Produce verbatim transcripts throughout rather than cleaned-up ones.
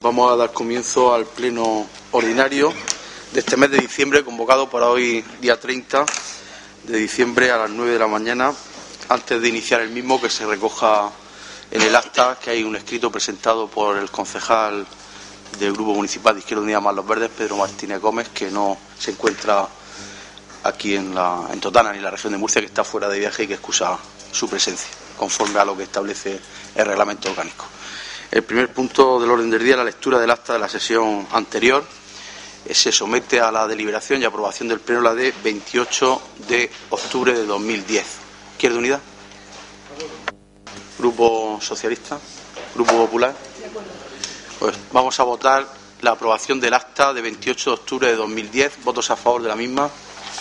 Vamos a dar comienzo al pleno ordinario de este mes de diciembre, convocado para hoy, día treinta de diciembre, a las nueve de la mañana. Antes de iniciar el mismo, que se recoja en el acta que hay un escrito presentado por el concejal del Grupo Municipal de Izquierda Unida más Los Verdes, Pedro Martínez Gómez, que no se encuentra aquí en, la, en Totana ni en la región de Murcia, que está fuera de viaje y que excusa su presencia, conforme a lo que establece el reglamento orgánico. El primer punto del orden del día, la lectura del acta de la sesión anterior. Se somete a la deliberación y aprobación del pleno la de veintiocho de octubre de dos mil diez. ¿Izquierda Unida? Grupo Socialista, Grupo Popular. Pues vamos a votar la aprobación del acta de veintiocho de octubre de dos mil diez. Votos a favor de la misma.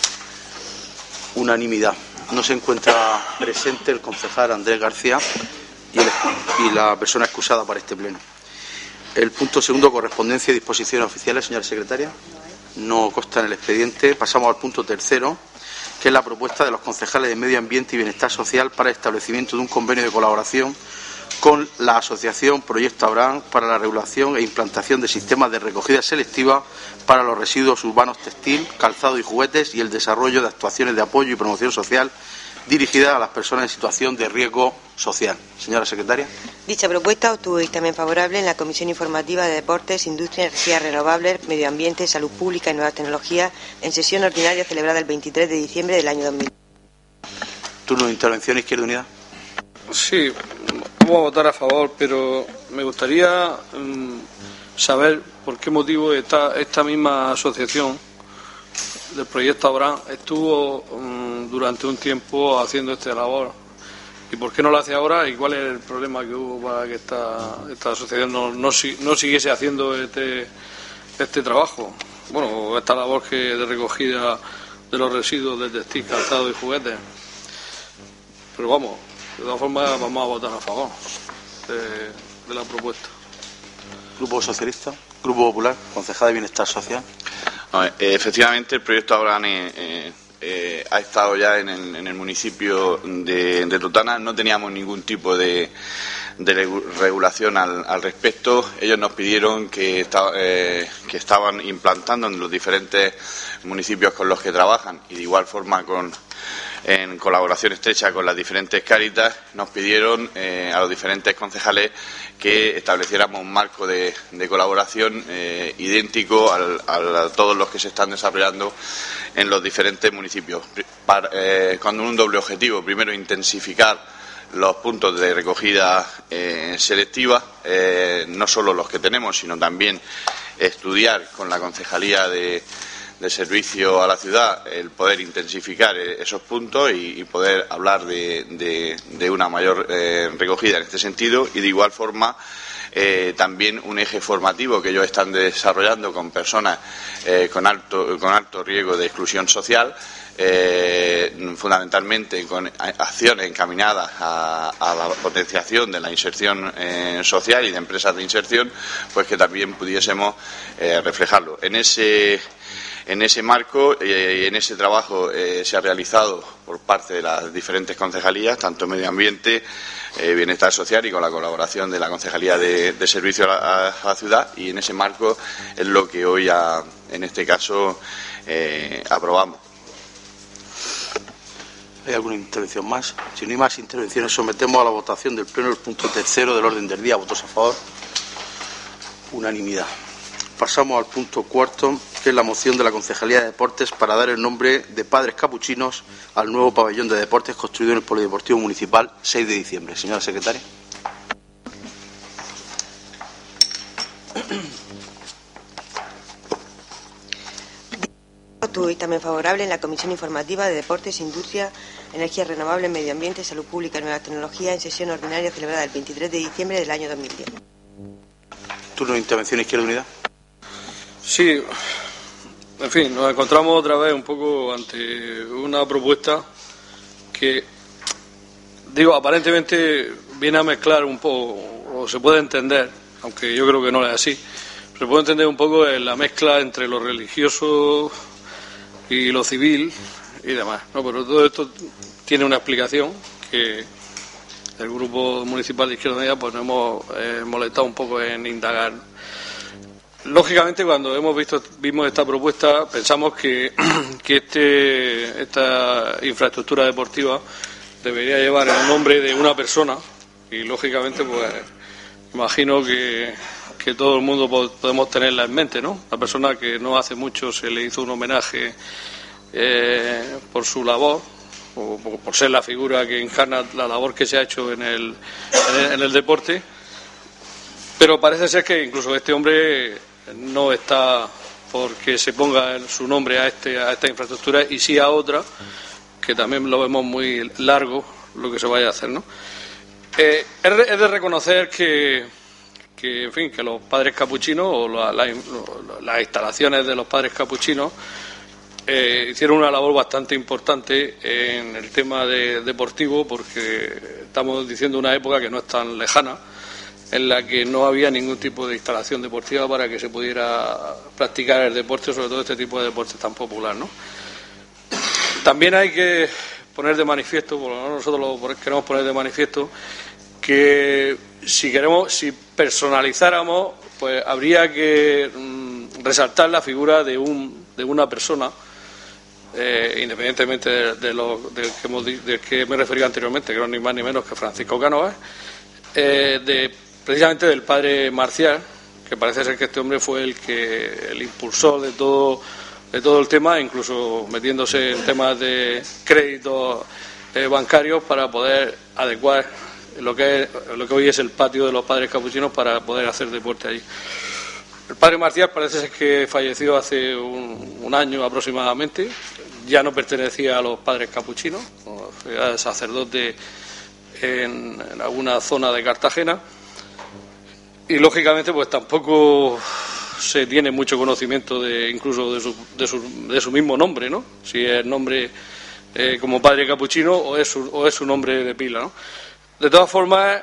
Unanimidad. No se encuentra presente el concejal Andrés García y, el, y la persona excusada para este pleno. El punto segundo, correspondencia y disposiciones oficiales, señora secretaria. No consta en el expediente. Pasamos al punto tercero, que es la propuesta de los concejales de Medio Ambiente y Bienestar Social para el establecimiento de un convenio de colaboración con la Asociación Proyecto Abraham para la regulación e implantación de sistemas de recogida selectiva para los residuos urbanos textil, calzado y juguetes y el desarrollo de actuaciones de apoyo y promoción social dirigidas a las personas en situación de riesgo social. Señora secretaria. Dicha propuesta obtuvo dictamen favorable en la Comisión Informativa de Deportes, Industria, Energías Renovables, Medio Ambiente, Salud Pública y Nuevas Tecnologías en sesión ordinaria celebrada el veintitrés de diciembre del año dos mil. Turno de intervención, Izquierda Unida. Sí, vamos a votar a favor, pero me gustaría um, saber por qué motivo esta, esta misma asociación del proyecto Abraham estuvo um, durante un tiempo haciendo esta labor y por qué no lo hace ahora y cuál es el problema que hubo para que esta, esta asociación no, no, no siguiese haciendo este, este trabajo, bueno, esta labor que de recogida de los residuos de textil, calzado y juguetes. Pero vamos, de todas formas vamos a votar a favor de, de la propuesta. Grupo Socialista, Grupo Popular, concejal de Bienestar Social. No, eh, efectivamente, el proyecto Abraham eh, eh, ha estado ya en el, en el municipio de, de Totana. No teníamos ningún tipo de, de regulación al, al respecto. Ellos nos pidieron que, está, eh, que estaban implantando en los diferentes municipios con los que trabajan y de igual forma con en colaboración estrecha con las diferentes Cáritas, nos pidieron eh, a los diferentes concejales que estableciéramos un marco de, de colaboración eh, idéntico al, al, a todos los que se están desarrollando en los diferentes municipios, para, eh, con un doble objetivo. Primero, intensificar los puntos de recogida eh, selectiva, eh, no solo los que tenemos, sino también estudiar con la Concejalía de de servicio a la ciudad el poder intensificar esos puntos y, y poder hablar de, de, de una mayor eh, recogida en este sentido y de igual forma eh, también un eje formativo que ellos están desarrollando con personas eh, con alto con alto riesgo de exclusión social, eh, fundamentalmente con acciones encaminadas a, a la potenciación de la inserción eh, social y de empresas de inserción, pues que también pudiésemos eh, reflejarlo. En ese En ese marco y eh, en ese trabajo eh, se ha realizado por parte de las diferentes concejalías, tanto Medio Ambiente, eh, Bienestar Social y con la colaboración de la Concejalía de, de Servicio a la, a la Ciudad, y en ese marco es lo que hoy, a, en este caso, eh, aprobamos. ¿Hay alguna intervención más? Si no hay más intervenciones, sometemos a la votación del pleno el punto tercero del orden del día. ¿Votos a favor? Unanimidad. Pasamos al punto cuarto, que es la moción de la Concejalía de Deportes para dar el nombre de Padres Capuchinos al nuevo pabellón de deportes construido en el Polideportivo Municipal seis de diciembre. Señora secretaria. Obtuvo dictamen favorable en la Comisión Informativa de Deportes, Industria, Energías Renovables, Medio Ambiente, Salud Pública y Nuevas Tecnologías en sesión ordinaria celebrada el veintitrés de diciembre del año dos mil diez. Turno de intervención, Izquierda Unida. Sí, en fin, nos encontramos otra vez un poco ante una propuesta que, digo, aparentemente viene a mezclar un poco, o se puede entender, aunque yo creo que no es así, se puede entender un poco en la mezcla entre lo religioso y lo civil y demás, ¿no? Pero todo esto tiene una explicación que el Grupo Municipal de Izquierda Unida pues nos hemos eh, molestado un poco en indagar. lógicamente, cuando hemos visto vimos esta propuesta, pensamos que, que este, esta infraestructura deportiva debería llevar el nombre de una persona y, lógicamente, pues imagino que, que todo el mundo podemos tenerla en mente, ¿no? La persona que no hace mucho se le hizo un homenaje eh, por su labor, o por ser la figura que encarna la labor que se ha hecho en el, en el, en el deporte, pero parece ser que incluso este hombre no está porque se ponga su nombre a, este, a esta infraestructura y sí a otra, que también lo vemos muy largo lo que se vaya a hacer, ¿no? Eh, es, de, es de reconocer que, que, en fin, que los padres capuchinos o la, la, las instalaciones de los padres capuchinos eh, hicieron una labor bastante importante en el tema de, deportivo, porque estamos diciendo una época que no es tan lejana, en la que no había ningún tipo de instalación deportiva para que se pudiera practicar el deporte, sobre todo este tipo de deporte tan popular, ¿no? También hay que poner de manifiesto, por lo menos nosotros lo queremos poner de manifiesto, que si queremos, si personalizáramos, pues habría que mm, resaltar la figura de un de una persona, eh, independientemente de, de lo del que, hemos, del que me refería anteriormente, que no es ni más ni menos que Francisco Cánovas, eh, de precisamente del padre Marcial, que parece ser que este hombre fue el que el impulsor de todo de todo el tema, incluso metiéndose en temas de créditos eh, bancarios para poder adecuar lo que es, lo que hoy es el patio de los padres capuchinos para poder hacer deporte allí. El padre Marcial parece ser que falleció hace un, un año aproximadamente, ya no pertenecía a los padres capuchinos, era sacerdote en, en alguna zona de Cartagena, y lógicamente pues tampoco se tiene mucho conocimiento de incluso de su, de su, de su mismo nombre, ¿no? Si es nombre eh, como padre capuchino o es su, o es su nombre de pila, ¿no? De todas formas,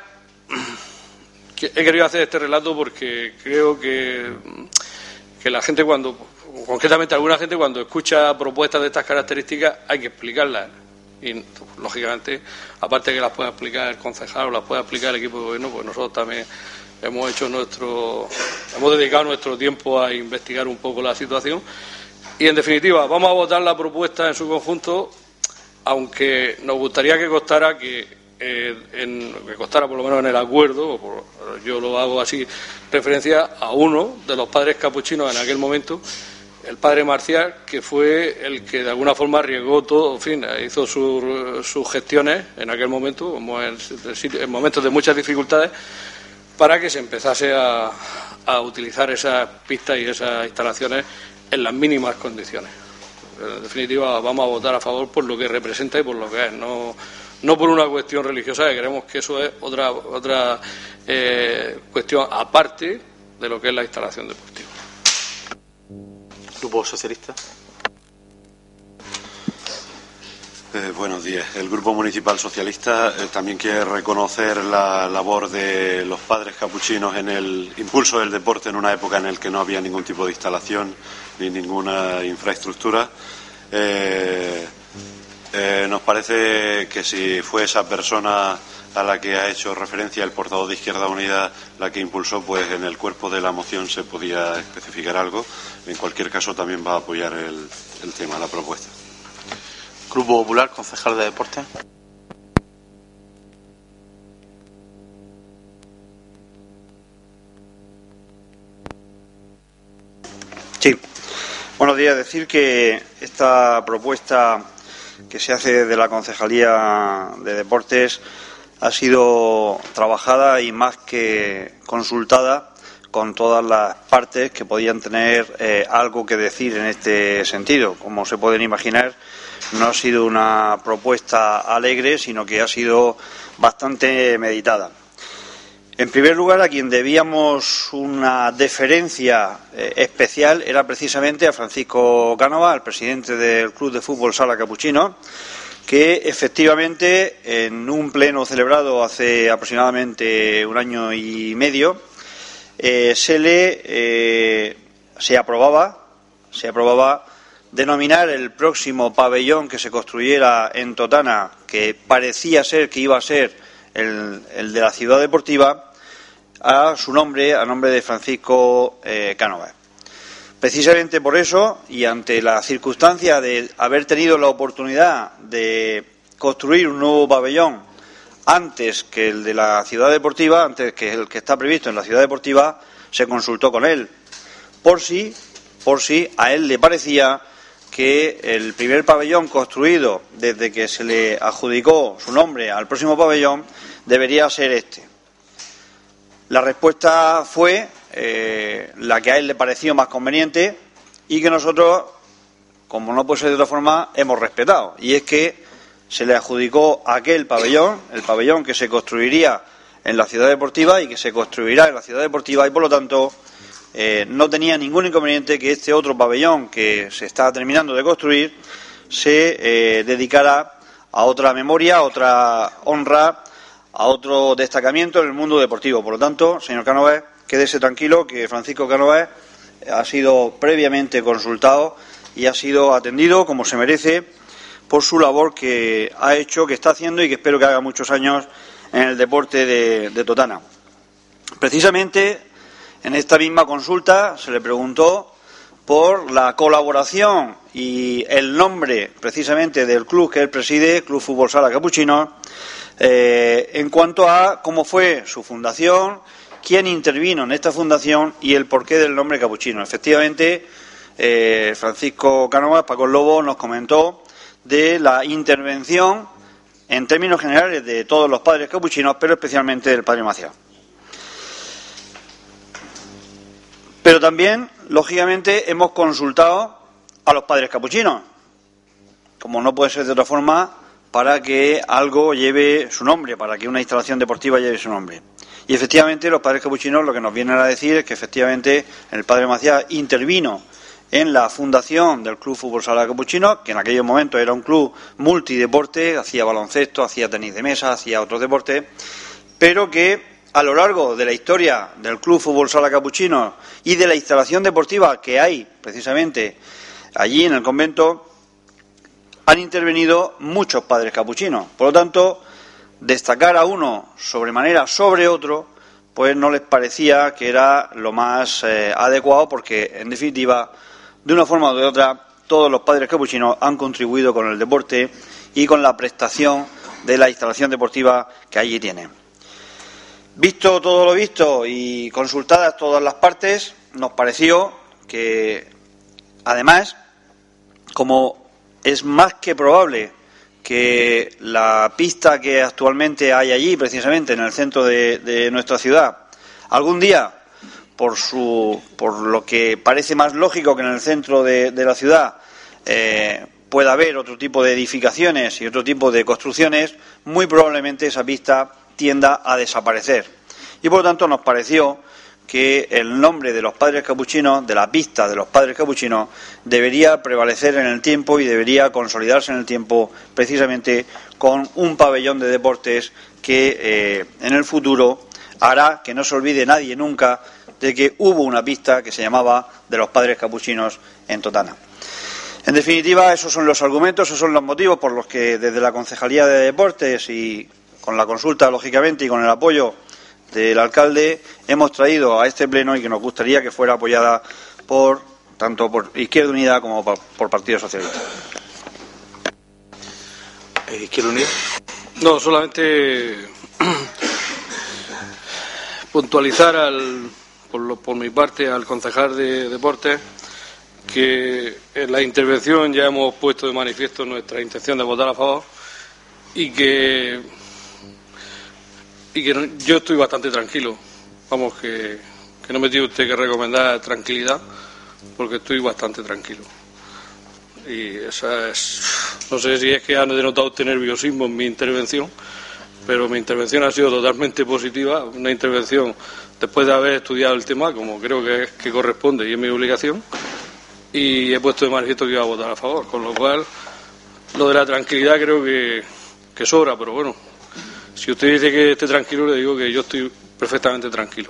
he querido hacer este relato porque creo que, que la gente cuando, concretamente alguna gente cuando escucha propuestas de estas características hay que explicarlas y, lógicamente, aparte de que las pueda explicar el concejal o las pueda explicar el equipo de gobierno, pues nosotros también hemos hecho nuestro, hemos dedicado nuestro tiempo a investigar un poco la situación y, en definitiva, vamos a votar la propuesta en su conjunto, aunque nos gustaría que costara que, eh, en, que costara por lo menos en el acuerdo, o por, yo lo hago así, referencia a uno de los padres capuchinos en aquel momento, el padre Marcial, que fue el que de alguna forma arriesgó todo, en fin, hizo su, sus gestiones en aquel momento, como en, en momentos de muchas dificultades, para que se empezase a, a utilizar esas pistas y esas instalaciones en las mínimas condiciones. En definitiva, vamos a votar a favor por lo que representa y por lo que es, no, no por una cuestión religiosa, que creemos que eso es otra, otra eh, cuestión aparte de lo que es la instalación deportiva. Grupo Socialista. Eh, buenos días. El Grupo Municipal Socialista eh, también quiere reconocer la labor de los padres capuchinos en el impulso del deporte en una época en la que no había ningún tipo de instalación ni ninguna infraestructura. Eh, eh, nos parece que si fue esa persona a la que ha hecho referencia el portavoz de Izquierda Unida la que impulsó, pues en el cuerpo de la moción se podía especificar algo. En cualquier caso, también va a apoyar el, el tema, la propuesta. Grupo Popular, concejal de Deportes. Sí. Buenos días. Decir que esta propuesta que se hace de la Concejalía de Deportes ha sido trabajada y más que consultada con todas las partes que podían tener eh, algo que decir en este sentido. Como se pueden imaginar, no ha sido una propuesta alegre, sino que ha sido bastante meditada. En primer lugar, a quien debíamos una deferencia eh, especial era precisamente a Francisco Cánovas, al presidente del Club de Fútbol Sala Capuchino, que efectivamente en un pleno celebrado hace aproximadamente un año y medio eh, se le eh, se aprobaba se aprobaba denominar el próximo pabellón que se construyera en Totana, que parecía ser que iba a ser el, el de la ciudad deportiva, a su nombre, a nombre de Francisco eh, Cánovas. Precisamente por eso, y ante la circunstancia de haber tenido la oportunidad de construir un nuevo pabellón antes que el de la ciudad deportiva, antes que el que está previsto en la ciudad deportiva, se consultó con él, por si, por si a él le parecía que el primer pabellón construido desde que se le adjudicó su nombre al próximo pabellón debería ser este. La respuesta fue eh, la que a él le pareció más conveniente y que nosotros, como no puede ser de otra forma, hemos respetado. Y es que se le adjudicó aquel pabellón, el pabellón que se construiría en la ciudad deportiva y que se construirá en la ciudad deportiva y, por lo tanto, eh, no tenía ningún inconveniente que este otro pabellón que se está terminando de construir se eh, dedicara a otra memoria, a otra honra, a otro destacamiento en el mundo deportivo. Por lo tanto, señor Cánovas, quédese tranquilo que Francisco Cánovas ha sido previamente consultado y ha sido atendido como se merece por su labor que ha hecho, que está haciendo y que espero que haga muchos años en el deporte de, de Totana. Precisamente en esta misma consulta se le preguntó por la colaboración y el nombre precisamente del club que él preside, Club Fútbol Sala Capuchinos, Eh, en cuanto a cómo fue su fundación, quién intervino en esta fundación y el porqué del nombre Capuchino. Efectivamente, eh, Francisco Cánovas, Paco Lobo, nos comentó de la intervención en términos generales de todos los padres capuchinos, pero especialmente del padre Maciá. Pero también, lógicamente, hemos consultado a los padres capuchinos, como no puede ser de otra forma, para que algo lleve su nombre, para que una instalación deportiva lleve su nombre. Y efectivamente los padres capuchinos lo que nos vienen a decir es que efectivamente el padre Maciá intervino en la fundación del Club Fútbol Sala Capuchinos, que en aquellos momentos era un club multideporte, hacía baloncesto, hacía tenis de mesa, hacía otros deportes, pero que a lo largo de la historia del Club Fútbol Sala Capuchinos y de la instalación deportiva que hay precisamente allí en el convento, han intervenido muchos padres capuchinos. Por lo tanto, destacar a uno sobremanera sobre otro, pues no les parecía que era lo más eh, adecuado, porque, en definitiva, de una forma o de otra, todos los padres capuchinos han contribuido con el deporte y con la prestación de la instalación deportiva que allí tienen. Visto todo lo visto y consultadas todas las partes, nos pareció que, además, como es más que probable que la pista que actualmente hay allí, precisamente en el centro de, de nuestra ciudad, algún día, por su, por lo que parece más lógico que en el centro de, de la ciudad, eh, pueda haber otro tipo de edificaciones y otro tipo de construcciones, muy probablemente esa pista tienda a desaparecer. Y por lo tanto nos pareció que el nombre de los padres capuchinos, de la pista de los padres capuchinos, debería prevalecer en el tiempo y debería consolidarse en el tiempo precisamente con un pabellón de deportes que eh, en el futuro hará que no se olvide nadie nunca de que hubo una pista que se llamaba de los padres capuchinos en Totana. En definitiva, esos son los argumentos, esos son los motivos por los que desde la Concejalía de Deportes y con la consulta, lógicamente, y con el apoyo del alcalde, hemos traído a este pleno y que nos gustaría que fuera apoyada por tanto por Izquierda Unida como por, por Partido Socialista. ¿Izquierda Unida? No, solamente puntualizar al, por, lo, por mi parte al concejal de Deportes que en la intervención ya hemos puesto de manifiesto nuestra intención de votar a favor y que y que yo estoy bastante tranquilo. Vamos, que, que no me tiene usted que recomendar tranquilidad, porque estoy bastante tranquilo. Y esa es, no sé si es que han denotado usted nerviosismo en mi intervención, pero mi intervención ha sido totalmente positiva, una intervención después de haber estudiado el tema, como creo que, es, que corresponde y es mi obligación, y he puesto de manifiesto que iba a votar a favor, con lo cual lo de la tranquilidad creo que, que sobra, pero bueno, si usted dice que esté tranquilo, le digo que yo estoy perfectamente tranquilo.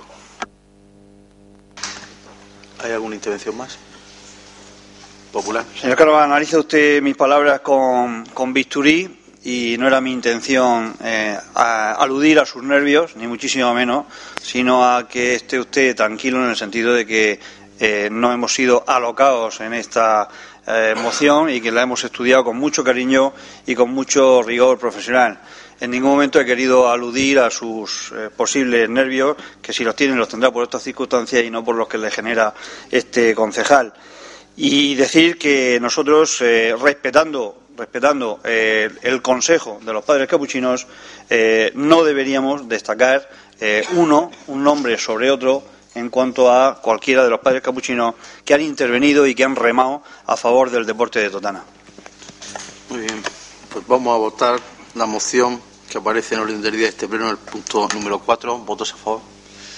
¿Hay alguna intervención más? Popular. Señor Cánovas, analiza usted mis palabras con, con bisturí y no era mi intención eh, a, aludir a sus nervios, ni muchísimo menos, sino a que esté usted tranquilo en el sentido de que eh, no hemos sido alocados en esta eh, moción y que la hemos estudiado con mucho cariño y con mucho rigor profesional. En ningún momento he querido aludir a sus eh, posibles nervios, que si los tienen los tendrá por estas circunstancias y no por los que le genera este concejal. Y decir que nosotros, eh, respetando respetando eh, el consejo de los padres capuchinos, eh, no deberíamos destacar eh, uno, un nombre sobre otro en cuanto a cualquiera de los padres capuchinos que han intervenido y que han remado a favor del deporte de Totana. Muy bien, pues vamos a votar la moción que aparece en el orden del día de este pleno, el punto número cuatro. ¿Votos a favor?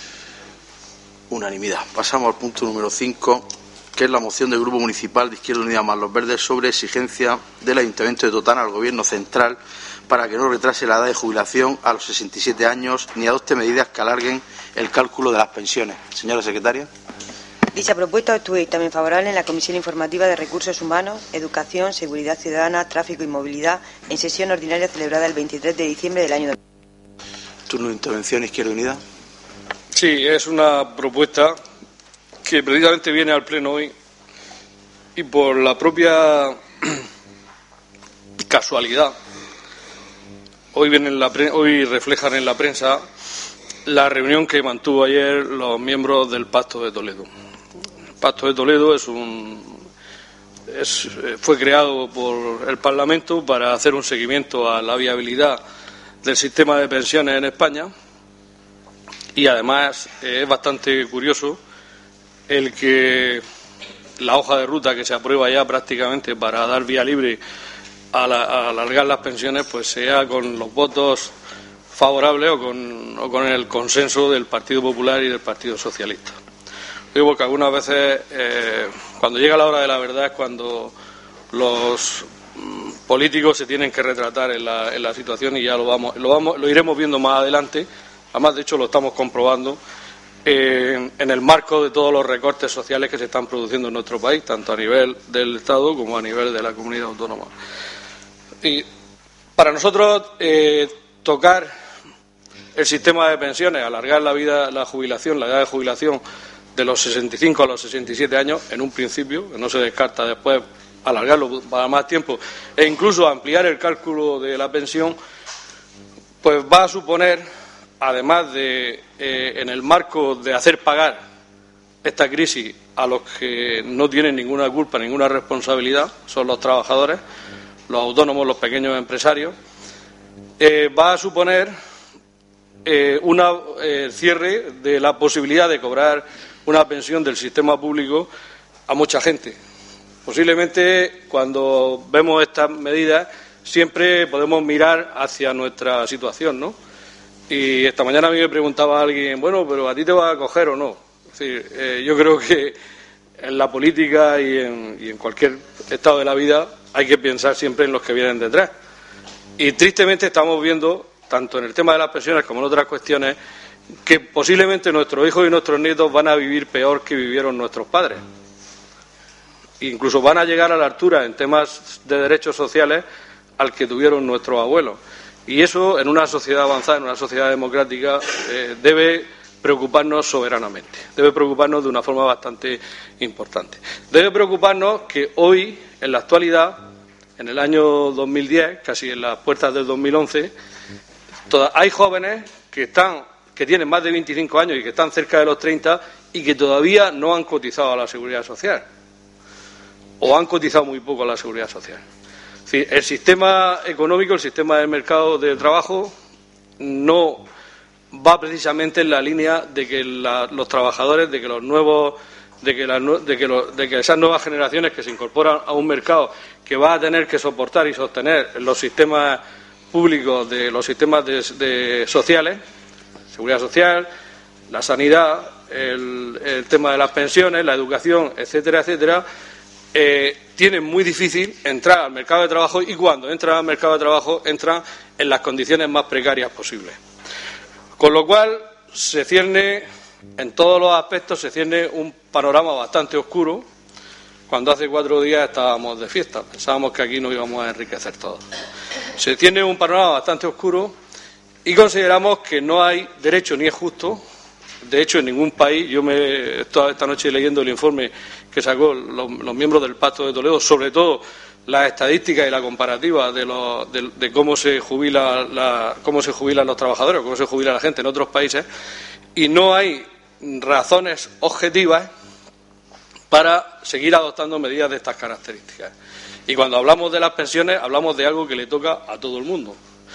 Unanimidad. Pasamos al punto número cinco, que es la moción del Grupo Municipal de Izquierda Unida más Los Verdes sobre exigencia del Ayuntamiento de Totana al Gobierno central para que no retrase la edad de jubilación a los sesenta y siete años ni adopte medidas que alarguen el cálculo de las pensiones. Señora secretaria. Dicha propuesta obtuvo dictamen favorable en la Comisión Informativa de Recursos Humanos, Educación, Seguridad Ciudadana, Tráfico y Movilidad en sesión ordinaria celebrada el veintitrés de diciembre del año dos mil veinte. Turno de intervención, Izquierda Unida. Sí, es una propuesta que precisamente viene al Pleno hoy y por la propia casualidad hoy viene en la pre- hoy reflejan en la prensa la reunión que mantuvo ayer los miembros del Pacto de Toledo. El Pacto de Toledo es un es, fue creado por el Parlamento para hacer un seguimiento a la viabilidad del sistema de pensiones en España y además eh, es bastante curioso el que la hoja de ruta que se aprueba ya prácticamente para dar vía libre a, la, a alargar las pensiones pues sea con los votos favorables o con, o con el consenso del Partido Popular y del Partido Socialista. Digo que algunas veces eh, cuando llega la hora de la verdad es cuando los mm, políticos se tienen que retratar en la, en la situación y ya lo vamos, lo vamos, lo iremos viendo más adelante. Además, de hecho, lo estamos comprobando eh, en el marco de todos los recortes sociales que se están produciendo en nuestro país, tanto a nivel del Estado como a nivel de la comunidad autónoma. Y para nosotros eh, tocar el sistema de pensiones, alargar la vida, la jubilación, la edad de jubilación de los sesenta y cinco a los sesenta y siete años, en un principio, que no se descarta después alargarlo para más tiempo e incluso ampliar el cálculo de la pensión, pues va a suponer, además de, eh, en el marco de hacer pagar esta crisis a los que no tienen ninguna culpa, ninguna responsabilidad, son los trabajadores, los autónomos, los pequeños empresarios, eh, va a suponer eh, un eh, cierre de la posibilidad de cobrar una pensión del sistema público a mucha gente. Posiblemente, cuando vemos estas medidas, siempre podemos mirar hacia nuestra situación, ¿no? Y esta mañana a mí me preguntaba alguien, bueno, pero ¿a ti te va a coger o no? Es decir, eh, yo creo que en la política y en, y en cualquier estado de la vida hay que pensar siempre en los que vienen detrás. Y tristemente estamos viendo, tanto en el tema de las pensiones como en otras cuestiones, que posiblemente nuestros hijos y nuestros nietos van a vivir peor que vivieron nuestros padres. Incluso van a llegar a la altura en temas de derechos sociales al que tuvieron nuestros abuelos. Y eso, en una sociedad avanzada, en una sociedad democrática, eh, debe preocuparnos soberanamente, debe preocuparnos de una forma bastante importante. Debe preocuparnos que hoy, en la actualidad, en el año dos mil diez, casi en las puertas del dos mil once, toda, hay jóvenes que están, que tienen más de veinticinco años y que están cerca de los treinta y que todavía no han cotizado a la Seguridad Social o han cotizado muy poco a la Seguridad Social. Es decir, el sistema económico, el sistema del mercado de trabajo no va precisamente en la línea de que la, los trabajadores, de que los nuevos, de que, la, de, que lo, de que esas nuevas generaciones que se incorporan a un mercado que va a tener que soportar y sostener los sistemas públicos, de los sistemas de, de sociales, seguridad social, la sanidad, el, el tema de las pensiones, la educación, etcétera, etcétera, eh, tienen muy difícil entrar al mercado de trabajo y cuando entran al mercado de trabajo entran en las condiciones más precarias posibles. Con lo cual se cierne, en todos los aspectos, se cierne un panorama bastante oscuro cuando hace cuatro días estábamos de fiesta. Pensábamos que aquí nos íbamos a enriquecer todos. Se tiene un panorama bastante oscuro y consideramos que no hay derecho ni es justo. De hecho, en ningún país, yo me he estado esta noche leyendo el informe que sacó los, los miembros del Pacto de Toledo, sobre todo las estadísticas y la comparativa de, los, de, de cómo se jubila la, cómo se jubilan los trabajadores, cómo se jubila la gente en otros países, y no hay razones objetivas para seguir adoptando medidas de estas características. Y cuando hablamos de las pensiones, hablamos de algo que le toca a todo el mundo.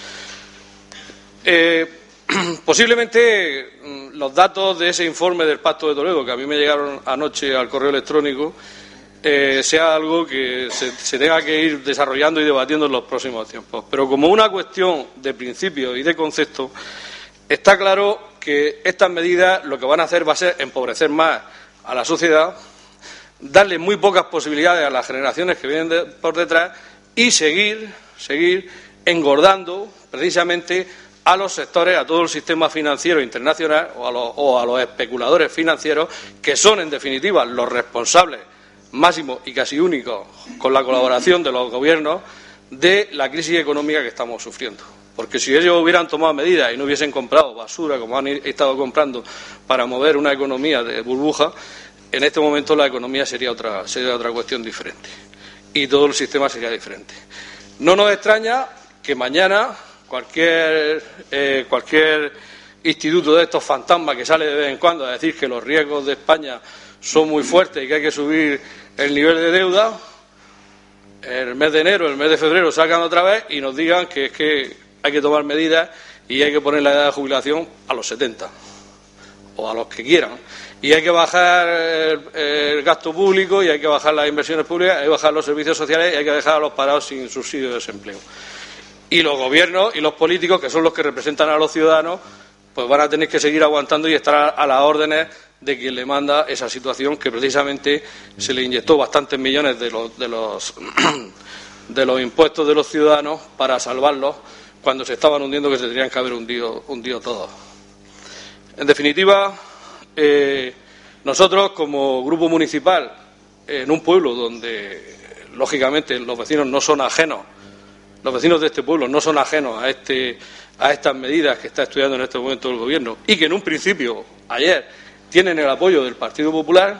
Eh, posiblemente los datos de ese informe del Pacto de Toledo, que a mí me llegaron anoche al correo electrónico, eh, sea algo que se, se tenga que ir desarrollando y debatiendo en los próximos tiempos. Pero como una cuestión de principio y de concepto, está claro que estas medidas lo que van a hacer va a ser empobrecer más a la sociedad, darle muy pocas posibilidades a las generaciones que vienen de, por detrás y seguir, seguir engordando precisamente a los sectores, a todo el sistema financiero internacional o a, los, o a los especuladores financieros, que son, en definitiva, los responsables máximos y casi únicos, con la colaboración de los gobiernos, de la crisis económica que estamos sufriendo. Porque si ellos hubieran tomado medidas y no hubiesen comprado basura, como han estado comprando, para mover una economía de burbuja, en este momento la economía sería otra, sería otra cuestión diferente. Y todo el sistema sería diferente. No nos extraña que mañana cualquier, eh, cualquier instituto de estos fantasmas que sale de vez en cuando a decir que los riesgos de España son muy fuertes y que hay que subir el nivel de deuda, el mes de enero, el mes de febrero salgan otra vez y nos digan que es que hay que tomar medidas y hay que poner la edad de jubilación a los setenta o a los que quieran. Y hay que bajar el, el gasto público y hay que bajar las inversiones públicas, hay que bajar los servicios sociales y hay que dejar a los parados sin subsidio de desempleo. Y los gobiernos y los políticos, que son los que representan a los ciudadanos, pues van a tener que seguir aguantando y estar a las órdenes de quien le manda esa situación que precisamente se le inyectó bastantes millones de los, de los, de los impuestos de los ciudadanos para salvarlos cuando se estaban hundiendo, que se tendrían que haber hundido, hundido todos. En definitiva, eh, nosotros como grupo municipal, en un pueblo donde lógicamente los vecinos no son ajenos, los vecinos de este pueblo no son ajenos a, este, a estas medidas que está estudiando en este momento el Gobierno y que en un principio, ayer, tienen el apoyo del Partido Popular,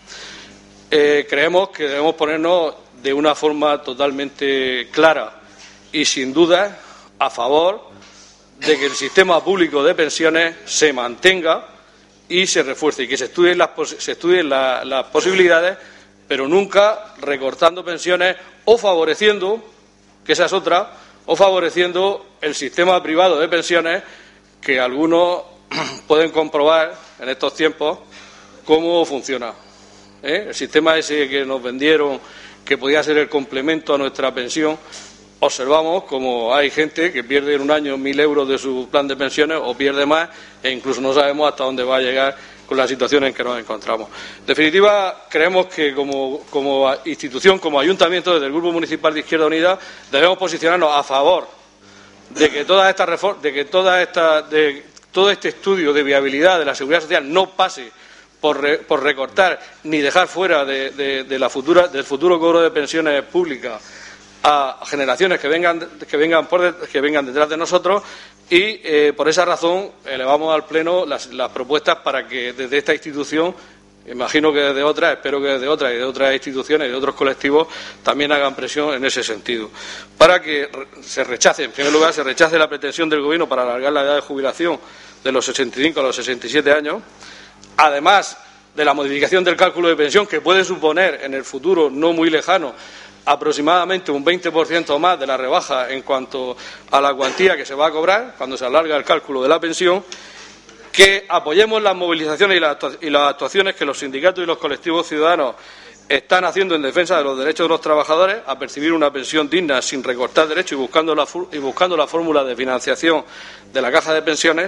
eh, creemos que debemos ponernos de una forma totalmente clara y sin dudas a favor de que el sistema público de pensiones se mantenga y se refuerce y que se estudien las, se estudien la, las posibilidades, pero nunca recortando pensiones o favoreciendo, que esa es otra, o favoreciendo el sistema privado de pensiones que algunos pueden comprobar en estos tiempos cómo funciona. ¿Eh? El sistema ese que nos vendieron, que podía ser el complemento a nuestra pensión, observamos como hay gente que pierde en un año mil euros de su plan de pensiones o pierde más e incluso no sabemos hasta dónde va a llegar con la situación en que nos encontramos. En definitiva, creemos que como, como institución, como ayuntamiento, desde el Grupo Municipal de Izquierda Unida, debemos posicionarnos a favor de que todas estas reformas, de que toda esta, de todo este estudio de viabilidad de la seguridad social no pase por, re, por recortar ni dejar fuera de, de, de la futura, del futuro cobro de pensiones públicas a generaciones que vengan, que vengan, por, que vengan detrás de nosotros y, eh, por esa razón, elevamos al Pleno las, las propuestas para que desde esta institución, imagino que desde otras, espero que desde otras y de otras instituciones y de otros colectivos, también hagan presión en ese sentido, para que se rechace, en primer lugar, se rechace la pretensión del Gobierno para alargar la edad de jubilación de los sesenta y cinco a los sesenta y siete años, además de la modificación del cálculo de pensión, que puede suponer en el futuro no muy lejano aproximadamente un veinte por ciento más de la rebaja en cuanto a la cuantía que se va a cobrar cuando se alarga el cálculo de la pensión, que apoyemos las movilizaciones y las actuaciones que los sindicatos y los colectivos ciudadanos están haciendo en defensa de los derechos de los trabajadores a percibir una pensión digna sin recortar derechos y buscando la, y buscando la fórmula de financiación de la caja de pensiones,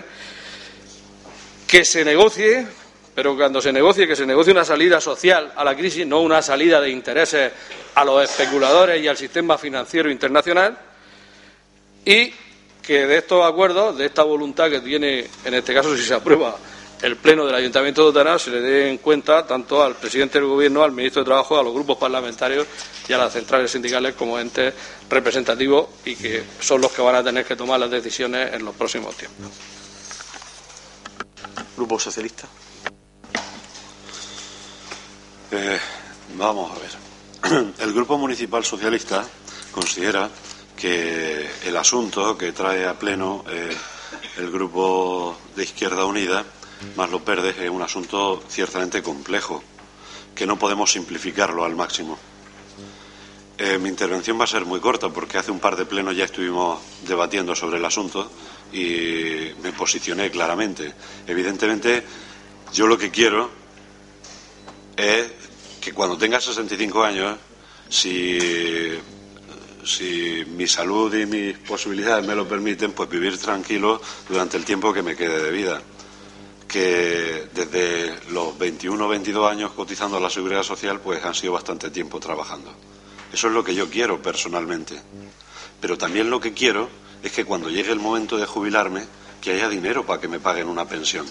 que se negocie, pero cuando se negocie, que se negocie una salida social a la crisis, no una salida de intereses a los especuladores y al sistema financiero internacional, y que de estos acuerdos, de esta voluntad que tiene, en este caso, si se aprueba el Pleno del Ayuntamiento de Totana se le dé en cuenta tanto al presidente del Gobierno, al ministro de Trabajo, a los grupos parlamentarios y a las centrales sindicales como entes representativos, y que son los que van a tener que tomar las decisiones en los próximos tiempos. Grupo Socialista. Eh, vamos a ver. El Grupo Municipal Socialista considera que el asunto que trae a pleno eh, el Grupo de Izquierda Unida más los Verdes es un asunto ciertamente complejo, que no podemos simplificarlo al máximo. Eh, mi intervención va a ser muy corta porque hace un par de plenos ya estuvimos debatiendo sobre el asunto y me posicioné claramente. Evidentemente, yo lo que quiero es que cuando tenga sesenta y cinco años, si, si mi salud y mis posibilidades me lo permiten, pues vivir tranquilo durante el tiempo que me quede de vida. Que desde los veintiuno o veintidós años cotizando a la Seguridad Social, pues han sido bastante tiempo trabajando. Eso es lo que yo quiero personalmente. Pero también lo que quiero es que cuando llegue el momento de jubilarme, que haya dinero para que me paguen una pensión.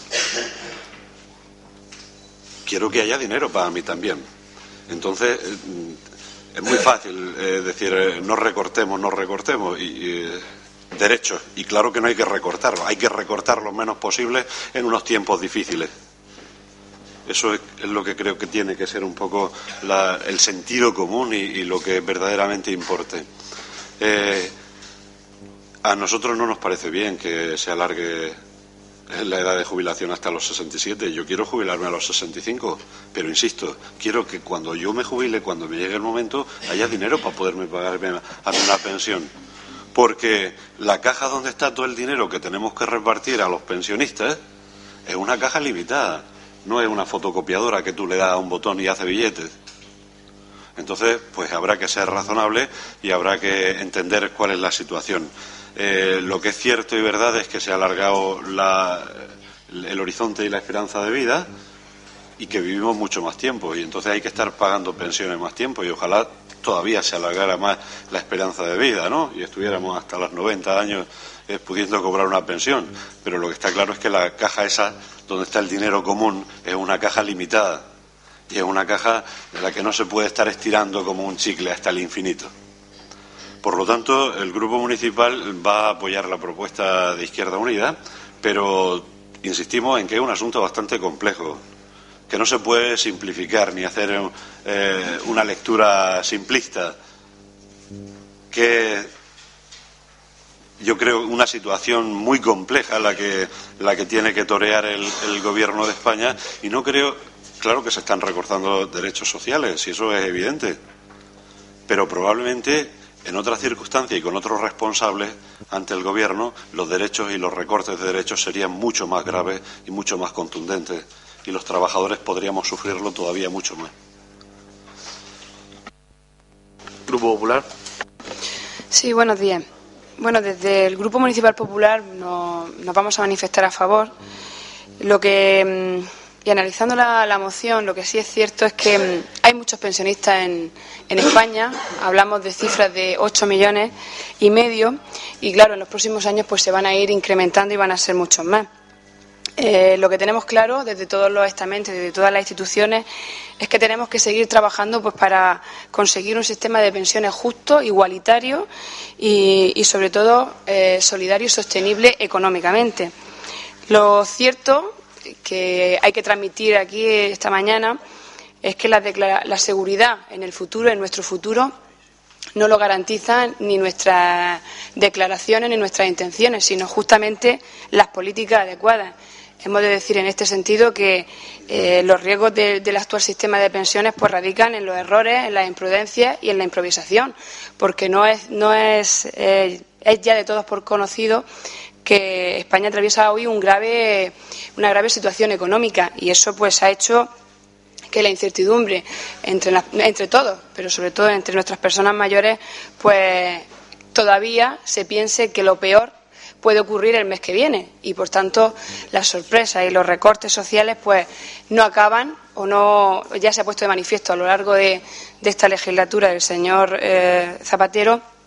Quiero que haya dinero para mí también. Entonces, es muy fácil eh, decir, eh, no recortemos, no recortemos. Y, eh, derechos, y claro que no hay que recortarlos, hay que recortar lo menos posible en unos tiempos difíciles. Eso es, es lo que creo que tiene que ser un poco la, el sentido común y, y lo que verdaderamente importe. Eh, a nosotros no nos parece bien que se alargue la edad de jubilación hasta los sesenta y siete. Yo quiero jubilarme a los sesenta y cinco, pero insisto, quiero que cuando yo me jubile, cuando me llegue el momento, haya dinero para poderme pagarme a mí una pensión. Porque la caja donde está todo el dinero que tenemos que repartir a los pensionistas es una caja limitada, no es una fotocopiadora que tú le das a un botón y hace billetes. Entonces, pues habrá que ser razonable y habrá que entender cuál es la situación. Eh, lo que es cierto y verdad es que se ha alargado la, el horizonte y la esperanza de vida y que vivimos mucho más tiempo, y entonces hay que estar pagando pensiones más tiempo, y ojalá todavía se alargara más la esperanza de vida, ¿no? Y estuviéramos hasta los noventa años eh, pudiendo cobrar una pensión. Pero lo que está claro es que la caja esa, donde está el dinero común, es una caja limitada. Y es una caja de la que no se puede estar estirando como un chicle hasta el infinito. Por lo tanto, el Grupo Municipal va a apoyar la propuesta de Izquierda Unida, pero insistimos en que es un asunto bastante complejo, que no se puede simplificar ni hacer eh, una lectura simplista, que yo creo una situación muy compleja la que, la que tiene que torear el, el Gobierno de España, y no creo, claro que se están recortando derechos sociales, y eso es evidente, pero probablemente en otras circunstancias y con otros responsables ante el Gobierno, los derechos y los recortes de derechos serían mucho más graves y mucho más contundentes, y los trabajadores podríamos sufrirlo todavía mucho más. Grupo Popular. Sí, buenos días. Bueno, desde el Grupo Municipal Popular nos, nos vamos a manifestar a favor. Lo que, y analizando la, la moción, lo que sí es cierto es que hay muchos pensionistas en, en España. Hablamos de cifras de ocho millones y medio, y claro, en los próximos años pues se van a ir incrementando y van a ser muchos más. Eh, lo que tenemos claro desde todos los estamentos, desde todas las instituciones, es que tenemos que seguir trabajando pues para conseguir un sistema de pensiones justo, igualitario y, y sobre todo eh, solidario y sostenible económicamente. Lo cierto que hay que transmitir aquí esta mañana es que la, la seguridad en el futuro, en nuestro futuro, no lo garantizan ni nuestras declaraciones ni nuestras intenciones, sino justamente las políticas adecuadas. Hemos de decir en este sentido que eh, los riesgos de, del actual sistema de pensiones pues radican en los errores, en las imprudencias y en la improvisación, porque no es, no es, eh, es ya de todos por conocido que España atraviesa hoy un grave, una grave situación económica, y eso pues ha hecho que la incertidumbre entre, la, entre todos, pero sobre todo entre nuestras personas mayores, pues todavía se piense que lo peor puede ocurrir el mes que viene, y por tanto las sorpresas y los recortes sociales pues no acaban, o no, ya se ha puesto de manifiesto a lo largo de, de esta legislatura del señor eh, Zapatero,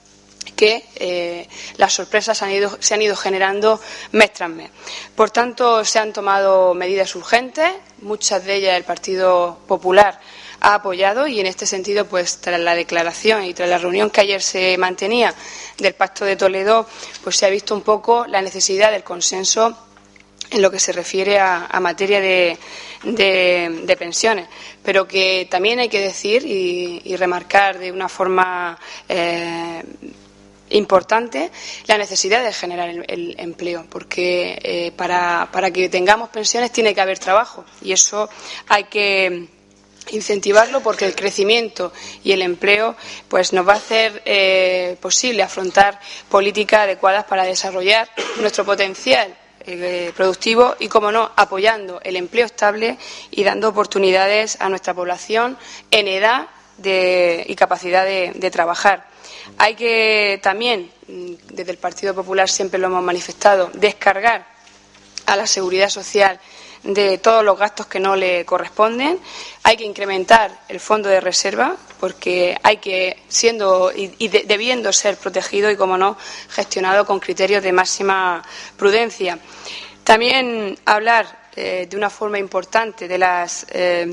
que eh, las sorpresas han ido, se han ido generando mes tras mes. Por tanto, se han tomado medidas urgentes, muchas de ellas el Partido Popular ha apoyado, y en este sentido, pues tras la declaración y tras la reunión que ayer se mantenía del Pacto de Toledo, pues se ha visto un poco la necesidad del consenso en lo que se refiere a, a materia de, de, de pensiones, pero que también hay que decir y, y remarcar de una forma eh, importante la necesidad de generar el, el empleo, porque eh, para, para que tengamos pensiones tiene que haber trabajo, y eso hay que incentivarlo, porque el crecimiento y el empleo pues nos va a hacer eh, posible afrontar políticas adecuadas para desarrollar nuestro potencial eh, productivo y, como no, apoyando el empleo estable y dando oportunidades a nuestra población en edad de, y capacidad de, de trabajar. Hay que también, desde el Partido Popular siempre lo hemos manifestado, descargar a la Seguridad Social de todos los gastos que no le corresponden. Hay que incrementar el fondo de reserva, porque hay que, siendo y, y de, debiendo ser protegido y, como no, gestionado con criterios de máxima prudencia. También hablar eh, de una forma importante de las eh,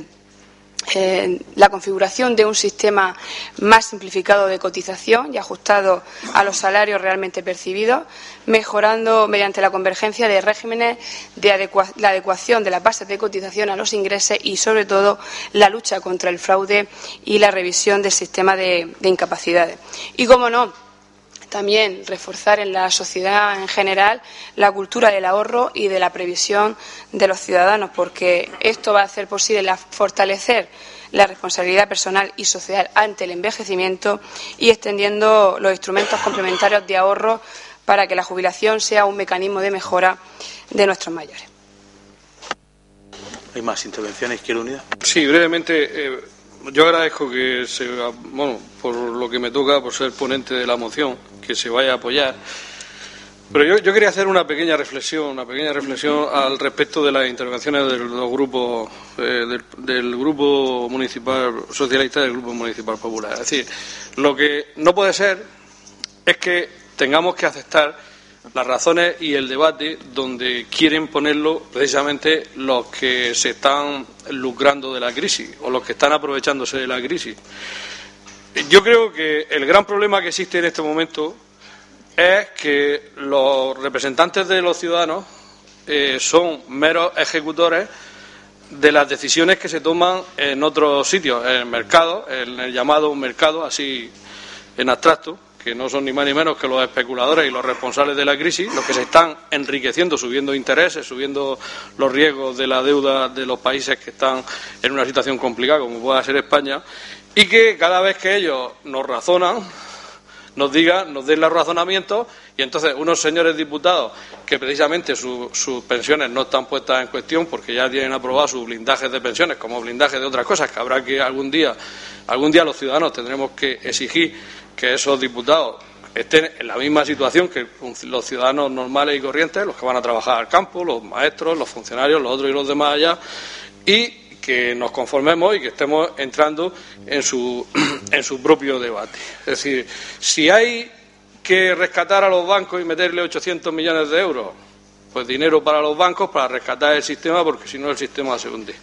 Eh, la configuración de un sistema más simplificado de cotización y ajustado a los salarios realmente percibidos, mejorando mediante la convergencia de regímenes de adecua la adecuación de las bases de cotización a los ingresos y, sobre todo, la lucha contra el fraude y la revisión del sistema de, de incapacidades. Y, como no, también reforzar en la sociedad en general la cultura del ahorro y de la previsión de los ciudadanos, porque esto va a hacer posible la, fortalecer la responsabilidad personal y social ante el envejecimiento, y extendiendo los instrumentos complementarios de ahorro para que la jubilación sea un mecanismo de mejora de nuestros mayores. ¿Hay más intervenciones? ¿Izquierda Unida? Sí, brevemente. Eh, yo agradezco que, se, bueno, por lo que me toca, por ser ponente de la moción, que se vaya a apoyar. Pero yo, yo quería hacer una pequeña reflexión, una pequeña reflexión al respecto de las intervenciones de los grupos, eh, del, del grupo municipal socialista y del grupo municipal popular. Es decir, lo que no puede ser es que tengamos que aceptar las razones y el debate donde quieren ponerlo precisamente los que se están lucrando de la crisis o los que están aprovechándose de la crisis. Yo creo que el gran problema que existe en este momento es que los representantes de los ciudadanos eh, son meros ejecutores de las decisiones que se toman en otros sitios, en el mercado, en el llamado mercado, así en abstracto, que no son ni más ni menos que los especuladores y los responsables de la crisis, los que se están enriqueciendo, subiendo intereses, subiendo los riesgos de la deuda de los países que están en una situación complicada, como pueda ser España, y que cada vez que ellos nos razonan, nos digan, nos den los razonamientos, y entonces unos señores diputados que precisamente su, sus pensiones no están puestas en cuestión porque ya tienen aprobado sus blindajes de pensiones como blindajes de otras cosas que habrá que algún día, algún día los ciudadanos tendremos que exigir que esos diputados estén en la misma situación que los ciudadanos normales y corrientes, los que van a trabajar al campo, los maestros, los funcionarios, los otros y los demás allá, y que nos conformemos y que estemos entrando en su, en su propio debate. Es decir, si hay que rescatar a los bancos y meterle ochocientos millones de euros, pues dinero para los bancos para rescatar el sistema, porque si no el sistema se hunde.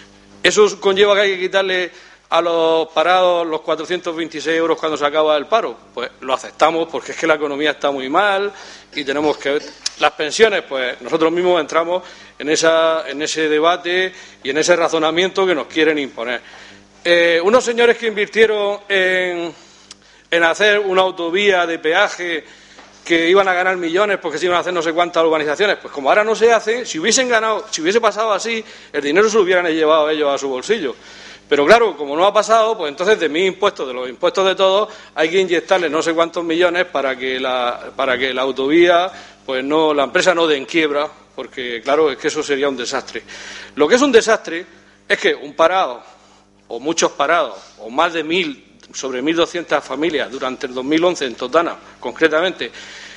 Eso conlleva que hay que quitarle a los parados los cuatrocientos veintiséis euros cuando se acaba el paro. Pues lo aceptamos porque es que la economía está muy mal y tenemos que... Las pensiones, pues nosotros mismos entramos en, esa, en ese debate y en ese razonamiento que nos quieren imponer. Eh, unos señores que invirtieron en, en hacer una autovía de peaje que iban a ganar millones porque se iban a hacer no sé cuántas urbanizaciones, pues como ahora no se hace, si hubiesen ganado, si hubiese pasado así, el dinero se lo hubieran llevado ellos a su bolsillo. Pero claro, como no ha pasado, pues entonces de mis impuestos, de los impuestos de todos, hay que inyectarle no sé cuántos millones para que la, para que la autovía, pues no, la empresa no dé en quiebra, porque claro, es que eso sería un desastre. Lo que es un desastre es que un parado, o muchos parados, o más de mil, sobre mil doscientas familias durante el dos mil once en Totana, concretamente,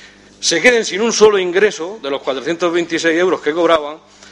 se queden sin un solo ingreso de los cuatrocientos veintiséis euros que cobraban,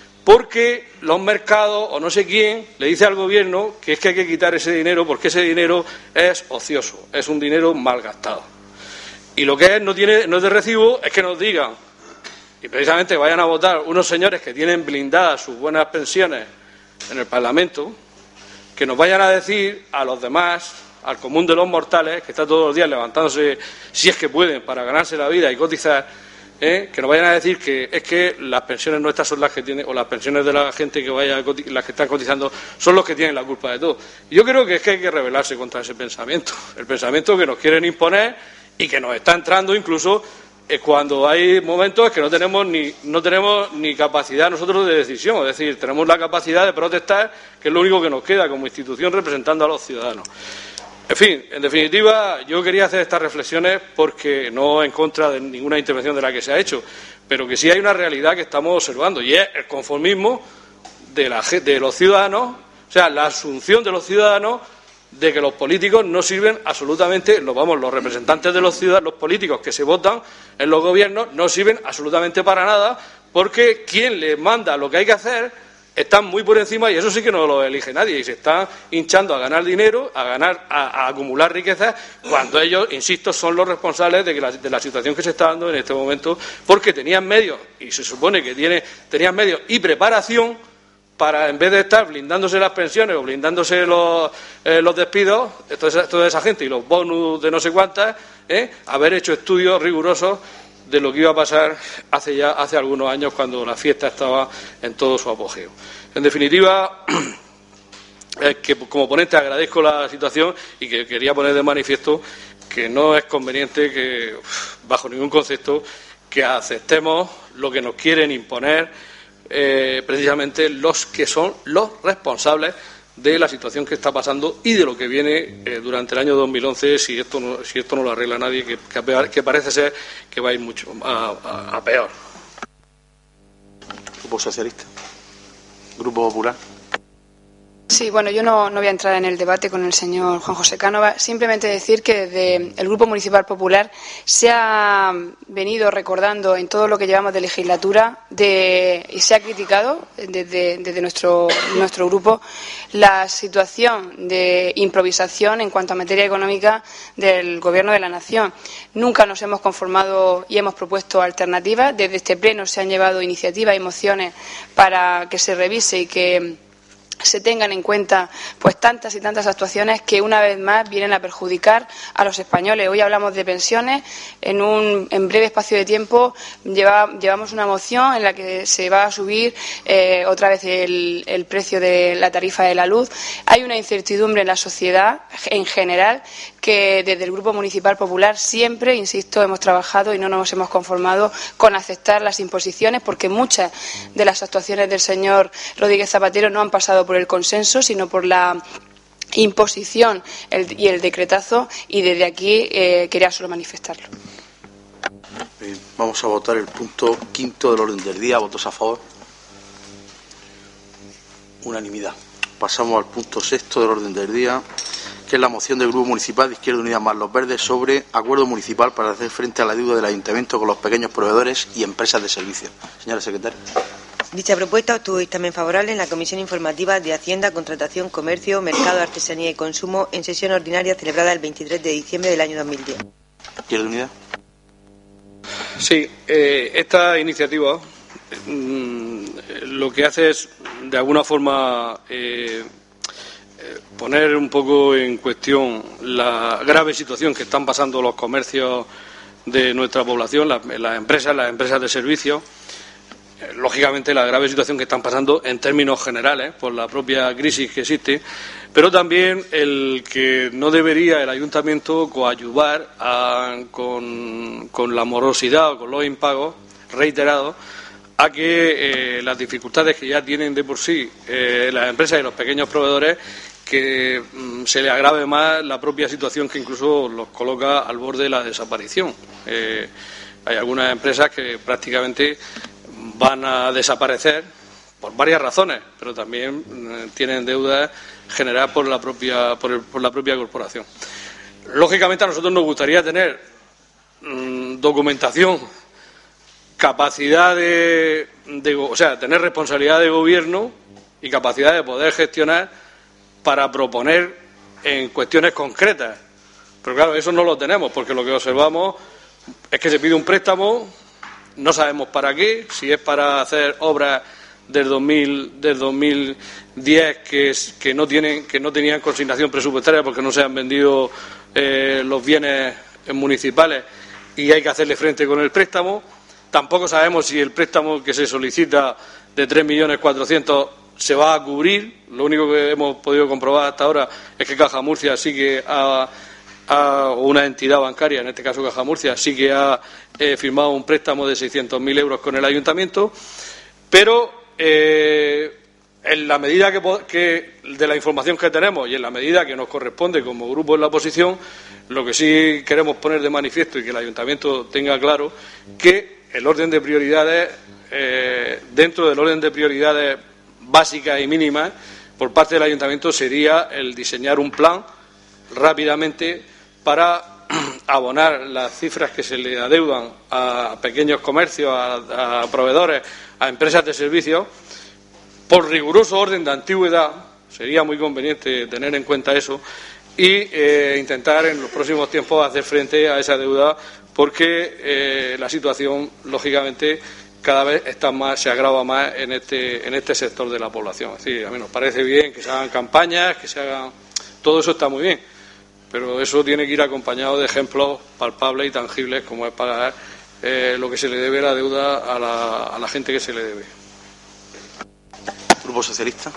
porque los mercados o no sé quién le dice al gobierno que es que hay que quitar ese dinero porque ese dinero es ocioso, es un dinero mal gastado. Y lo que es, no, tiene, no es de recibo es que nos digan, y precisamente vayan a votar unos señores que tienen blindadas sus buenas pensiones en el Parlamento, que nos vayan a decir a los demás, al común de los mortales, que está todos los días levantándose, si es que pueden, para ganarse la vida y cotizar, ¿eh? que nos vayan a decir que es que las pensiones nuestras son las que tienen, o las pensiones de la gente que vaya las que están cotizando son los que tienen la culpa de todo. Yo creo que es que hay que rebelarse contra ese pensamiento, el pensamiento que nos quieren imponer y que nos está entrando incluso eh, cuando hay momentos que no tenemos ni no tenemos ni capacidad nosotros de decisión, es decir, tenemos la capacidad de protestar, que es lo único que nos queda como institución representando a los ciudadanos. En fin, en definitiva, yo quería hacer estas reflexiones porque no en contra de ninguna intervención de la que se ha hecho, pero que sí hay una realidad que estamos observando y es el conformismo de, la, de los ciudadanos, o sea, la asunción de los ciudadanos de que los políticos no sirven absolutamente, los, vamos, los representantes de los ciudadanos, los políticos que se votan en los gobiernos no sirven absolutamente para nada porque quien les manda lo que hay que hacer están muy por encima y eso sí que no lo elige nadie y se están hinchando a ganar dinero, a ganar, a, a acumular riquezas, cuando ellos, insisto, son los responsables de, que la, de la situación que se está dando en este momento, porque tenían medios, y se supone que tiene, tenían medios y preparación para, en vez de estar blindándose las pensiones o blindándose los, eh, los despidos, toda esa, toda esa gente y los bonus de no sé cuántas, ¿eh? haber hecho estudios rigurosos de lo que iba a pasar hace ya hace algunos años cuando la fiesta estaba en todo su apogeo. En definitiva, es que como ponente agradezco la situación y que quería poner de manifiesto que no es conveniente que, bajo ningún concepto, que aceptemos lo que nos quieren imponer eh, precisamente los que son los responsables de la situación que está pasando y de lo que viene eh, durante el año dos mil once si esto no, si esto no lo arregla nadie, que, que, que parece ser que va a ir mucho a, a, a peor. Grupo Socialista. Grupo Popular. Sí, bueno, yo no, no voy a entrar en el debate con el señor Juan José Cánova, simplemente decir que desde el Grupo Municipal Popular se ha venido recordando en todo lo que llevamos de legislatura de, y se ha criticado desde, desde nuestro, nuestro grupo la situación de improvisación en cuanto a materia económica del Gobierno de la Nación. Nunca nos hemos conformado y hemos propuesto alternativas. Desde este Pleno se han llevado iniciativas y mociones para que se revise y que se tengan en cuenta pues tantas y tantas actuaciones que una vez más vienen a perjudicar a los españoles. Hoy hablamos de pensiones, en un en breve espacio de tiempo lleva, llevamos una moción en la que se va a subir eh, otra vez el, el precio de la tarifa de la luz. Hay una incertidumbre en la sociedad en general que desde el Grupo Municipal Popular siempre, insisto, hemos trabajado y no nos hemos conformado con aceptar las imposiciones, porque muchas de las actuaciones del señor Rodríguez Zapatero no han pasado por el consenso, sino por la imposición el, y el decretazo, y desde aquí eh, quería solo manifestarlo. Bien, vamos a votar el punto quinto del orden del día. ¿Votos a favor? Unanimidad. Pasamos al punto sexto del orden del día, que es la moción del Grupo Municipal de Izquierda Unida más Los Verdes sobre acuerdo municipal para hacer frente a la deuda del Ayuntamiento con los pequeños proveedores y empresas de servicios. Señora secretaria. Dicha propuesta obtuvo dictamen favorable en la Comisión Informativa de Hacienda, Contratación, Comercio, Mercado, Artesanía y Consumo en sesión ordinaria celebrada el veintitrés de diciembre del año dos mil diez. ¿Izquierda Unida? Sí, eh, esta iniciativa mmm, lo que hace es, de alguna forma, eh, poner un poco en cuestión la grave situación que están pasando los comercios de nuestra población, las, las empresas, las empresas de servicios. Lógicamente, la grave situación que están pasando en términos generales por la propia crisis que existe, pero también el que no debería el ayuntamiento coadyuvar a, con, con la morosidad o con los impagos reiterados a que eh, las dificultades que ya tienen de por sí eh, las empresas y los pequeños proveedores, que mm, se le agrave más la propia situación que incluso los coloca al borde de la desaparición. Eh, hay algunas empresas que prácticamente van a desaparecer por varias razones, pero también eh, tienen deudas generadas por la propia por, el, por la propia corporación. Lógicamente, a nosotros nos gustaría tener mmm, documentación, capacidad de, de, o sea, tener responsabilidad de gobierno y capacidad de poder gestionar para proponer en cuestiones concretas. Pero claro, eso no lo tenemos, porque lo que observamos es que se pide un préstamo, no sabemos para qué, si es para hacer obras del dos mil, del dos mil diez que, es, que, no tienen, que no tenían consignación presupuestaria porque no se han vendido eh, los bienes municipales y hay que hacerle frente con el préstamo. Tampoco sabemos si el préstamo que se solicita de tres millones cuatrocientos mil se va a cubrir. Lo único que hemos podido comprobar hasta ahora es que Caja Murcia sí que ha, ha una entidad bancaria, en este caso Caja Murcia, sí que ha eh, firmado un préstamo de seiscientos mil euros con el ayuntamiento, pero eh, en la medida que, que de la información que tenemos y en la medida que nos corresponde como grupo en la oposición, lo que sí queremos poner de manifiesto y que el ayuntamiento tenga claro que el orden de prioridades, eh, dentro del orden de prioridades básicas y mínimas por parte del ayuntamiento sería el diseñar un plan rápidamente para abonar las cifras que se le adeudan a pequeños comercios, a, a proveedores, a empresas de servicios, por riguroso orden de antigüedad. Sería muy conveniente tener en cuenta eso y eh, intentar en los próximos tiempos hacer frente a esa deuda, porque eh, la situación, lógicamente, cada vez está más, se agrava más en este, en este sector de la población. Es decir, a mí nos parece bien que se hagan campañas, que se hagan, todo eso está muy bien, pero eso tiene que ir acompañado de ejemplos palpables y tangibles, como es pagar eh, lo que se le debe la deuda a la, a la gente que se le debe. Grupo Socialista.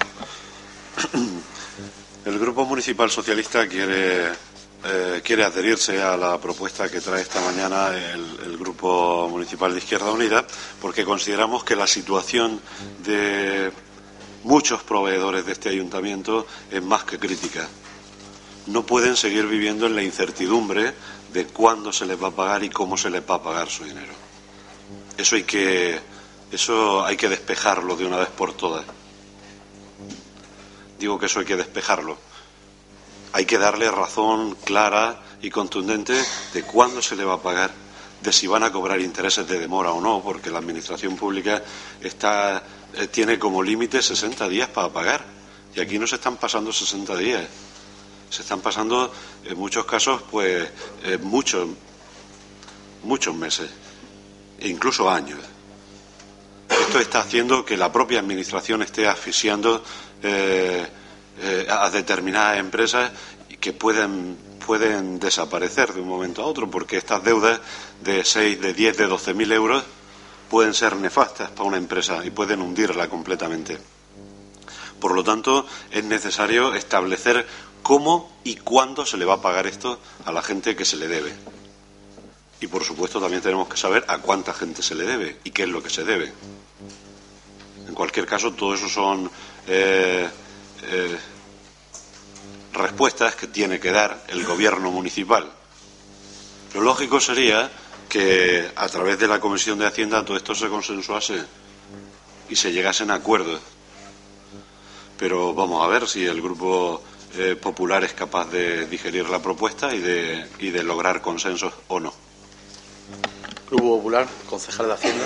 El Grupo Municipal Socialista quiere Eh, quiere adherirse a la propuesta que trae esta mañana el, el Grupo Municipal de Izquierda Unida, porque consideramos que la situación de muchos proveedores de este ayuntamiento es más que crítica. No pueden seguir viviendo en la incertidumbre de cuándo se les va a pagar y cómo se les va a pagar su dinero. Eso hay que, eso hay que despejarlo de una vez por todas. Digo que eso hay que despejarlo. Hay que darle razón clara y contundente de cuándo se le va a pagar, de si van a cobrar intereses de demora o no, porque la Administración Pública está, eh, tiene como límite sesenta días para pagar, y aquí no se están pasando sesenta días, se están pasando en muchos casos pues eh, muchos, muchos meses, e incluso años. Esto está haciendo que la propia Administración esté asfixiando eh, Eh, a determinadas empresas que pueden, pueden desaparecer de un momento a otro, porque estas deudas de seis, de diez, de doce mil euros pueden ser nefastas para una empresa y pueden hundirla completamente. Por lo tanto, es necesario establecer cómo y cuándo se le va a pagar esto a la gente que se le debe. Y, por supuesto, también tenemos que saber a cuánta gente se le debe y qué es lo que se debe. En cualquier caso, todo eso son Eh, Eh, respuestas que tiene que dar el gobierno municipal. Lo lógico sería que a través de la Comisión de Hacienda todo esto se consensuase y se llegasen a acuerdos, pero vamos a ver si el Grupo eh, Popular es capaz de digerir la propuesta y de, y de lograr consensos o no. Grupo Popular, concejal de Hacienda.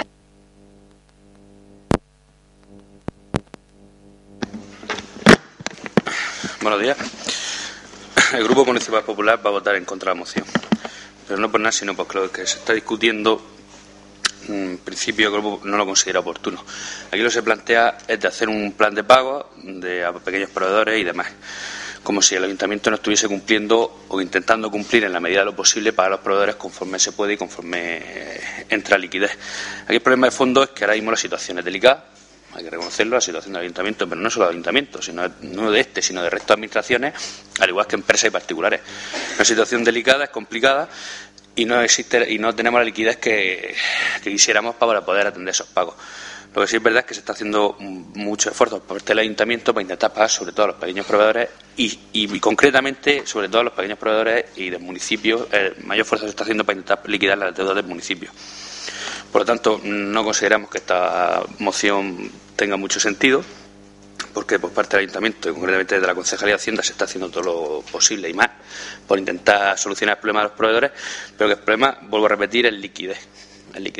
Buenos días. El Grupo Municipal Popular va a votar en contra de la moción, pero no por nada, sino porque lo que se está discutiendo, en principio, el Grupo no lo considera oportuno. Aquí lo que se plantea es de hacer un plan de pago de, a pequeños proveedores y demás, como si el Ayuntamiento no estuviese cumpliendo o intentando cumplir en la medida de lo posible para los proveedores conforme se puede y conforme eh, entra liquidez. Aquí el problema de fondo es que ahora mismo la situación es delicada. Hay que reconocerlo, la situación del ayuntamiento, pero no solo del ayuntamiento, sino no de este, sino de resto de administraciones, al igual que empresas y particulares. Una situación delicada, es complicada y no existe y no tenemos la liquidez que, que quisiéramos para poder atender esos pagos. Lo que sí es verdad es que se está haciendo mucho esfuerzo por parte del ayuntamiento para intentar pagar sobre todo a los pequeños proveedores y, y, y concretamente sobre todo a los pequeños proveedores y del municipio. El mayor esfuerzo se está haciendo para intentar liquidar las deudas del municipio. Por lo tanto, no consideramos que esta moción tenga mucho sentido, porque por parte del Ayuntamiento y concretamente de la Concejalía de Hacienda se está haciendo todo lo posible y más por intentar solucionar el problema de los proveedores, pero que el problema, vuelvo a repetir, es liquidez. Es liquidez.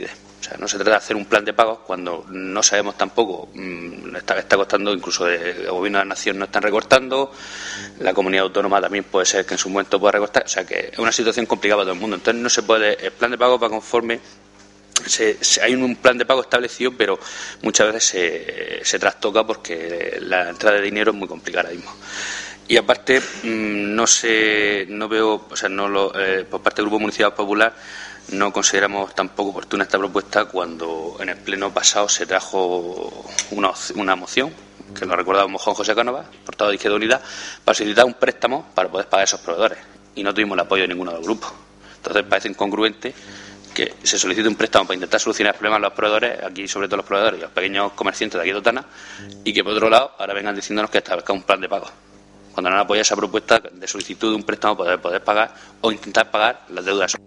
sea, no se trata de hacer un plan de pagos cuando no sabemos tampoco, mmm, está, está costando, incluso el gobierno de la nación no están recortando, la comunidad autónoma también puede ser que en su momento pueda recortar, o sea que es una situación complicada para todo el mundo. Entonces no se puede, el plan de pagos va conforme, se, se, hay un plan de pago establecido, pero muchas veces se, se trastoca porque la entrada de dinero es muy complicada ahora mismo. Y aparte, mmm, no sé, no veo, o sea, no lo, eh, por parte del Grupo Municipal Popular, no consideramos tampoco oportuna esta propuesta cuando en el pleno pasado se trajo una, una moción, que lo recordábamos con José Cánovas, portavoz de Izquierda Unida, para solicitar un préstamo para poder pagar a esos proveedores. Y no tuvimos el apoyo de ninguno de los grupos. Entonces parece incongruente que se solicite un préstamo para intentar solucionar el problema a los proveedores, aquí sobre todo los proveedores y los pequeños comerciantes de aquí de Totana, y que por otro lado ahora vengan diciéndonos que establezca un plan de pago, cuando no han apoyado esa propuesta de solicitud de un préstamo para poder pagar o intentar pagar las deudas.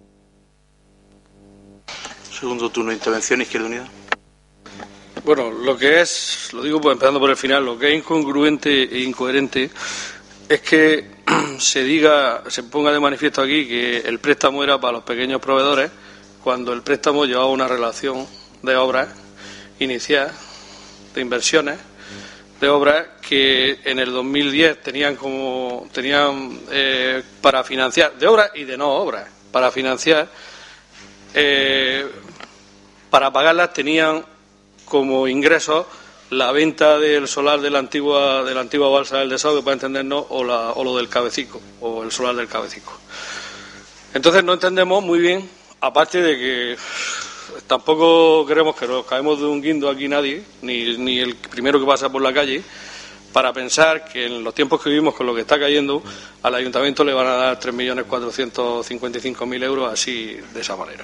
Segundo turno de intervención, Izquierda Unida. Bueno, lo que es, lo digo pues empezando por el final, lo que es incongruente e incoherente es que se diga, se ponga de manifiesto aquí que el préstamo era para los pequeños proveedores, cuando el préstamo llevaba una relación de obras inicial, de inversiones, de obras que en el dos mil diez tenían como tenían eh, para financiar, de obras y de no obras, para financiar, eh, para pagarlas tenían como ingresos la venta del solar de la antigua de la antigua balsa del Desahogue, para entendernos, o, la, o lo del Cabecico, o el solar del Cabecico. Entonces no entendemos muy bien, aparte de que tampoco queremos que nos caemos de un guindo aquí nadie, ni, ni el primero que pasa por la calle, para pensar que en los tiempos que vivimos con lo que está cayendo, al ayuntamiento le van a dar tres millones cuatrocientos cincuenta y cinco mil euros así, de esa manera.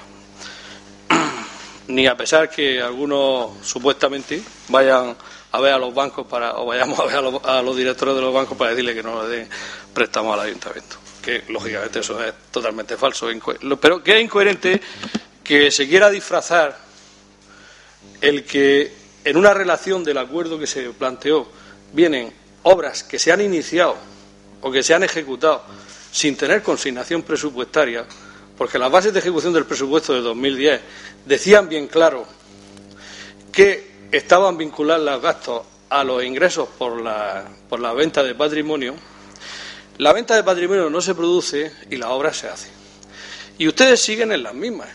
Ni a pesar que algunos supuestamente vayan a ver a los bancos para o vayamos a ver a los, a los directores de los bancos para decirle que no le den préstamos al ayuntamiento, que lógicamente eso es totalmente falso, pero que es incoherente que se quiera disfrazar el que en una relación del acuerdo que se planteó vienen obras que se han iniciado o que se han ejecutado sin tener consignación presupuestaria, porque las bases de ejecución del presupuesto de dos mil diez decían bien claro que estaban vinculados los gastos a los ingresos por la, por la venta de patrimonio. La venta de patrimonio no se produce y la obra se hace. Y ustedes siguen en las mismas,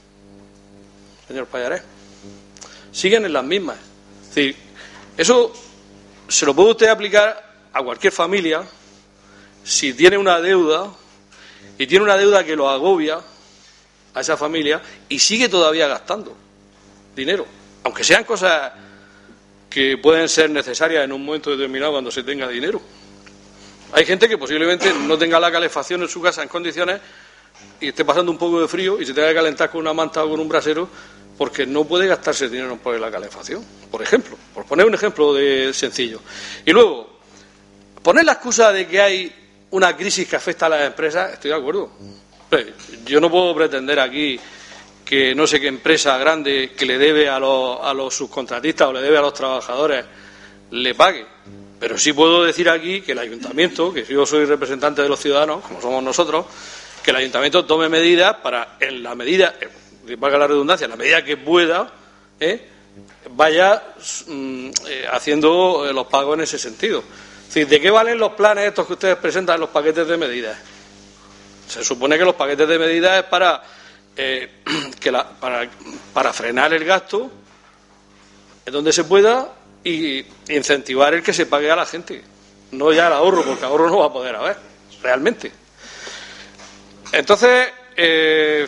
señor Pallarés, siguen en las mismas. Es decir, eso se lo puede usted aplicar a cualquier familia si tiene una deuda y tiene una deuda que lo agobia a esa familia y sigue todavía gastando dinero, aunque sean cosas que pueden ser necesarias en un momento determinado cuando se tenga dinero. Hay gente que posiblemente no tenga la calefacción en su casa en condiciones y esté pasando un poco de frío y se tenga que calentar con una manta o con un brasero porque no puede gastarse dinero por la calefacción, por ejemplo, por poner un ejemplo de sencillo. Y luego, poner la excusa de que hay una crisis que afecta a las empresas, estoy de acuerdo. Yo no puedo pretender aquí que no sé qué empresa grande que le debe a los, a los subcontratistas o le debe a los trabajadores le pague. Pero sí puedo decir aquí que el ayuntamiento, que yo soy representante de los ciudadanos, como somos nosotros, que el ayuntamiento tome medidas para, en la medida, eh, valga la redundancia, en la medida que pueda, eh, vaya mm, eh, haciendo los pagos en ese sentido. Es decir, ¿de qué valen los planes estos que ustedes presentan en los paquetes de medidas? Se supone que los paquetes de medidas es para, eh, que la, para, para frenar el gasto en donde se pueda y incentivar el que se pague a la gente, no ya el ahorro, porque ahorro no va a poder haber, realmente. Entonces, eh,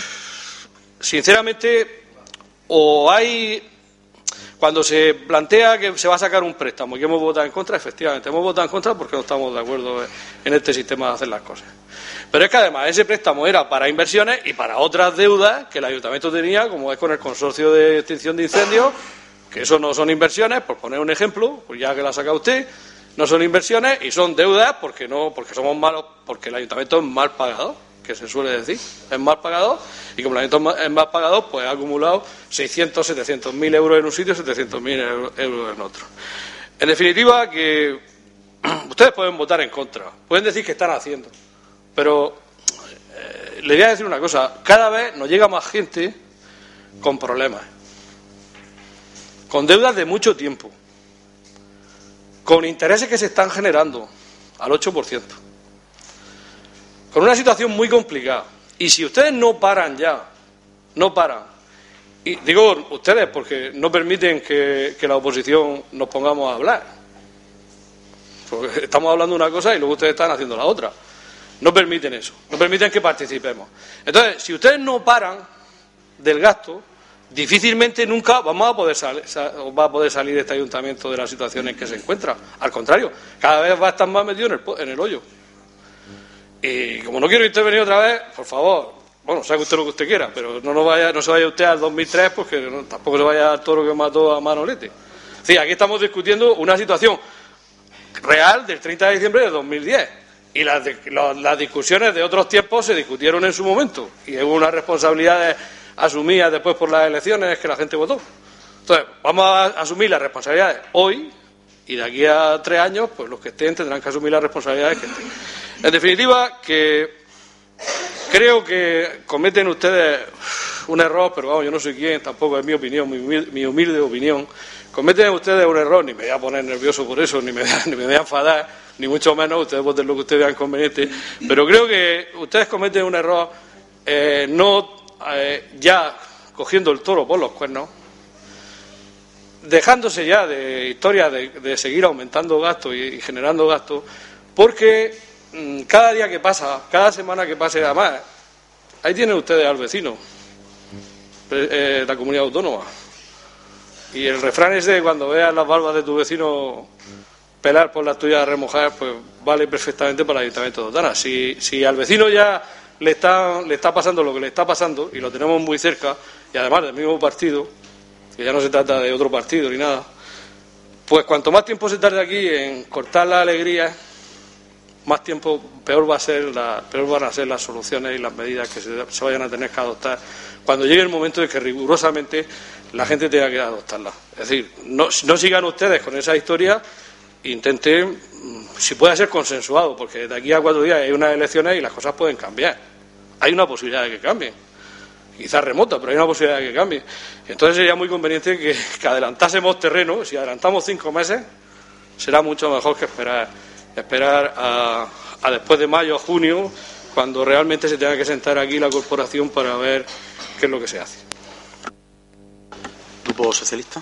sinceramente, o hay... Cuando se plantea que se va a sacar un préstamo y que hemos votado en contra, efectivamente, hemos votado en contra porque no estamos de acuerdo en este sistema de hacer las cosas. Pero es que además ese préstamo era para inversiones y para otras deudas que el ayuntamiento tenía, como es con el consorcio de extinción de incendios, que eso no son inversiones, por poner un ejemplo, pues ya que la saca usted, no son inversiones y son deudas porque no, porque somos malos, porque el ayuntamiento es mal pagador, que se suele decir, es mal pagador, y como el ayuntamiento es mal pagador, pues ha acumulado seiscientos, setecientos mil euros en un sitio, setecientos mil euros en otro. En definitiva, que ustedes pueden votar en contra, pueden decir que están haciendo, pero eh, le voy a decir una cosa, cada vez nos llega más gente con problemas, con deudas de mucho tiempo, con intereses que se están generando al ocho por ciento, con una situación muy complicada. Y si ustedes no paran ya, no paran, y digo ustedes porque no permiten que, que la oposición nos pongamos a hablar, porque estamos hablando de una cosa y luego ustedes están haciendo la otra, no permiten eso, no permiten que participemos. Entonces, si ustedes no paran del gasto, difícilmente nunca vamos a poder salir, va a poder salir este ayuntamiento de la situación en que se encuentra. Al contrario, cada vez va a estar más metido en el, en el hoyo. Y como no quiero intervenir otra vez, por favor, bueno, saque usted lo que usted quiera, pero no, no, vaya, no se vaya usted al dos mil tres, porque no, tampoco se vaya al toro que mató a Manolete. Sí, aquí estamos discutiendo una situación real del treinta de diciembre de dos mil diez. Y las, de, las, las discusiones de otros tiempos se discutieron en su momento. Y hubo unas responsabilidades asumidas después por las elecciones que la gente votó. Entonces, vamos a asumir las responsabilidades hoy, y de aquí a tres años, pues los que estén tendrán que asumir las responsabilidades que estén. En definitiva, que creo que cometen ustedes un error, pero vamos, yo no soy quien, tampoco es mi opinión, mi humilde, mi humilde opinión. Cometen ustedes un error, ni me voy a poner nervioso por eso, ni me, ni me voy a enfadar, ni mucho menos, ustedes voten lo que ustedes vean conveniente, pero creo que ustedes cometen un error eh, no eh, ya cogiendo el toro por los cuernos, dejándose ya de historias de, de seguir aumentando gastos y, y generando gastos, porque mmm, cada día que pasa, cada semana que pase, además, ahí tienen ustedes al vecino, eh, la comunidad autónoma. Y el refrán es de cuando veas las barbas de tu vecino pelar por las tuyas remojadas, pues vale perfectamente para el Ayuntamiento de Totana. Si, si al vecino ya le está, le está pasando lo que le está pasando, y lo tenemos muy cerca, y además del mismo partido, que ya no se trata de otro partido ni nada, pues cuanto más tiempo se tarde aquí en cortar la alegría, más tiempo peor va a ser la, peor van a ser las soluciones y las medidas que se, se vayan a tener que adoptar cuando llegue el momento de que rigurosamente la gente tenga que adoptarlas. Es decir, no, no sigan ustedes con esa historia, intenten, si puede ser consensuado, porque de aquí a cuatro días hay unas elecciones y las cosas pueden cambiar. Hay una posibilidad de que cambien, quizás remota, pero hay una posibilidad de que cambie. Entonces sería muy conveniente que, que adelantásemos terreno. Si adelantamos cinco meses, será mucho mejor que esperar, esperar a, a después de mayo o junio, cuando realmente se tenga que sentar aquí la corporación para ver qué es lo que se hace. Grupo Socialista.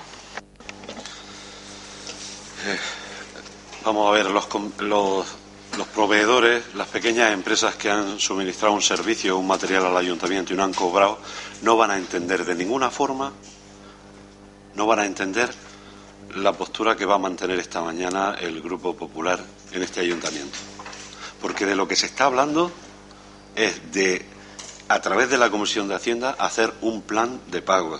Eh, vamos a ver, los, los, los proveedores, las pequeñas empresas que han suministrado un servicio, un material al ayuntamiento y no han cobrado, no van a entender de ninguna forma, no van a entender la postura que va a mantener esta mañana el Grupo Popular en este ayuntamiento. Porque de lo que se está hablando es de, a través de la Comisión de Hacienda, hacer un plan de pagos.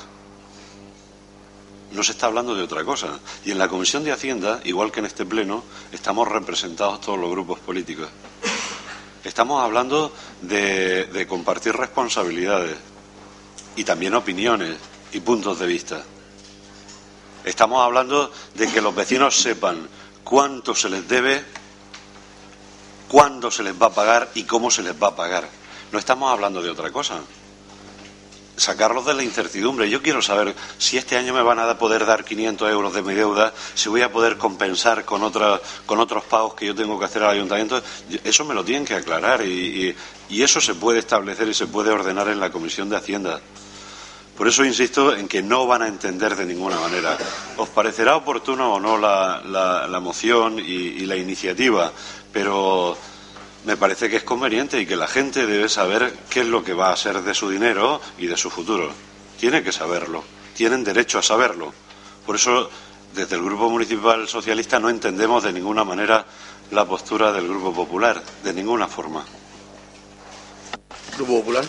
No se está hablando de otra cosa. Y en la Comisión de Hacienda, igual que en este pleno, estamos representados todos los grupos políticos. Estamos hablando de, de compartir responsabilidades y también opiniones y puntos de vista. Estamos hablando de que los vecinos sepan cuánto se les debe, cuándo se les va a pagar y cómo se les va a pagar. No estamos hablando de otra cosa. Sacarlos de la incertidumbre. Yo quiero saber si este año me van a poder dar quinientos euros de mi deuda, si voy a poder compensar con, otra, con otros pagos que yo tengo que hacer al ayuntamiento. Eso me lo tienen que aclarar y, y, y eso se puede establecer y se puede ordenar en la Comisión de Hacienda. Por eso insisto en que no van a entender de ninguna manera. Os parecerá oportuno o no la, la, la moción y, y la iniciativa, pero me parece que es conveniente y que la gente debe saber qué es lo que va a ser de su dinero y de su futuro. Tiene que saberlo, tienen derecho a saberlo. Por eso, desde el Grupo Municipal Socialista no entendemos de ninguna manera la postura del Grupo Popular, de ninguna forma. Grupo Popular.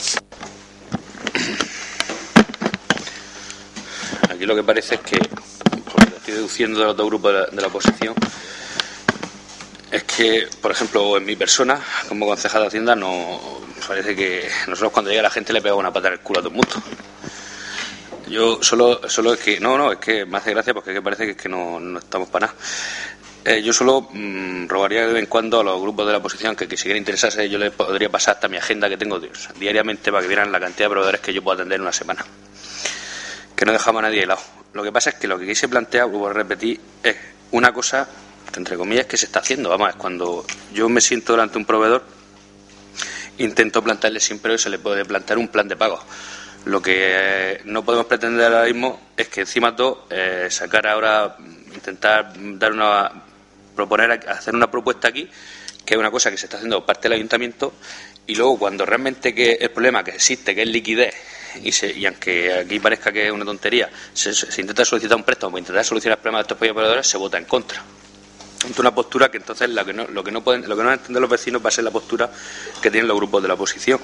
Aquí lo que parece es que, por lo que estoy deduciendo de los dos grupos de la, de la oposición, es que, por ejemplo, en mi persona, como concejal de Hacienda, no parece que nosotros cuando llega la gente le pegamos una pata en el culo a todo el mundo. Yo solo, solo es que, no, no, es que me hace gracia porque es que parece que, es que no, no estamos para nada. Eh, yo solo mmm, rogaría de vez en cuando a los grupos de la oposición que, que si quieren interesarse, yo les podría pasar hasta mi agenda que tengo diariamente para que vieran la cantidad de proveedores que yo puedo atender en una semana. que no dejamos a nadie de lado. Lo que pasa es que lo que aquí se plantea, vuelvo a repetir, es una cosa que, entre comillas, que se está haciendo. Vamos, es cuando yo me siento delante de un proveedor, intento plantearle siempre que se le puede plantear un plan de pago. Lo que eh, no podemos pretender ahora mismo es que encima de todo eh, sacar ahora, intentar dar una, proponer, hacer una propuesta aquí, que es una cosa que se está haciendo por parte del ayuntamiento, y luego cuando realmente que el problema que existe, que es liquidez, y, se, y aunque aquí parezca que es una tontería, se, se intenta solicitar un préstamo para intentar solucionar el problema de estos pequeños proveedores, se vota en contra. Es una postura que entonces lo que no, lo que no pueden, lo que no van a entender los vecinos va a ser la postura que tienen los grupos de la oposición.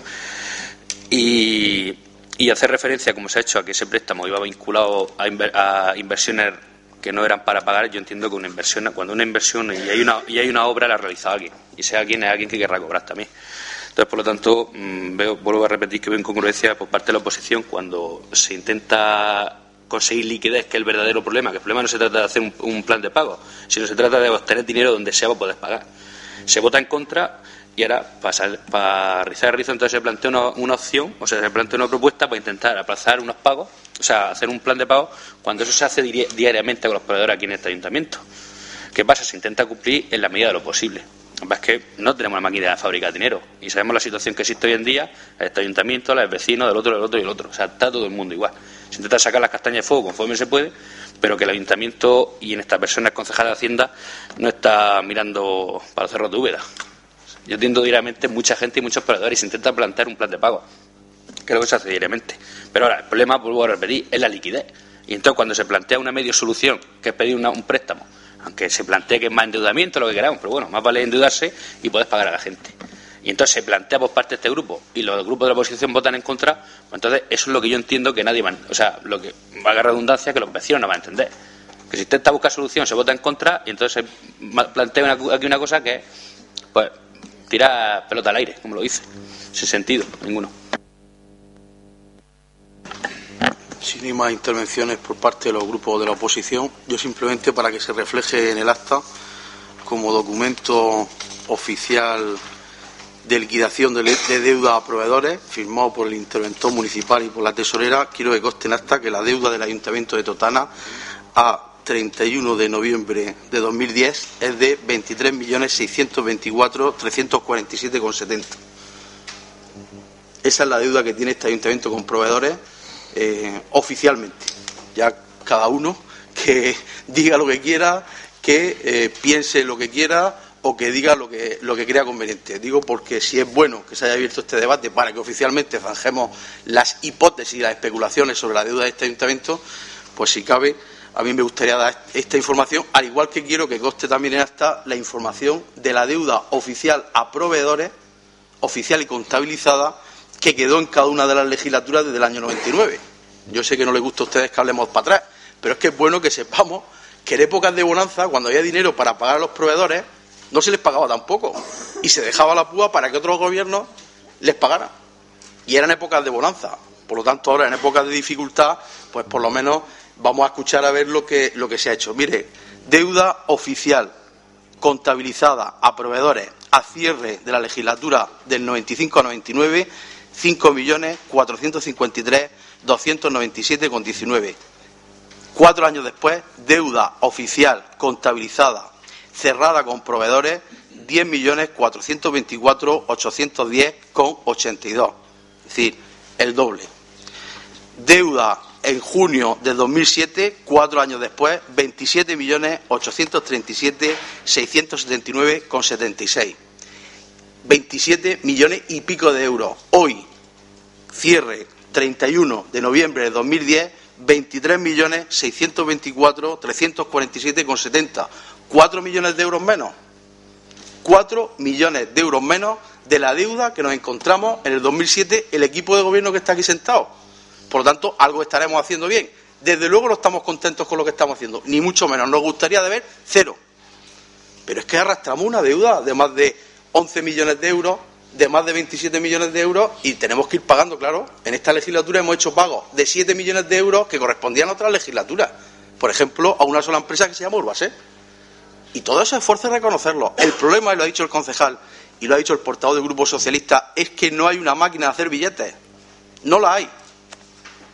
Y Y hacer referencia, como se ha hecho, a que ese préstamo iba vinculado a, inver a inversiones que no eran para pagar. Yo entiendo que una inversión, cuando una inversión y hay una, y hay una obra, la ha realizado alguien. Y sea alguien, es alguien que querrá cobrar también. Entonces, por lo tanto, mmm, veo, vuelvo a repetir que veo incongruencia por parte de la oposición cuando se intenta conseguir liquidez, que es el verdadero problema. Que el problema no se trata de hacer un, un plan de pago, sino se trata de obtener dinero donde sea para poder pagar. Se vota en contra. Y ahora, para, para rizar el rizo, entonces se plantea una, una opción, o sea, se plantea una propuesta para intentar aplazar unos pagos, o sea, hacer un plan de pago, cuando eso se hace di diariamente con los proveedores aquí en este ayuntamiento. ¿Qué pasa? Se intenta cumplir en la medida de lo posible. Lo que pasa es que no tenemos una máquina de fabricar dinero, y sabemos la situación que existe hoy en día, este ayuntamiento, los vecinos, del otro, del otro y del otro. O sea, está todo el mundo igual. Se intenta sacar las castañas de fuego conforme se puede, pero que el ayuntamiento, y en esta persona el concejal de Hacienda, no está mirando para los cerros de Úbeda. Yo entiendo diariamente mucha gente y muchos proveedores y se intenta plantear un plan de pago, que es lo que se hace diariamente. Pero ahora, el problema, vuelvo a repetir, es la liquidez. Y entonces, cuando se plantea una medio solución, que es pedir una, un préstamo, aunque se plantee que es más endeudamiento, lo que queramos, pero bueno, más vale endeudarse y puedes pagar a la gente. Y entonces se plantea por parte de este grupo y los grupos de la oposición votan en contra, pues entonces eso es lo que yo entiendo que nadie va, o sea, lo que valga la redundancia, que los vecinos no van a entender. Que si intenta buscar solución, se vota en contra y entonces se plantea una, aquí una cosa que es, pues, tirar pelota al aire, como lo dice, sin sentido ninguno. Sin más intervenciones por parte de los grupos de la oposición, yo simplemente, para que se refleje en el acta como documento oficial de liquidación de, de deuda a proveedores, firmado por el interventor municipal y por la tesorera, quiero que conste en acta que la deuda del Ayuntamiento de Totana a treinta y uno de noviembre de dos mil diez es de veintitrés millones seiscientos veinticuatro mil trescientos cuarenta y siete coma setenta. Esa es la deuda que tiene este ayuntamiento con proveedores eh, oficialmente. Ya cada uno que diga lo que quiera, que eh, piense lo que quiera o que diga lo que, lo que crea conveniente. Digo porque si es bueno que se haya abierto este debate para que oficialmente zanjemos las hipótesis y las especulaciones sobre la deuda de este ayuntamiento, pues si cabe, a mí me gustaría dar esta información, al igual que quiero que conste también en esta la información de la deuda oficial a proveedores, oficial y contabilizada, que quedó en cada una de las legislaturas desde el año noventa y nueve. Yo sé que no les gusta a ustedes que hablemos para atrás, pero es que es bueno que sepamos que en épocas de bonanza, cuando había dinero para pagar a los proveedores, no se les pagaba tampoco, y se dejaba la púa para que otros gobiernos les pagaran. Y eran épocas de bonanza. Por lo tanto, ahora en épocas de dificultad, pues por lo menos vamos a escuchar a ver lo que, lo que se ha hecho. Mire, deuda oficial contabilizada a proveedores a cierre de la legislatura del noventa y cinco a noventa y nueve, cinco millones cuatrocientos cincuenta y tres mil doscientos noventa y siete coma diecinueve. Cuatro años después, deuda oficial contabilizada cerrada con proveedores, diez millones cuatrocientos veinticuatro mil ochocientos diez coma ochenta y dos. Es decir, el doble. Deuda en junio de dos mil siete, cuatro años después, veintisiete millones ochocientos treinta y siete mil seiscientos setenta y nueve coma setenta y seis. veintisiete millones y pico de euros. Hoy, cierre treinta y uno de noviembre de dos mil diez, veintitrés millones seiscientos veinticuatro mil trescientos cuarenta y siete coma setenta. cuatro millones de euros menos. cuatro millones de euros menos de la deuda que nos encontramos en el dos mil siete el equipo de gobierno que está aquí sentado. Por lo tanto, algo estaremos haciendo bien. Desde luego no estamos contentos con lo que estamos haciendo, ni mucho menos. Nos gustaría de ver cero. Pero es que arrastramos una deuda de más de once millones de euros, de más de veintisiete millones de euros, y tenemos que ir pagando, claro. En esta legislatura hemos hecho pagos de siete millones de euros que correspondían a otras legislaturas. Por ejemplo, a una sola empresa que se llama Urbaser. Y todo ese esfuerzo es reconocerlo. El problema, y lo ha dicho el concejal, y lo ha dicho el portavoz del Grupo Socialista, es que no hay una máquina de hacer billetes. No la hay.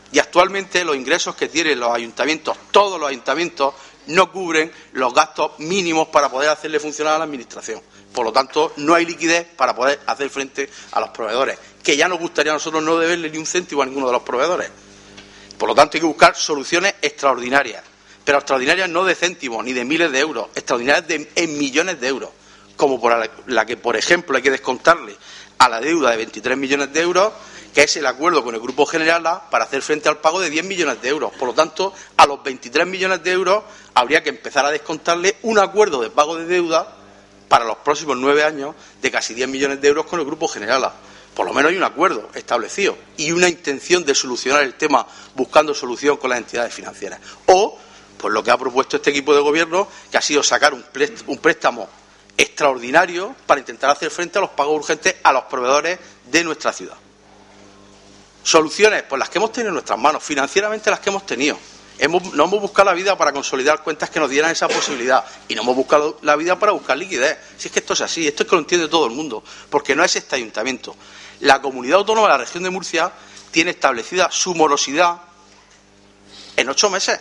Y actualmente los ingresos que tienen los ayuntamientos, todos los ayuntamientos, no cubren los gastos mínimos para poder hacerle funcionar a la Administración. Por lo tanto, no hay liquidez para poder hacer frente a los proveedores, que ya nos gustaría a nosotros no deberle ni un céntimo a ninguno de los proveedores. Por lo tanto, hay que buscar soluciones extraordinarias, pero extraordinarias no de céntimos ni de miles de euros, extraordinarias de, en millones de euros, como por la, la que, por ejemplo, hay que descontarle a la deuda de veintitrés millones de euros, que es el acuerdo con el Grupo Generala para hacer frente al pago de diez millones de euros. Por lo tanto, a los veintitrés millones de euros habría que empezar a descontarle un acuerdo de pago de deuda para los próximos nueve años de casi diez millones de euros con el Grupo Generala. Por lo menos hay un acuerdo establecido y una intención de solucionar el tema buscando solución con las entidades financieras. O, pues lo que ha propuesto este equipo de gobierno, que ha sido sacar un préstamo extraordinario para intentar hacer frente a los pagos urgentes a los proveedores de nuestra ciudad. Soluciones, pues las que hemos tenido en nuestras manos, financieramente las que hemos tenido. Hemos, no hemos buscado la vida para consolidar cuentas que nos dieran esa posibilidad y no hemos buscado la vida para buscar liquidez. Si es que esto es así, esto es que lo entiende todo el mundo, porque no es este ayuntamiento. La comunidad autónoma de la región de Murcia tiene establecida su morosidad en ocho meses.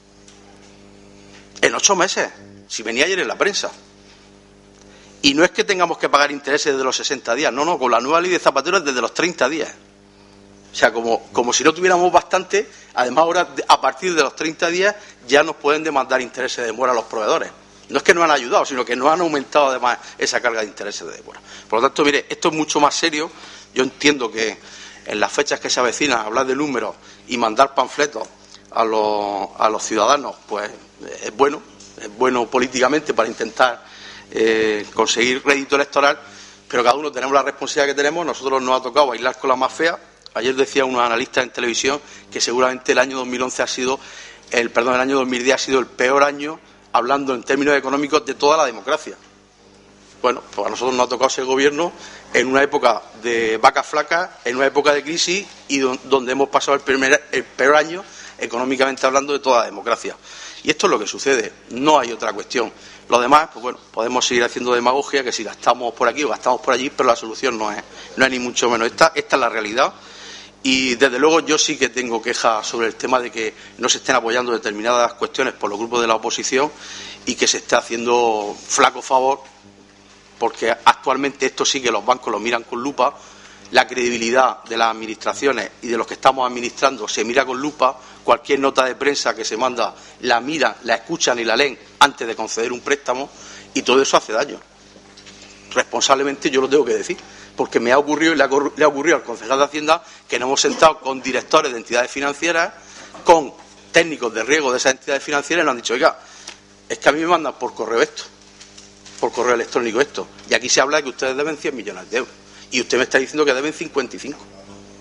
En ocho meses, si venía ayer en la prensa. Y no es que tengamos que pagar intereses desde los sesenta días, no, no, con la nueva ley de Zapatero es desde los treinta días. O sea, como, como si no tuviéramos bastante, además ahora a partir de los treinta días ya nos pueden demandar intereses de demora a los proveedores. No es que nos han ayudado, sino que nos han aumentado además esa carga de intereses de demora. Por lo tanto, mire, esto es mucho más serio. Yo entiendo que en las fechas que se avecinan, hablar de números y mandar panfletos a los, a los ciudadanos, pues es bueno, es bueno políticamente para intentar eh, conseguir rédito electoral, pero cada uno tenemos la responsabilidad que tenemos. Nosotros nos ha tocado bailar con la más fea. Ayer decía unos analistas en televisión que seguramente el año dos mil once ha sido, el perdón, el año dos mil diez ha sido el peor año, hablando en términos económicos, de toda la democracia. Bueno, pues a nosotros nos ha tocado ser gobierno en una época de vacas flacas, en una época de crisis y don, donde hemos pasado el, primer, el peor año, económicamente hablando, de toda la democracia. Y esto es lo que sucede, no hay otra cuestión. Lo demás, pues bueno, podemos seguir haciendo demagogia, que si gastamos por aquí o gastamos por allí, pero la solución no es, no es ni mucho menos. Esta, esta es la realidad. Y desde luego yo sí que tengo quejas sobre el tema de que no se estén apoyando determinadas cuestiones por los grupos de la oposición y que se esté haciendo flaco favor, porque actualmente esto sí que los bancos lo miran con lupa, la credibilidad de las administraciones y de los que estamos administrando se mira con lupa, cualquier nota de prensa que se manda la miran, la escuchan y la leen antes de conceder un préstamo, y todo eso hace daño. Responsablemente yo lo tengo que decir, porque me ha ocurrido y le ha, le ha ocurrido al concejal de Hacienda que nos hemos sentado con directores de entidades financieras, con técnicos de riesgo de esas entidades financieras, y nos han dicho, oiga, es que a mí me mandan por correo esto, por correo electrónico esto, y aquí se habla de que ustedes deben cien millones de euros, y usted me está diciendo que deben cincuenta y cinco.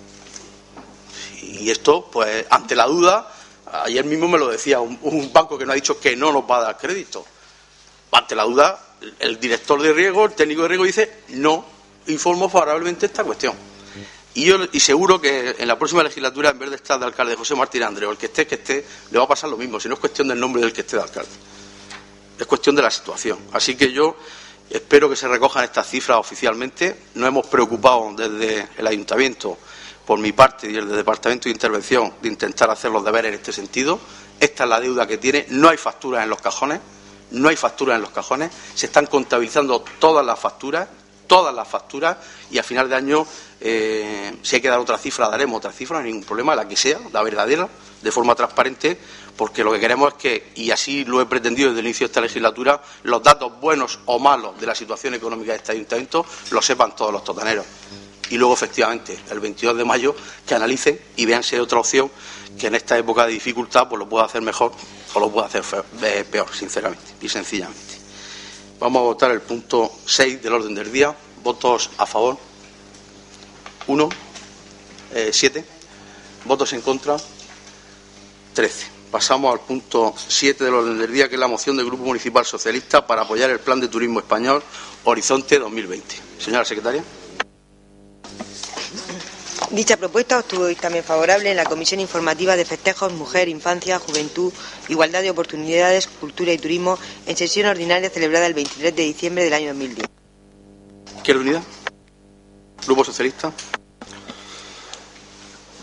Y esto, pues, ante la duda, ayer mismo me lo decía un, un banco que nos ha dicho que no nos va a dar crédito. Ante la duda, el director de riesgo, el técnico de riesgo, dice no informo favorablemente esta cuestión. Y yo y seguro que en la próxima legislatura, en vez de estar de alcalde José Martín Andrés o el que esté, que esté, le va a pasar lo mismo. Si no es cuestión del nombre del que esté de alcalde, es cuestión de la situación. Así que yo espero que se recojan estas cifras oficialmente. Nos hemos preocupado desde el ayuntamiento, por mi parte, y el Departamento de Intervención, de intentar hacer los deberes en este sentido. Esta es la deuda que tiene. No hay facturas en los cajones. No hay facturas en los cajones. Se están contabilizando todas las facturas, todas las facturas, y a final de año, eh, si hay que dar otra cifra, daremos otra cifra, no hay ningún problema, la que sea, la verdadera, de forma transparente, porque lo que queremos es que, y así lo he pretendido desde el inicio de esta legislatura, los datos buenos o malos de la situación económica de este ayuntamiento los sepan todos los totaneros. Y luego, efectivamente, el veintidós de mayo, que analicen y vean si hay otra opción que en esta época de dificultad pues lo pueda hacer mejor o lo pueda hacer peor, sinceramente y sencillamente. Vamos a votar el punto seis del orden del día. Votos a favor. Uno. Eh, siete. Votos en contra. Trece. Pasamos al punto siete del orden del día, que es la moción del Grupo Municipal Socialista para apoyar el Plan de Turismo Español Horizonte dos mil veinte. Señora secretaria. Dicha propuesta obtuvo dictamen favorable en la Comisión Informativa de Festejos, Mujer, Infancia, Juventud, Igualdad de Oportunidades, Cultura y Turismo en sesión ordinaria celebrada el veintitrés de diciembre del año dos mil diez. ¿Quiere unidad? Grupo Socialista. Vamos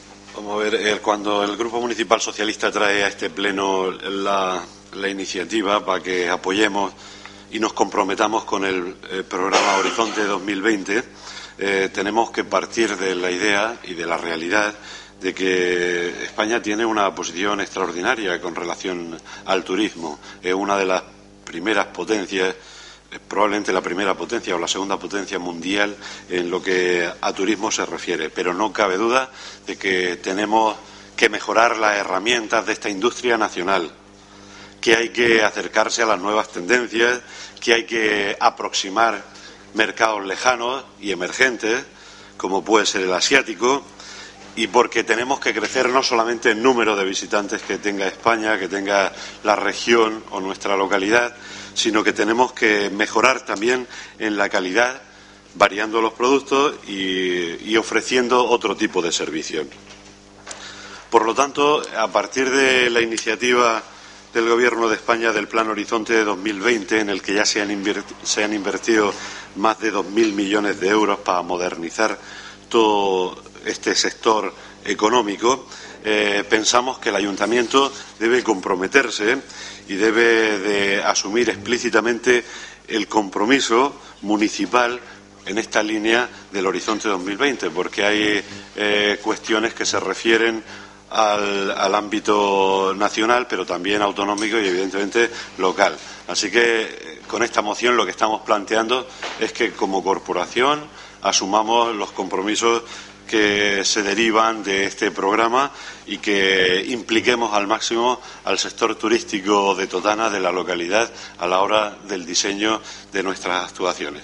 Vamos a ver, eh, cuando el Grupo Municipal Socialista trae a este pleno la, la iniciativa para que apoyemos y nos comprometamos con el eh, programa Horizonte dos mil veinte, eh, tenemos que partir de la idea y de la realidad de que España tiene una posición extraordinaria con relación al turismo. Es una de las primeras potencias, probablemente la primera potencia o la segunda potencia mundial en lo que a turismo se refiere, pero no cabe duda de que tenemos que mejorar las herramientas de esta industria nacional, que hay que acercarse a las nuevas tendencias, que hay que aproximar mercados lejanos y emergentes, como puede ser el asiático, y porque tenemos que crecer no solamente en número de visitantes que tenga España, que tenga la región o nuestra localidad, sino que tenemos que mejorar también en la calidad, variando los productos y, y ofreciendo otro tipo de servicios. Por lo tanto, a partir de la iniciativa del Gobierno de España del Plan Horizonte dos mil veinte, en el que ya se han, se han invertido más de dos mil millones de euros para modernizar todo este sector económico, eh, pensamos que el Ayuntamiento debe comprometerse y debe de asumir explícitamente el compromiso municipal en esta línea del Horizonte dos mil veinte, porque hay eh, cuestiones que se refieren al, al ámbito nacional, pero también autonómico y, evidentemente, local. Así que, con esta moción, lo que estamos planteando es que, como corporación, asumamos los compromisos que se derivan de este programa y que impliquemos al máximo al sector turístico de Totana, de la localidad, a la hora del diseño de nuestras actuaciones.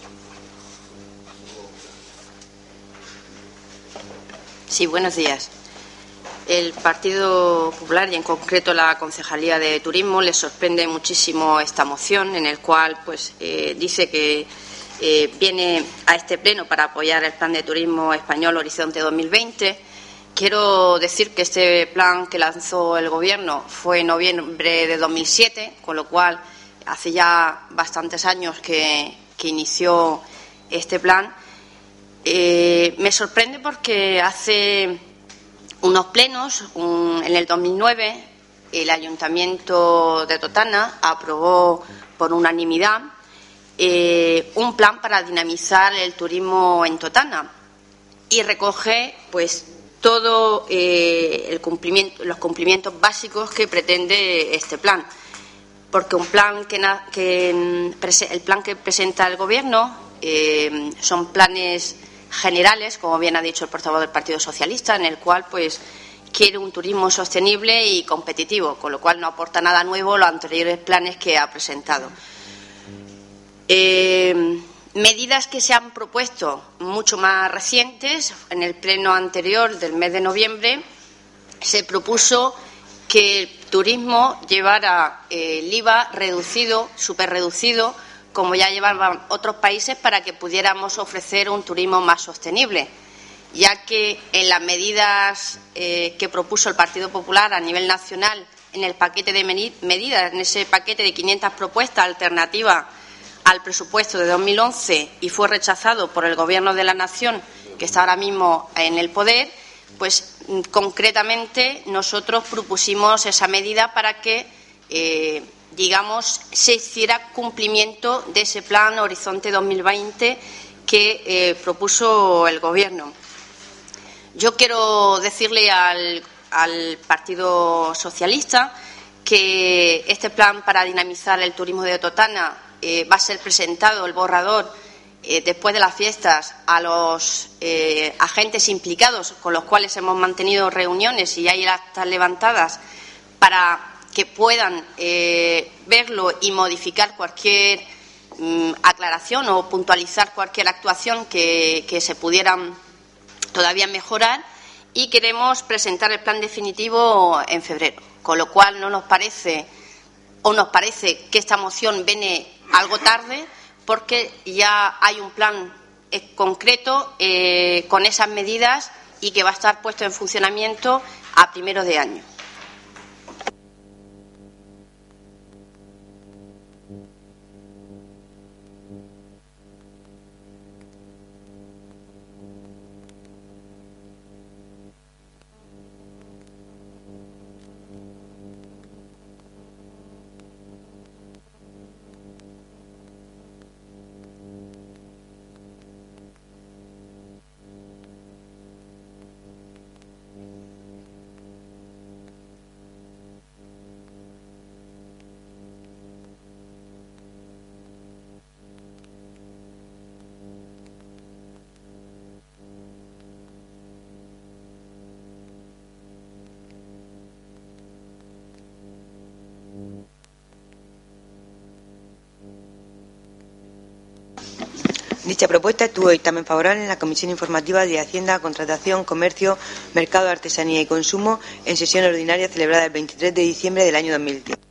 Sí, buenos días. El Partido Popular y, en concreto, la Concejalía de Turismo, les sorprende muchísimo esta moción, en el cual pues eh, dice que Eh, viene a este pleno para apoyar el Plan de Turismo Español Horizonte dos mil veinte. Quiero decir que este plan que lanzó el Gobierno fue en noviembre de dos mil siete, con lo cual hace ya bastantes años que, que inició este plan. Eh, me sorprende porque hace unos plenos, un, en el dos mil nueve, el Ayuntamiento de Totana aprobó por unanimidad Eh, un plan para dinamizar el turismo en Totana y recoge pues todo eh, el cumplimiento, los cumplimientos básicos que pretende este plan, porque un plan que, na, que el plan que presenta el Gobierno eh, son planes generales, como bien ha dicho el portavoz del Partido Socialista, en el cual pues quiere un turismo sostenible y competitivo, con lo cual no aporta nada nuevo los anteriores planes que ha presentado. Eh, medidas que se han propuesto mucho más recientes. En el pleno anterior del mes de noviembre se propuso que el turismo llevara eh, el I V A reducido, superreducido, como ya llevaban otros países, para que pudiéramos ofrecer un turismo más sostenible, ya que en las medidas eh, que propuso el Partido Popular a nivel nacional, en el paquete de medidas, en ese paquete de quinientas propuestas alternativas al presupuesto de dos mil once, y fue rechazado por el Gobierno de la Nación, que está ahora mismo en el poder, pues concretamente nosotros propusimos esa medida para que, eh, digamos, se hiciera cumplimiento de ese plan Horizonte dos mil veinte que eh, propuso el Gobierno. Yo quiero decirle al, al Partido Socialista que este plan para dinamizar el turismo de Totana Eh, va a ser presentado el borrador eh, después de las fiestas a los eh, agentes implicados, con los cuales hemos mantenido reuniones y hay actas levantadas para que puedan eh, verlo y modificar cualquier mm, aclaración o puntualizar cualquier actuación que, que se pudieran todavía mejorar, y queremos presentar el plan definitivo en febrero, con lo cual no nos parece o nos parece que esta moción viene algo tarde, porque ya hay un plan eh, concreto eh, con esas medidas y que va a estar puesto en funcionamiento a primeros de año. Dicha propuesta estuvo dictamen favorable en la Comisión Informativa de Hacienda, Contratación, Comercio, Mercado, Artesanía y Consumo en sesión ordinaria celebrada el veintitrés de diciembre del año dos mil diez.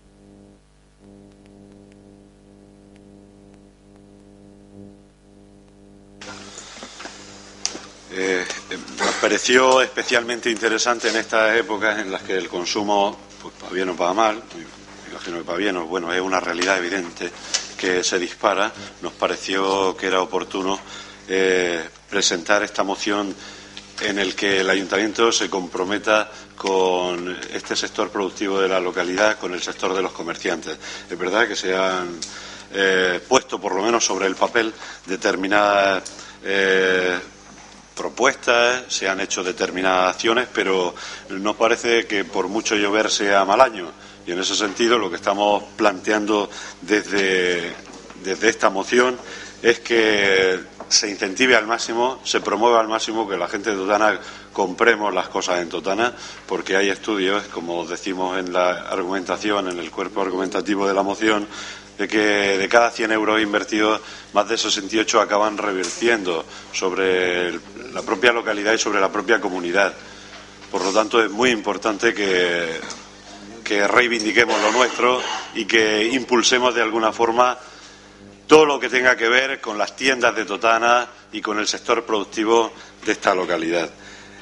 Eh, nos pareció especialmente interesante en estas épocas en las que el consumo, pues para bien o para mal, me imagino que para bien o bueno, es una realidad evidente que se dispara. Nos pareció que era oportuno eh, presentar esta moción en el que el Ayuntamiento se comprometa con este sector productivo de la localidad, con el sector de los comerciantes. Es verdad que se han eh, puesto, por lo menos sobre el papel, determinadas eh, propuestas, se han hecho determinadas acciones, pero no parece que por mucho llover sea mal año. Y en ese sentido lo que estamos planteando desde, desde esta moción es que se incentive al máximo, se promueva al máximo que la gente de Totana compremos las cosas en Totana, porque hay estudios, como decimos en la argumentación, en el cuerpo argumentativo de la moción, de que de cada cien euros invertidos, más de sesenta y ocho acaban revirtiendo sobre el, la propia localidad y sobre la propia comunidad. Por lo tanto, es muy importante que, que reivindiquemos lo nuestro y que impulsemos de alguna forma todo lo que tenga que ver con las tiendas de Totana y con el sector productivo de esta localidad.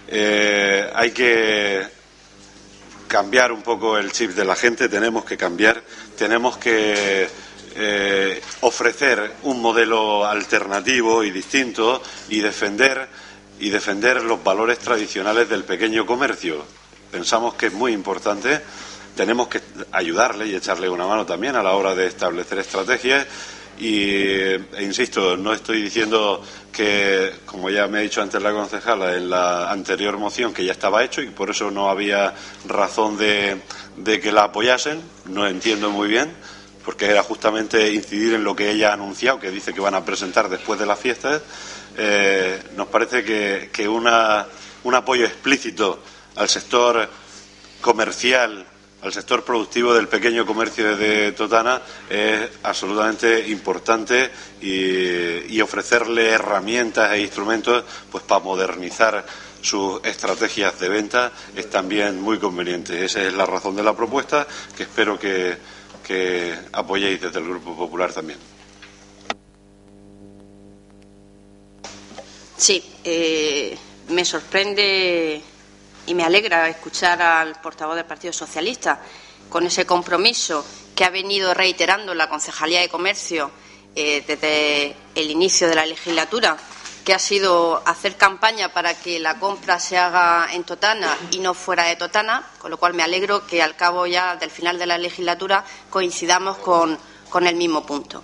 Eh, hay que cambiar un poco el chip de la gente, tenemos que cambiar, tenemos que eh, ofrecer un modelo alternativo y distinto y defender y defender los valores tradicionales del pequeño comercio. Pensamos que es muy importante, tenemos que ayudarle y echarle una mano también a la hora de establecer estrategias. Y, e insisto, no estoy diciendo que, como ya me ha dicho antes la concejala en la anterior moción, que ya estaba hecho y por eso no había razón de, de que la apoyasen. No entiendo muy bien, porque era justamente incidir en lo que ella ha anunciado, que dice que van a presentar después de las fiestas. Eh, nos parece que, que una, un apoyo explícito al sector comercial, al sector productivo del pequeño comercio de Totana es absolutamente importante y, y ofrecerle herramientas e instrumentos pues para modernizar sus estrategias de venta es también muy conveniente. Esa es la razón de la propuesta, que espero que, que apoyéis desde el Grupo Popular también. Sí, eh, me sorprende y me alegra escuchar al portavoz del Partido Socialista con ese compromiso que ha venido reiterando la Concejalía de Comercio eh, desde el inicio de la legislatura, que ha sido hacer campaña para que la compra se haga en Totana y no fuera de Totana, con lo cual me alegro que al cabo ya del final de la legislatura coincidamos con, con el mismo punto.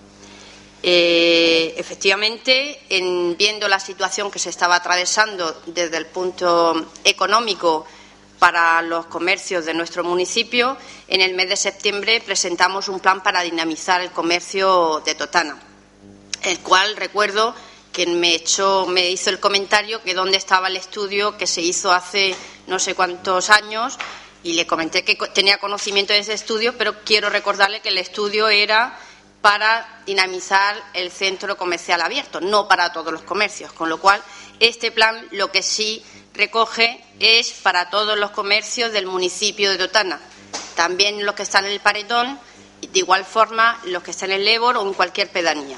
Eh, efectivamente, en, viendo la situación que se estaba atravesando desde el punto económico para los comercios de nuestro municipio, en el mes de septiembre presentamos un plan para dinamizar el comercio de Totana, el cual recuerdo que me, echó, me hizo el comentario que dónde estaba el estudio que se hizo hace no sé cuántos años, y le comenté que tenía conocimiento de ese estudio, pero quiero recordarle que el estudio era para dinamizar el centro comercial abierto, no para todos los comercios, con lo cual este plan lo que sí recoge es para todos los comercios del municipio de Totana, también los que están en el Paredón, y de igual forma los que están en el Ébor o en cualquier pedanía.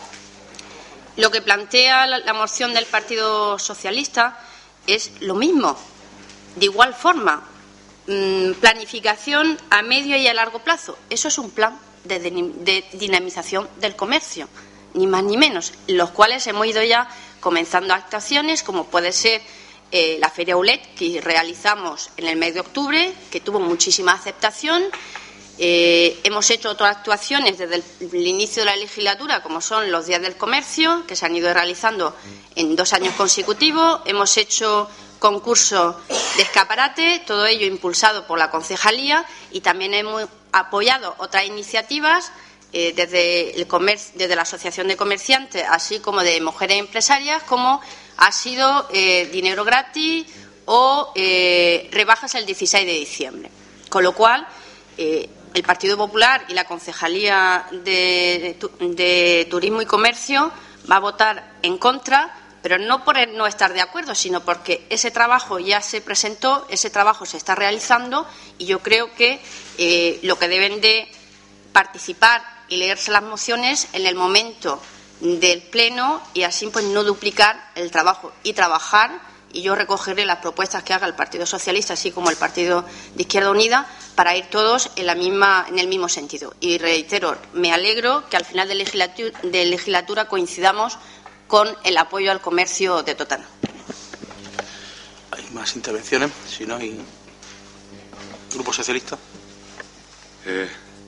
Lo que plantea la, la moción del Partido Socialista es lo mismo, de igual forma, mmm, planificación a medio y a largo plazo. Eso es un plan De, de dinamización del comercio, ni más ni menos, los cuales hemos ido ya comenzando actuaciones, como puede ser eh, la Feria U L E D que realizamos en el mes de octubre, que tuvo muchísima aceptación. Eh, hemos hecho otras actuaciones desde el, el inicio de la legislatura, como son los días del comercio, que se han ido realizando en dos años consecutivos. Hemos hecho concurso de escaparate, todo ello impulsado por la concejalía, y también hemos apoyado otras iniciativas eh, desde, el comercio, desde la Asociación de Comerciantes, así como de mujeres empresarias, como ha sido eh, dinero gratis o eh, rebajas el dieciséis de diciembre. Con lo cual, eh, el Partido Popular y la Concejalía de, de, de Turismo y Comercio va a votar en contra, pero no por no estar de acuerdo, sino porque ese trabajo ya se presentó, ese trabajo se está realizando y yo creo que eh, lo que deben de participar y leerse las mociones en el momento del Pleno y así pues no duplicar el trabajo y trabajar. Y yo recogeré las propuestas que haga el Partido Socialista, así como el Partido de Izquierda Unida, para ir todos en, la misma, en el mismo sentido. Y reitero, me alegro que al final de legislatura, de legislatura coincidamos con el apoyo al comercio de Totana. ¿Hay más intervenciones? Si no, hay Grupo Socialista. Eh,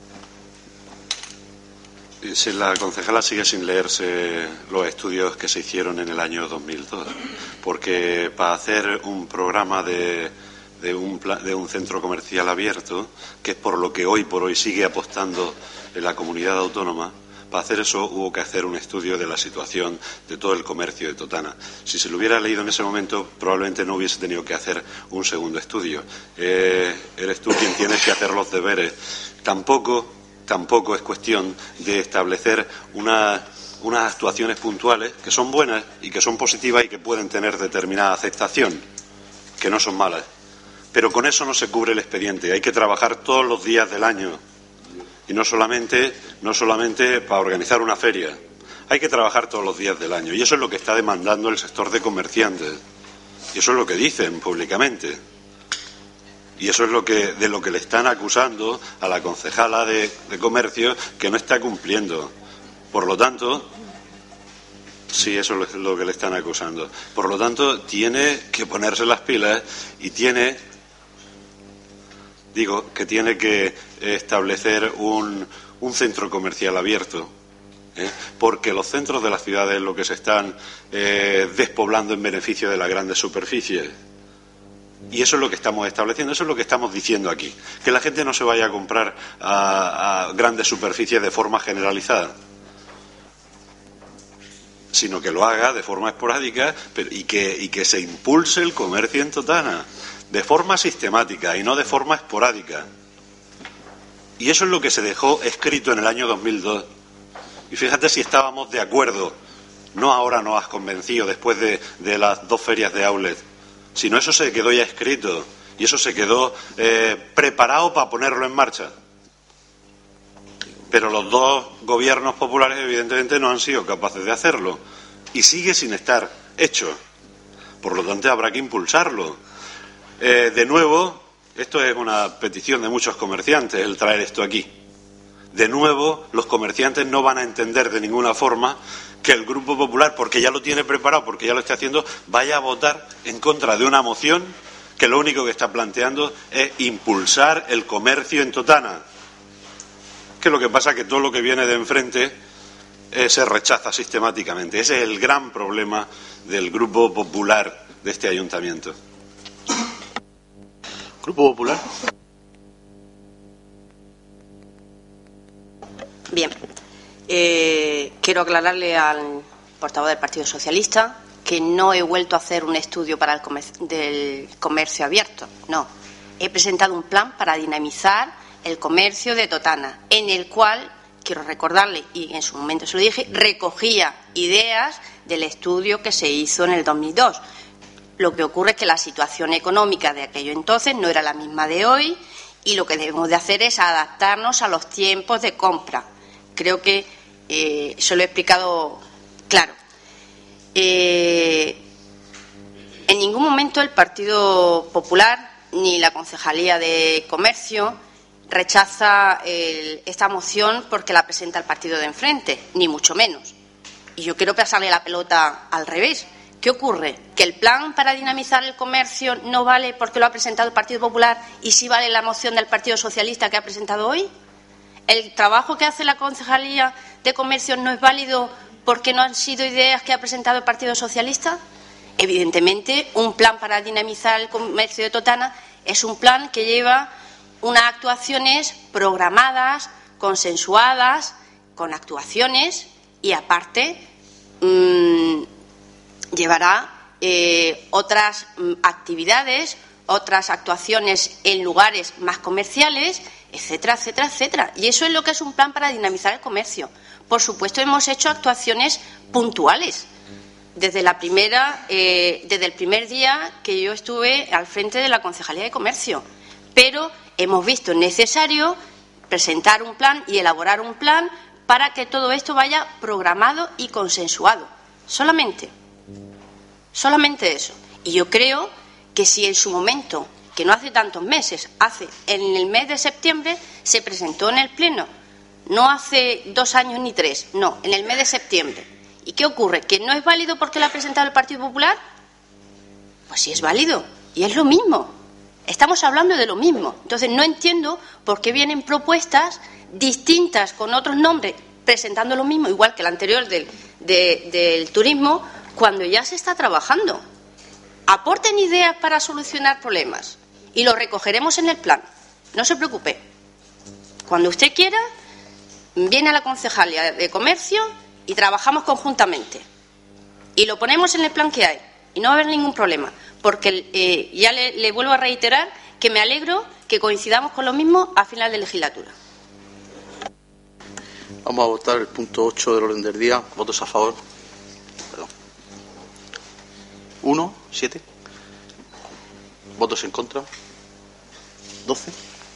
si la concejala sigue sin leerse los estudios que se hicieron en el año dos mil dos, porque para hacer un programa de, de, un, de un centro comercial abierto, que es por lo que hoy por hoy sigue apostando en la comunidad autónoma, para hacer eso hubo que hacer un estudio de la situación de todo el comercio de Totana. Si se lo hubiera leído en ese momento, probablemente no hubiese tenido que hacer un segundo estudio. Eh, eres tú quien tienes que hacer los deberes. Tampoco, tampoco es cuestión de establecer una, unas actuaciones puntuales que son buenas y que son positivas y que pueden tener determinada aceptación, que no son malas. Pero con eso no se cubre el expediente. Hay que trabajar todos los días del año. Y no solamente, no solamente para organizar una feria, hay que trabajar todos los días del año. Y eso es lo que está demandando el sector de comerciantes. Y eso es lo que dicen públicamente. Y eso es lo que, de lo que le están acusando a la concejala de, de comercio, que no está cumpliendo. Por lo tanto, sí, eso es lo que le están acusando. Por lo tanto, tiene que ponerse las pilas y tiene... Digo que tiene que establecer un, un centro comercial abierto, ¿eh? Porque los centros de las ciudades lo que se están eh, despoblando en beneficio de las grandes superficies. Y eso es lo que estamos estableciendo, eso es lo que estamos diciendo aquí. Que la gente no se vaya a comprar a, a grandes superficies de forma generalizada, sino que lo haga de forma esporádica pero, y, que, y que se impulse el comercio en Totana. De forma sistemática y no de forma esporádica. Y eso es lo que se dejó escrito en el año dos mil dos. Y fíjate si estábamos de acuerdo. No ahora nos has convencido después de, de las dos ferias de outlet. Sino eso se quedó ya escrito. Y eso se quedó eh, preparado para ponerlo en marcha. Pero los dos gobiernos populares evidentemente no han sido capaces de hacerlo. Y sigue sin estar hecho. Por lo tanto habrá que impulsarlo. Eh, de nuevo, esto es una petición de muchos comerciantes, el traer esto aquí. De nuevo, los comerciantes no van a entender de ninguna forma que el Grupo Popular, porque ya lo tiene preparado, porque ya lo está haciendo, vaya a votar en contra de una moción que lo único que está planteando es impulsar el comercio en Totana. Que lo que pasa es que todo lo que viene de enfrente eh, se rechaza sistemáticamente. Ese es el gran problema del Grupo Popular de este ayuntamiento. Grupo Popular. Bien, eh, quiero aclararle al portavoz del Partido Socialista que no he vuelto a hacer un estudio para el comercio, del comercio abierto. No, he presentado un plan para dinamizar el comercio de Totana, en el cual, quiero recordarle, y en su momento se lo dije, recogía ideas del estudio que se hizo en el dos mil dos. Lo que ocurre es que la situación económica de aquello entonces no era la misma de hoy y lo que debemos de hacer es adaptarnos a los tiempos de compra. Creo que eh, se lo he explicado claro. Eh, en ningún momento el Partido Popular ni la Concejalía de Comercio rechaza el, esta moción porque la presenta el partido de enfrente, ni mucho menos. Y yo quiero pasarle la pelota al revés. ¿Qué ocurre? ¿Que el plan para dinamizar el comercio no vale porque lo ha presentado el Partido Popular y sí vale la moción del Partido Socialista que ha presentado hoy? ¿El trabajo que hace la Concejalía de Comercio no es válido porque no han sido ideas que ha presentado el Partido Socialista? Evidentemente, un plan para dinamizar el comercio de Totana es un plan que lleva unas actuaciones programadas, consensuadas, con actuaciones y, aparte, mmm, llevará eh, otras mm, actividades, otras actuaciones en lugares más comerciales, etcétera, etcétera, etcétera. Y eso es lo que es un plan para dinamizar el comercio. Por supuesto, hemos hecho actuaciones puntuales desde la primera, eh, desde el primer día que yo estuve al frente de la Concejalía de Comercio. Pero hemos visto necesario presentar un plan y elaborar un plan para que todo esto vaya programado y consensuado. Solamente. Solamente eso. Y yo creo que si en su momento, que no hace tantos meses, hace en el mes de septiembre, se presentó en el Pleno, no hace dos años ni tres, no, en el mes de septiembre. ¿Y qué ocurre? ¿Que no es válido porque lo ha presentado el Partido Popular? Pues sí es válido, y es lo mismo. Estamos hablando de lo mismo. Entonces no entiendo por qué vienen propuestas distintas con otros nombres presentando lo mismo, igual que el anterior del, de, del turismo, cuando ya se está trabajando. Aporten ideas para solucionar problemas y lo recogeremos en el plan. No se preocupe. Cuando usted quiera, viene a la Concejalía de Comercio y trabajamos conjuntamente. Y lo ponemos en el plan que hay. Y no va a haber ningún problema. Porque eh, ya le, le vuelvo a reiterar que me alegro que coincidamos con lo mismo a final de legislatura. Vamos a votar el punto ocho del orden del día. ¿Votos a favor? Perdón. Uno, siete. ¿Votos en contra? Doce.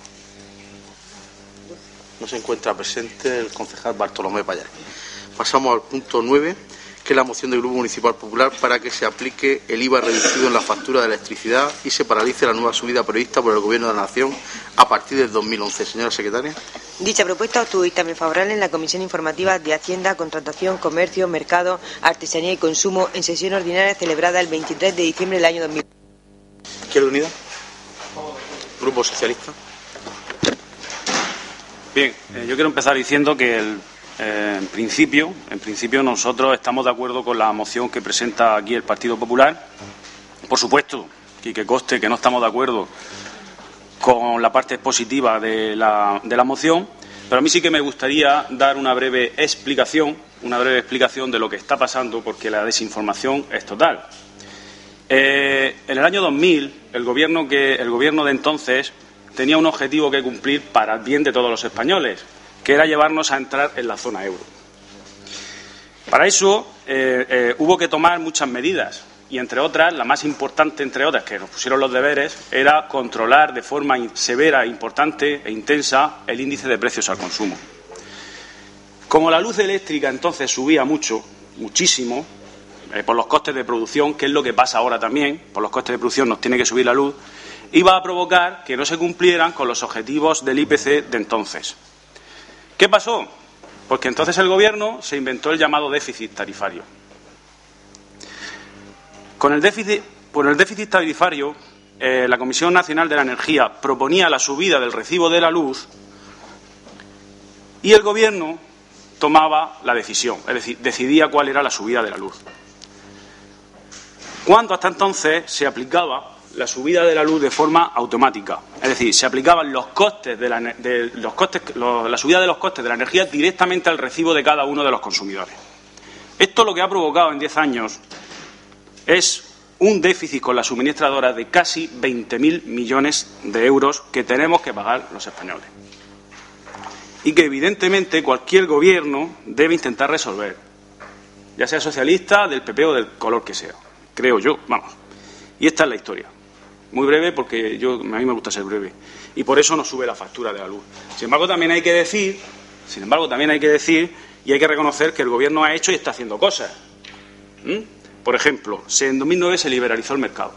No se encuentra presente el concejal Bartolomé Payá. Pasamos al punto nueve, que es la moción del Grupo Municipal Popular para que se aplique el I V A reducido en la factura de electricidad y se paralice la nueva subida prevista por el Gobierno de la Nación a partir del dos mil once. Señora secretaria. Dicha propuesta obtuvo dictamen favorable en la Comisión Informativa de Hacienda, Contratación, Comercio, Mercado, Artesanía y Consumo en sesión ordinaria celebrada el veintitrés de diciembre del año dos mil. ¿Izquierda Unida? Grupo Socialista. Bien, eh, yo quiero empezar diciendo que el, eh, en principio, en principio nosotros estamos de acuerdo con la moción que presenta aquí el Partido Popular. Por supuesto, y que conste que no estamos de acuerdo con la parte positiva de la, de la moción, pero a mí sí que me gustaría dar una breve explicación, una breve explicación de lo que está pasando, porque la desinformación es total. Eh, en el año dos mil, el gobierno que el gobierno de entonces tenía un objetivo que cumplir para el bien de todos los españoles, que era llevarnos a entrar en la zona euro. Para eso eh, eh, hubo que tomar muchas medidas y, entre otras, la más importante, entre otras, que nos pusieron los deberes, era controlar de forma severa, importante e intensa el índice de precios al consumo. Como la luz eléctrica entonces subía mucho, muchísimo, eh, por los costes de producción, que es lo que pasa ahora también, por los costes de producción nos tiene que subir la luz, iba a provocar que no se cumplieran con los objetivos del I P C de entonces. ¿Qué pasó? Pues que entonces el Gobierno se inventó el llamado déficit tarifario. Con el déficit, por el déficit tarifario, eh, la Comisión Nacional de la Energía proponía la subida del recibo de la luz y el Gobierno tomaba la decisión, es decir, decidía cuál era la subida de la luz. Cuando hasta entonces se aplicaba la subida de la luz de forma automática, es decir, se aplicaban los costes de la, de los costes, los, la subida de los costes de la energía directamente al recibo de cada uno de los consumidores. Esto lo que ha provocado en diez años es un déficit con las suministradoras de casi veinte mil millones de euros que tenemos que pagar los españoles y que evidentemente cualquier gobierno debe intentar resolver, ya sea socialista, del P P o del color que sea, creo yo, vamos. Y esta es la historia. Muy breve, porque yo, a mí me gusta ser breve. Y por eso nos sube la factura de la luz. Sin embargo, también hay que decir, sin embargo, también hay que decir y hay que reconocer que el Gobierno ha hecho y está haciendo cosas. ¿Mm? Por ejemplo, en dos mil nueve se liberalizó el mercado.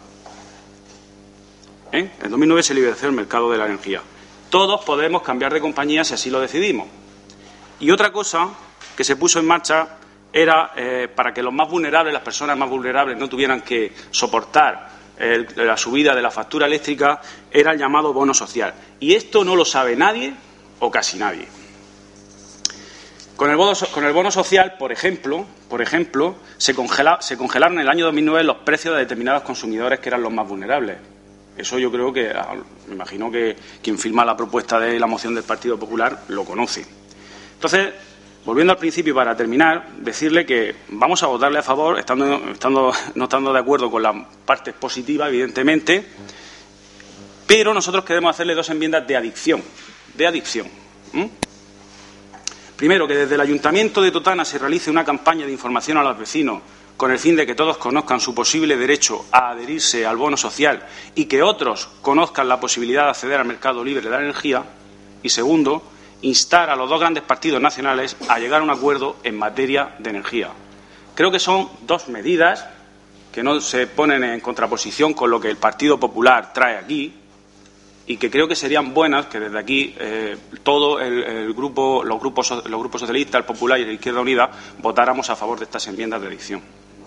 ¿Eh? En dos mil nueve se liberalizó el mercado de la energía. Todos podemos cambiar de compañía si así lo decidimos. Y otra cosa que se puso en marcha era eh, para que los más vulnerables, las personas más vulnerables, no tuvieran que soportar el, la subida de la factura eléctrica, era el llamado bono social. Y esto no lo sabe nadie o casi nadie. Con el bono, con el bono social, por ejemplo, por ejemplo se, congela, se congelaron en el año dos mil nueve los precios de determinados consumidores que eran los más vulnerables. Eso yo creo que, me imagino que quien firma la propuesta de la moción del Partido Popular lo conoce. Entonces, volviendo al principio, para terminar, decirle que vamos a votarle a favor, estando, estando, no estando de acuerdo con las partes positivas, evidentemente, pero nosotros queremos hacerle dos enmiendas de adición, de adicción. ¿Mm? Primero, que desde el Ayuntamiento de Totana se realice una campaña de información a los vecinos con el fin de que todos conozcan su posible derecho a adherirse al bono social y que otros conozcan la posibilidad de acceder al mercado libre de la energía. Y segundo, instar a los dos grandes partidos nacionales a llegar a un acuerdo en materia de energía. Creo que son dos medidas que no se ponen en contraposición con lo que el Partido Popular trae aquí y que creo que serían buenas que desde aquí eh, todo el, el grupo, los grupos, los grupos socialistas, el Popular y la Izquierda Unida votáramos a favor de estas enmiendas de adición.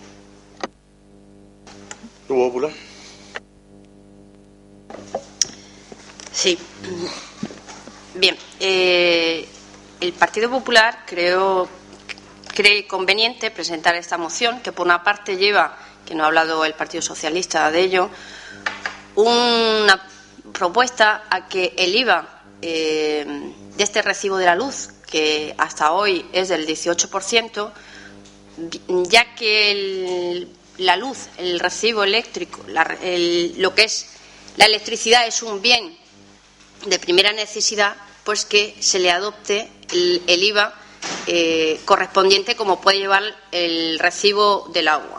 ¿Grupo Popular? Sí. Bien. Eh, el Partido Popular creo, cree conveniente presentar esta moción que, por una parte, lleva, que no ha hablado el Partido Socialista de ello, una propuesta a que el I V A eh, de este recibo de la luz, que hasta hoy es del dieciocho por ciento, ya que el, la luz, el recibo eléctrico, la, el, lo que es la electricidad es un bien de primera necesidad, pues que se le adopte el, el I V A eh, correspondiente como puede llevar el recibo del agua.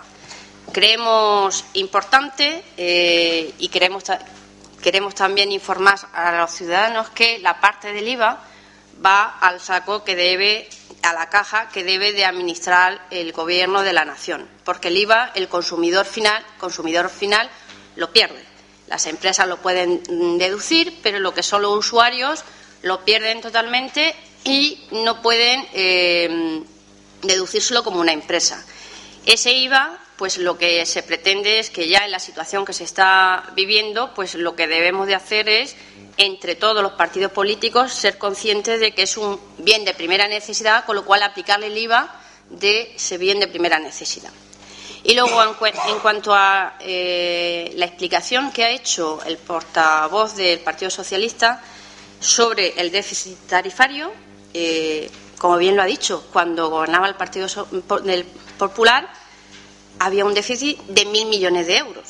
Creemos importante eh, y queremos, queremos también informar a los ciudadanos que la parte del I V A va al saco que debe, a la caja que debe de administrar el Gobierno de la Nación, porque el I V A, el consumidor final, consumidor final lo pierde. Las empresas lo pueden deducir, pero lo que son los usuarios lo pierden totalmente y no pueden eh, deducírselo como una empresa. Ese I V A, pues lo que se pretende es que ya en la situación que se está viviendo, pues lo que debemos de hacer es, entre todos los partidos políticos, ser conscientes de que es un bien de primera necesidad, con lo cual aplicarle el I V A de ese bien de primera necesidad. Y luego, en, cu en cuanto a eh, la explicación que ha hecho el portavoz del Partido Socialista sobre el déficit tarifario, eh, como bien lo ha dicho, cuando gobernaba el Partido so del Popular había un déficit de mil millones de euros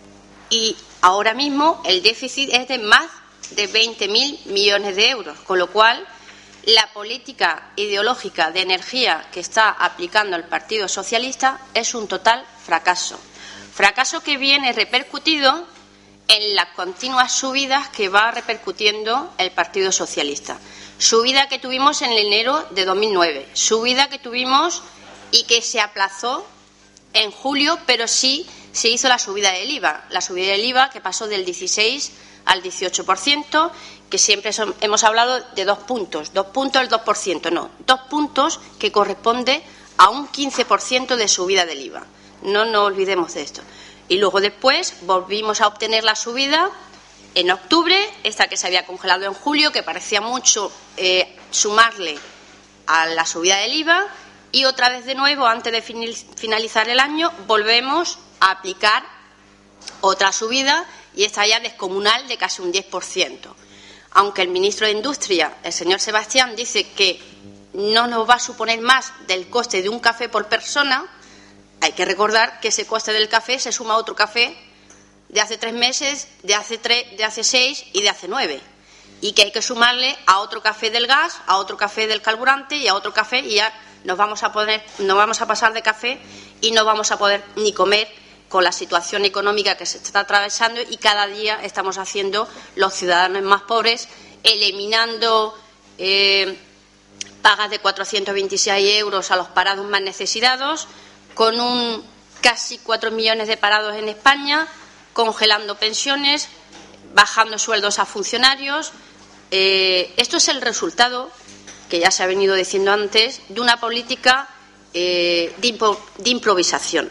y ahora mismo el déficit es de más de veinte mil millones de euros, con lo cual la política ideológica de energía que está aplicando el Partido Socialista es un total fracaso. Fracaso que viene repercutido en las continuas subidas que va repercutiendo el Partido Socialista. Subida que tuvimos en enero de dos mil nueve, subida que tuvimos y que se aplazó en julio, pero sí se hizo la subida del I V A. La subida del I V A que pasó del dieciséis al dieciocho por ciento, que siempre son, hemos hablado de dos puntos, dos puntos el dos por ciento, no, dos puntos que corresponde a un quince por ciento de subida del I V A. No nos olvidemos de esto. Y luego después volvimos a obtener la subida en octubre, esta que se había congelado en julio, que parecía mucho eh, sumarle a la subida del I V A, y otra vez de nuevo, antes de finalizar el año, volvemos a aplicar otra subida, y esta ya descomunal, de casi un diez por ciento. Aunque el ministro de Industria, el señor Sebastián, dice que no nos va a suponer más del coste de un café por persona, hay que recordar que ese coste del café se suma a otro café de hace tres meses, de hace, tres, de hace seis y de hace nueve. Y que hay que sumarle a otro café del gas, a otro café del carburante y a otro café, y ya nos vamos a, poner, nos vamos a pasar de café y no vamos a poder ni comer con la situación económica que se está atravesando, y cada día estamos haciendo los ciudadanos más pobres, eliminando eh, pagas de cuatrocientos veintiséis euros a los parados más necesitados, con un casi cuatro millones de parados en España, congelando pensiones, bajando sueldos a funcionarios. Eh, esto es el resultado, que ya se ha venido diciendo antes, de una política eh, de, impo de improvisación.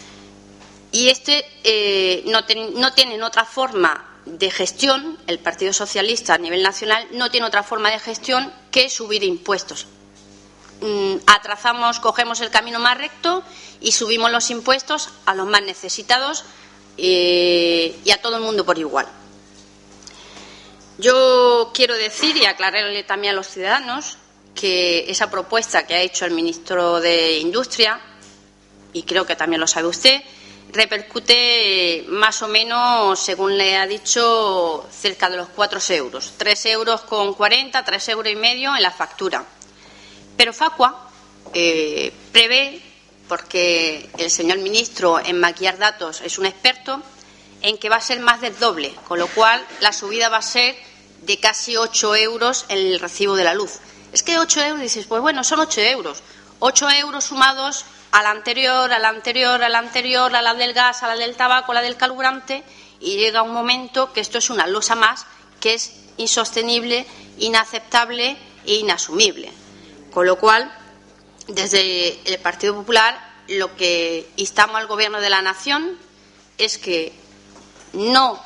Y este eh, no, ten, no tienen otra forma de gestión, el Partido Socialista a nivel nacional no tiene otra forma de gestión que subir impuestos. Mm, atrazamos, cogemos el camino más recto y subimos los impuestos a los más necesitados eh, y a todo el mundo por igual. Yo quiero decir y aclararle también a los ciudadanos que esa propuesta que ha hecho el ministro de Industria, y creo que también lo sabe usted, repercute más o menos, según le ha dicho, cerca de los cuatro euros. tres euros con cuarenta, tres euros y medio en la factura. Pero Facua eh, prevé, porque el señor ministro en maquillar datos es un experto, en que va a ser más del doble, con lo cual la subida va a ser de casi ocho euros en el recibo de la luz. Es que ocho euros, dices, pues bueno, son ocho euros. ocho euros sumados a la anterior, a la anterior, a la anterior, a la del gas, a la del tabaco, a la del carburante, y llega un momento que esto es una losa más que es insostenible, inaceptable e inasumible. Con lo cual, desde el Partido Popular, lo que instamos al Gobierno de la Nación es que no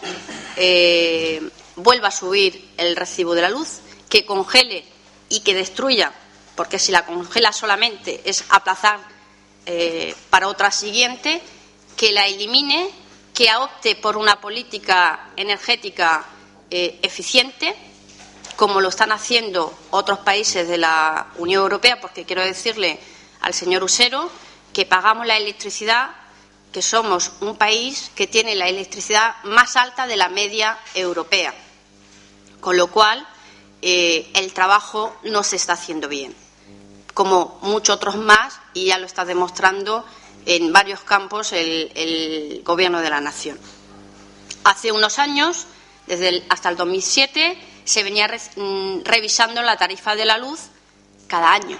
eh, vuelva a subir el recibo de la luz, que congele y que destruya, porque si la congela solamente es aplazar eh, para otra siguiente, que la elimine, que opte por una política energética eh, eficiente, como lo están haciendo otros países de la Unión Europea, porque quiero decirle al señor Usero que pagamos la electricidad, que somos un país que tiene la electricidad más alta de la media europea, con lo cual eh, el trabajo no se está haciendo bien, como muchos otros más, y ya lo está demostrando en varios campos el, el Gobierno de la Nación. Hace unos años, desde el, hasta el dos mil siete, se venía re, mm, revisando la tarifa de la luz cada año.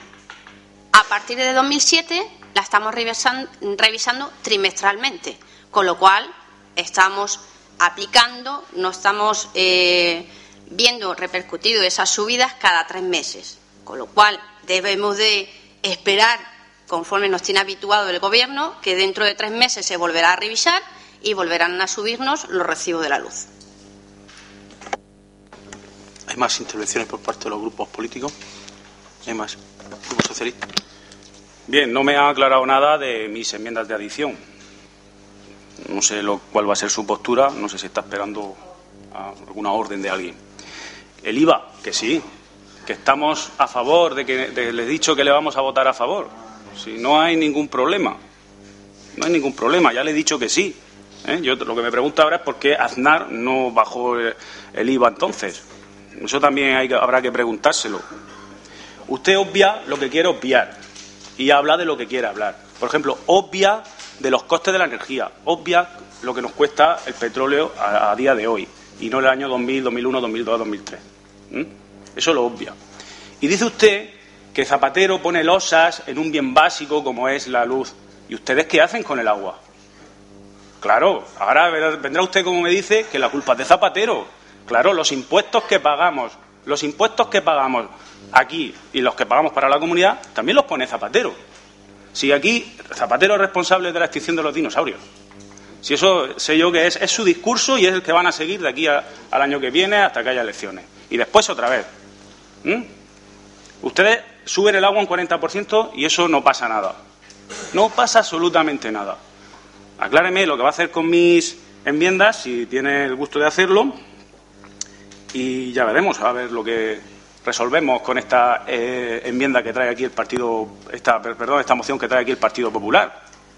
A partir de dos mil siete la estamos revisando, revisando trimestralmente, con lo cual estamos aplicando, no estamos eh, viendo repercutido esas subidas cada tres meses, con lo cual debemos de esperar, conforme nos tiene habituado el Gobierno, que dentro de tres meses se volverá a revisar y volverán a subirnos los recibos de la luz. ¿Hay más intervenciones por parte de los grupos políticos? ¿Hay más? ¿Grupo Socialista? Bien, no me ha aclarado nada de mis enmiendas de adición. No sé lo, cuál va a ser su postura, no sé si está esperando a alguna orden de alguien. El I V A, que sí, que estamos a favor, de que de, les he dicho que le vamos a votar a favor. Si no hay ningún problema, no hay ningún problema, ya le he dicho que sí. ¿eh? Yo lo que me pregunto ahora es por qué Aznar no bajó el, el I V A entonces. Eso también hay, habrá que preguntárselo. Usted obvia lo que quiere obviar y habla de lo que quiere hablar. Por ejemplo, obvia de los costes de la energía, obvia lo que nos cuesta el petróleo a, a día de hoy, y no el año dos mil, dos mil uno, dos mil dos, dos mil tres. ¿Mm? Eso lo obvia. Y dice usted que Zapatero pone losas en un bien básico como es la luz. ¿Y ustedes qué hacen con el agua? Claro, ahora vendrá usted, como me dice, que la culpa es de Zapatero. Claro, los impuestos que pagamos, los impuestos que pagamos aquí y los que pagamos para la comunidad, también los pone Zapatero. Si aquí Zapatero es responsable de la extinción de los dinosaurios. Si eso sé yo que es, es su discurso y es el que van a seguir de aquí a, al año que viene hasta que haya elecciones. Y después otra vez. ¿Mm? Ustedes suben el agua un cuarenta por ciento y eso no pasa nada. No pasa absolutamente nada. Acláreme lo que va a hacer con mis enmiendas, si tiene el gusto de hacerlo, y ya veremos a ver lo que resolvemos con esta eh, enmienda que trae aquí el Partido, esta, perdón, esta moción que trae aquí el Partido Popular.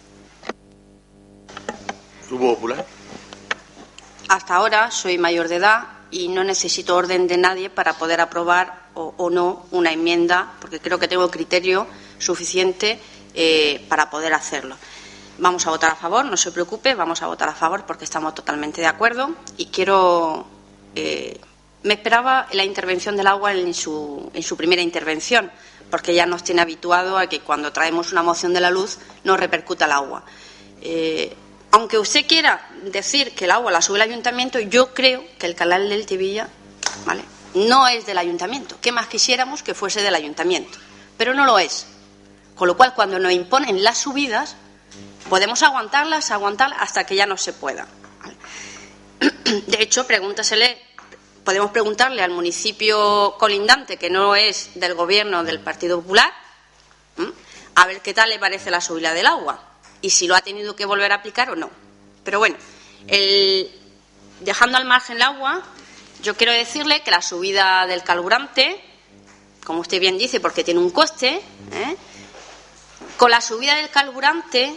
Grupo Popular. Hasta ahora soy mayor de edad y no necesito orden de nadie para poder aprobar o, o no una enmienda, porque creo que tengo criterio suficiente eh, para poder hacerlo. Vamos a votar a favor, no se preocupe, vamos a votar a favor porque estamos totalmente de acuerdo y quiero... Eh, me esperaba la intervención del agua en su, en su primera intervención, porque ya nos tiene habituado a que cuando traemos una moción de la luz nos repercuta el agua. Eh, aunque usted quiera decir que el agua la sube el ayuntamiento, yo creo que el canal del Tibilla, ¿vale?, no es del ayuntamiento. ¿Qué más quisiéramos que fuese del ayuntamiento? Pero no lo es. Con lo cual, cuando nos imponen las subidas, podemos aguantarlas, aguantarlas hasta que ya no se pueda. ¿Vale? De hecho, pregúntasele, podemos preguntarle al municipio colindante, que no es del Gobierno del Partido Popular, ¿m? a ver qué tal le parece la subida del agua y si lo ha tenido que volver a aplicar o no. Pero bueno, el, dejando al margen el agua, yo quiero decirle que la subida del carburante, como usted bien dice, porque tiene un coste, ¿eh? con la subida del carburante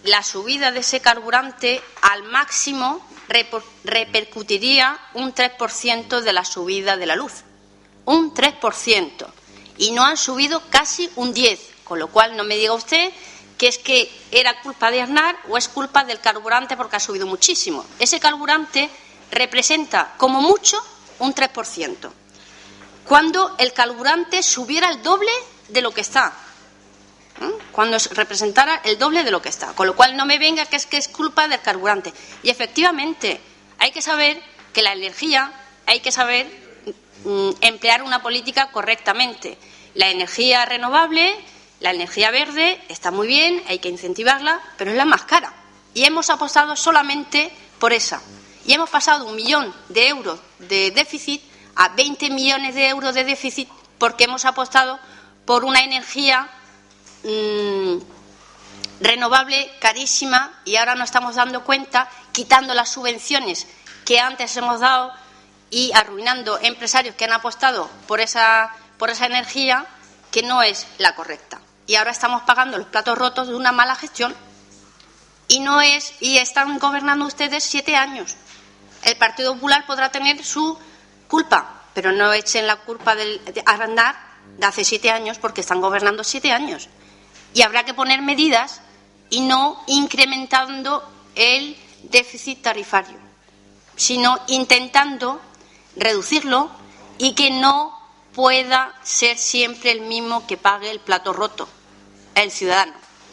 la subida de ese carburante al máximo repercutiría un tres por ciento de la subida de la luz. Un tres por ciento. Y no han subido casi un diez por ciento. Con lo cual, no me diga usted que es que era culpa de Aznar o es culpa del carburante porque ha subido muchísimo. Ese carburante representa, como mucho, un tres por ciento. Cuando el carburante subiera el doble de lo que está. ¿eh? Cuando representara el doble de lo que está. Con lo cual, no me venga que es que es culpa del carburante. Y efectivamente, hay que saber que la energía, hay que saber mm, emplear una política correctamente. La energía renovable, la energía verde, está muy bien, hay que incentivarla, pero es la más cara. Y hemos apostado solamente por esa. Y hemos pasado un millón de euros de déficit a veinte millones de euros de déficit porque hemos apostado por una energía mmm, renovable carísima y ahora nos estamos dando cuenta, quitando las subvenciones que antes hemos dado y arruinando empresarios que han apostado por esa, por esa energía que no es la correcta. Y ahora estamos pagando los platos rotos de una mala gestión. Y no es, y están gobernando ustedes siete años. El Partido Popular podrá tener su culpa, pero no echen la culpa del de Aznar de hace siete años porque están gobernando siete años. Y habrá que poner medidas y no incrementando el déficit tarifario, sino intentando reducirlo y que no pueda ser siempre el mismo que pague el plato roto, el ciudadano.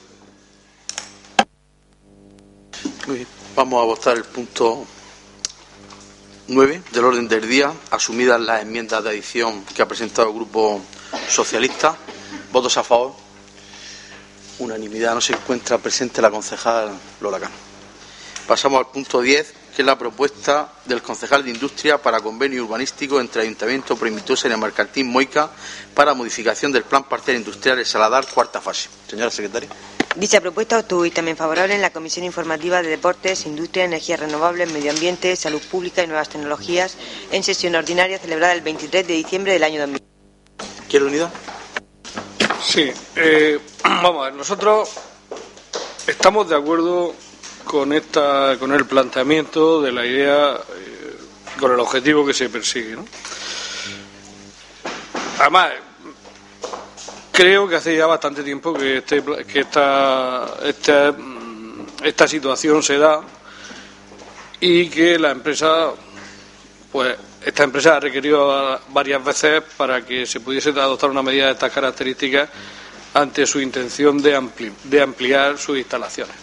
Muy bien. Vamos a votar el punto nueve del orden del día, asumidas las enmiendas de adición que ha presentado el Grupo Socialista. ¿Votos a favor? Unanimidad. No se encuentra presente la concejal Lola Cano. Pasamos al punto diez, que es la propuesta del concejal de Industria para convenio urbanístico entre Ayuntamiento Proimitosa y el Mercantil Moica para modificación del Plan Parcial Industrial El Saladar, cuarta fase. Señora secretaria. Dicha propuesta obtuvo dictamen favorable en la Comisión Informativa de Deportes, Industria, Energías Renovables, Medio Ambiente, Salud Pública y Nuevas Tecnologías en sesión ordinaria celebrada el veintitrés de diciembre del año dos mil. ¿Quiere unidad? Sí. Eh, vamos a ver, nosotros estamos de acuerdo con esta, con el planteamiento de la idea, eh, con el objetivo que se persigue, ¿no? Además, creo que hace ya bastante tiempo que, este, que esta, esta, esta situación se da y que la empresa, pues esta empresa ha requerido varias veces para que se pudiese adoptar una medida de estas características ante su intención de, ampli, de ampliar sus instalaciones.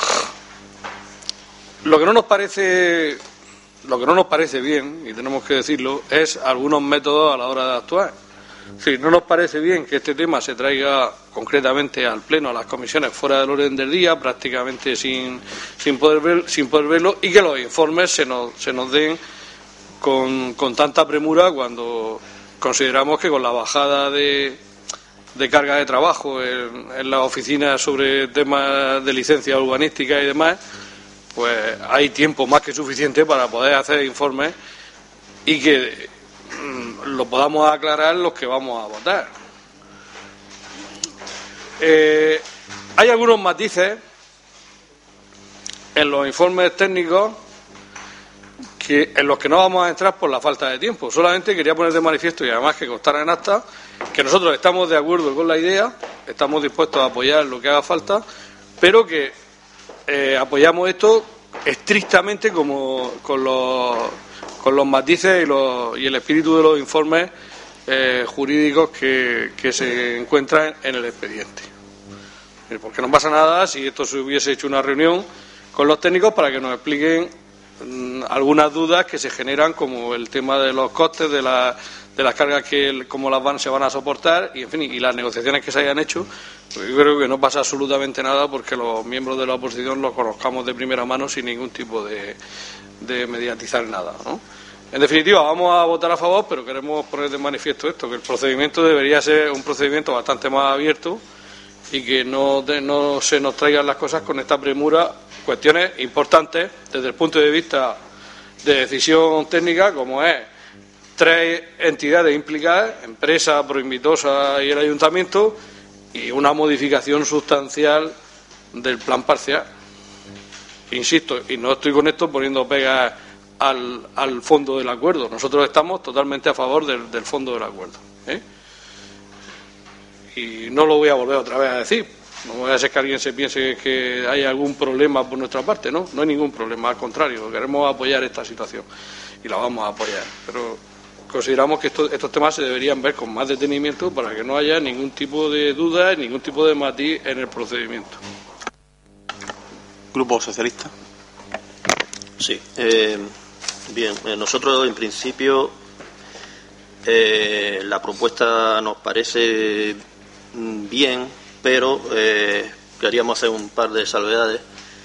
Lo que no nos parece, lo que no nos parece bien, y tenemos que decirlo, es algunos métodos a la hora de actuar. Sí, no nos parece bien que este tema se traiga concretamente al Pleno, a las comisiones, fuera del orden del día, prácticamente sin, sin, poder, ver, sin poder verlo, y que los informes se nos, se nos den con, con tanta premura cuando consideramos que con la bajada de, de carga de trabajo en, en las oficinas sobre temas de licencia urbanística y demás, pues hay tiempo más que suficiente para poder hacer informes y que lo podamos aclarar los que vamos a votar. Eh, hay algunos matices en los informes técnicos que, en los que no vamos a entrar por la falta de tiempo. Solamente quería poner de manifiesto, y además que constara en acta, que nosotros estamos de acuerdo con la idea, estamos dispuestos a apoyar lo que haga falta, pero que eh, apoyamos esto estrictamente como con los con los matices y, los, y el espíritu de los informes eh, jurídicos que, que se encuentran en el expediente. Porque no pasa nada si esto se hubiese hecho una reunión con los técnicos para que nos expliquen mmm, algunas dudas que se generan, como el tema de los costes, de, la, de las cargas, que cómo las van, se van a soportar y, en fin, y las negociaciones que se hayan hecho. Pues yo creo que no pasa absolutamente nada porque los miembros de la oposición los conozcamos de primera mano sin ningún tipo de, de mediatizar nada, ¿no? En definitiva, vamos a votar a favor, pero queremos poner de manifiesto esto, que el procedimiento debería ser un procedimiento bastante más abierto y que no, de, no se nos traigan las cosas con esta premura, cuestiones importantes desde el punto de vista de decisión técnica, como es tres entidades implicadas, empresa, Proimitosa y el Ayuntamiento, y una modificación sustancial del plan parcial. Insisto, y no estoy con esto poniendo pegas al, al fondo del acuerdo. Nosotros estamos totalmente a favor del, del fondo del acuerdo, ¿eh? Y no lo voy a volver otra vez a decir. No voy a hacer que alguien se piense que hay algún problema por nuestra parte, ¿no? No hay ningún problema, al contrario, queremos apoyar esta situación y la vamos a apoyar. Pero consideramos que estos, estos temas se deberían ver con más detenimiento para que no haya ningún tipo de duda, ningún tipo de matiz en el procedimiento. Grupo Socialista. Sí, eh, bien, eh, nosotros en principio eh, la propuesta nos parece bien, pero eh, queríamos hacer un par de salvedades.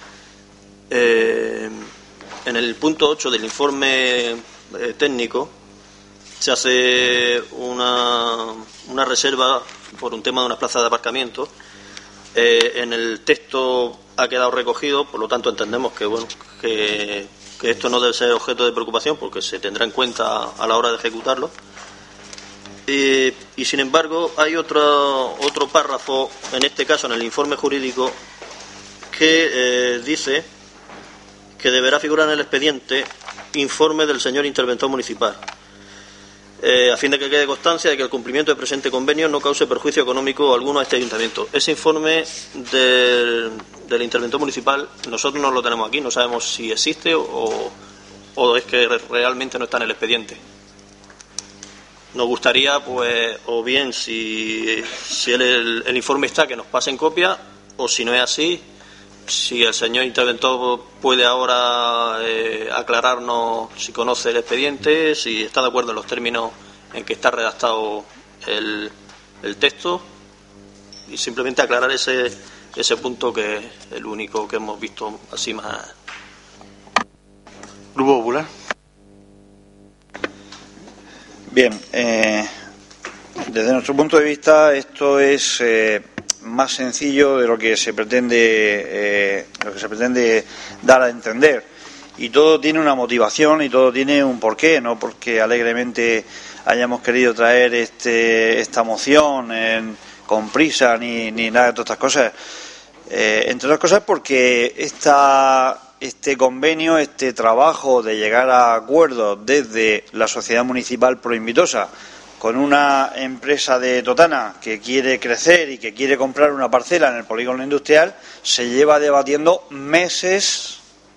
Eh, en el punto ocho del informe eh, técnico se hace una, una reserva por un tema de unas plazas de aparcamiento. Eh, en el texto ha quedado recogido, por lo tanto entendemos que bueno que, que esto no debe ser objeto de preocupación porque se tendrá en cuenta a la hora de ejecutarlo. Eh, y sin embargo hay otro, otro párrafo, en este caso en el informe jurídico, que eh, dice que deberá figurar en el expediente informe del señor interventor municipal, eh, a fin de que quede constancia de que el cumplimiento del presente convenio no cause perjuicio económico alguno a este ayuntamiento. Ese informe del, del interventor municipal nosotros no lo tenemos aquí, no sabemos si existe o, o es que realmente no está en el expediente. Nos gustaría, pues, o bien si, si el, el, el informe está, que nos pasen copia, o si no es así, si el señor interventor puede ahora eh, aclararnos si conoce el expediente, si está de acuerdo en los términos en que está redactado el, el texto, y simplemente aclarar ese, ese punto que es el único que hemos visto así más. Grupo Popular. Bien, eh, desde nuestro punto de vista esto es eh, más sencillo de lo que se pretende eh, lo que se pretende dar a entender, y todo tiene una motivación y todo tiene un porqué, no porque alegremente hayamos querido traer este esta moción en, con prisa ni, ni nada de todas estas cosas, eh, entre otras cosas porque esta Este convenio, este trabajo de llegar a acuerdos desde la Sociedad Municipal Proinvitosa con una empresa de Totana que quiere crecer y que quiere comprar una parcela en el polígono industrial, se lleva debatiendo meses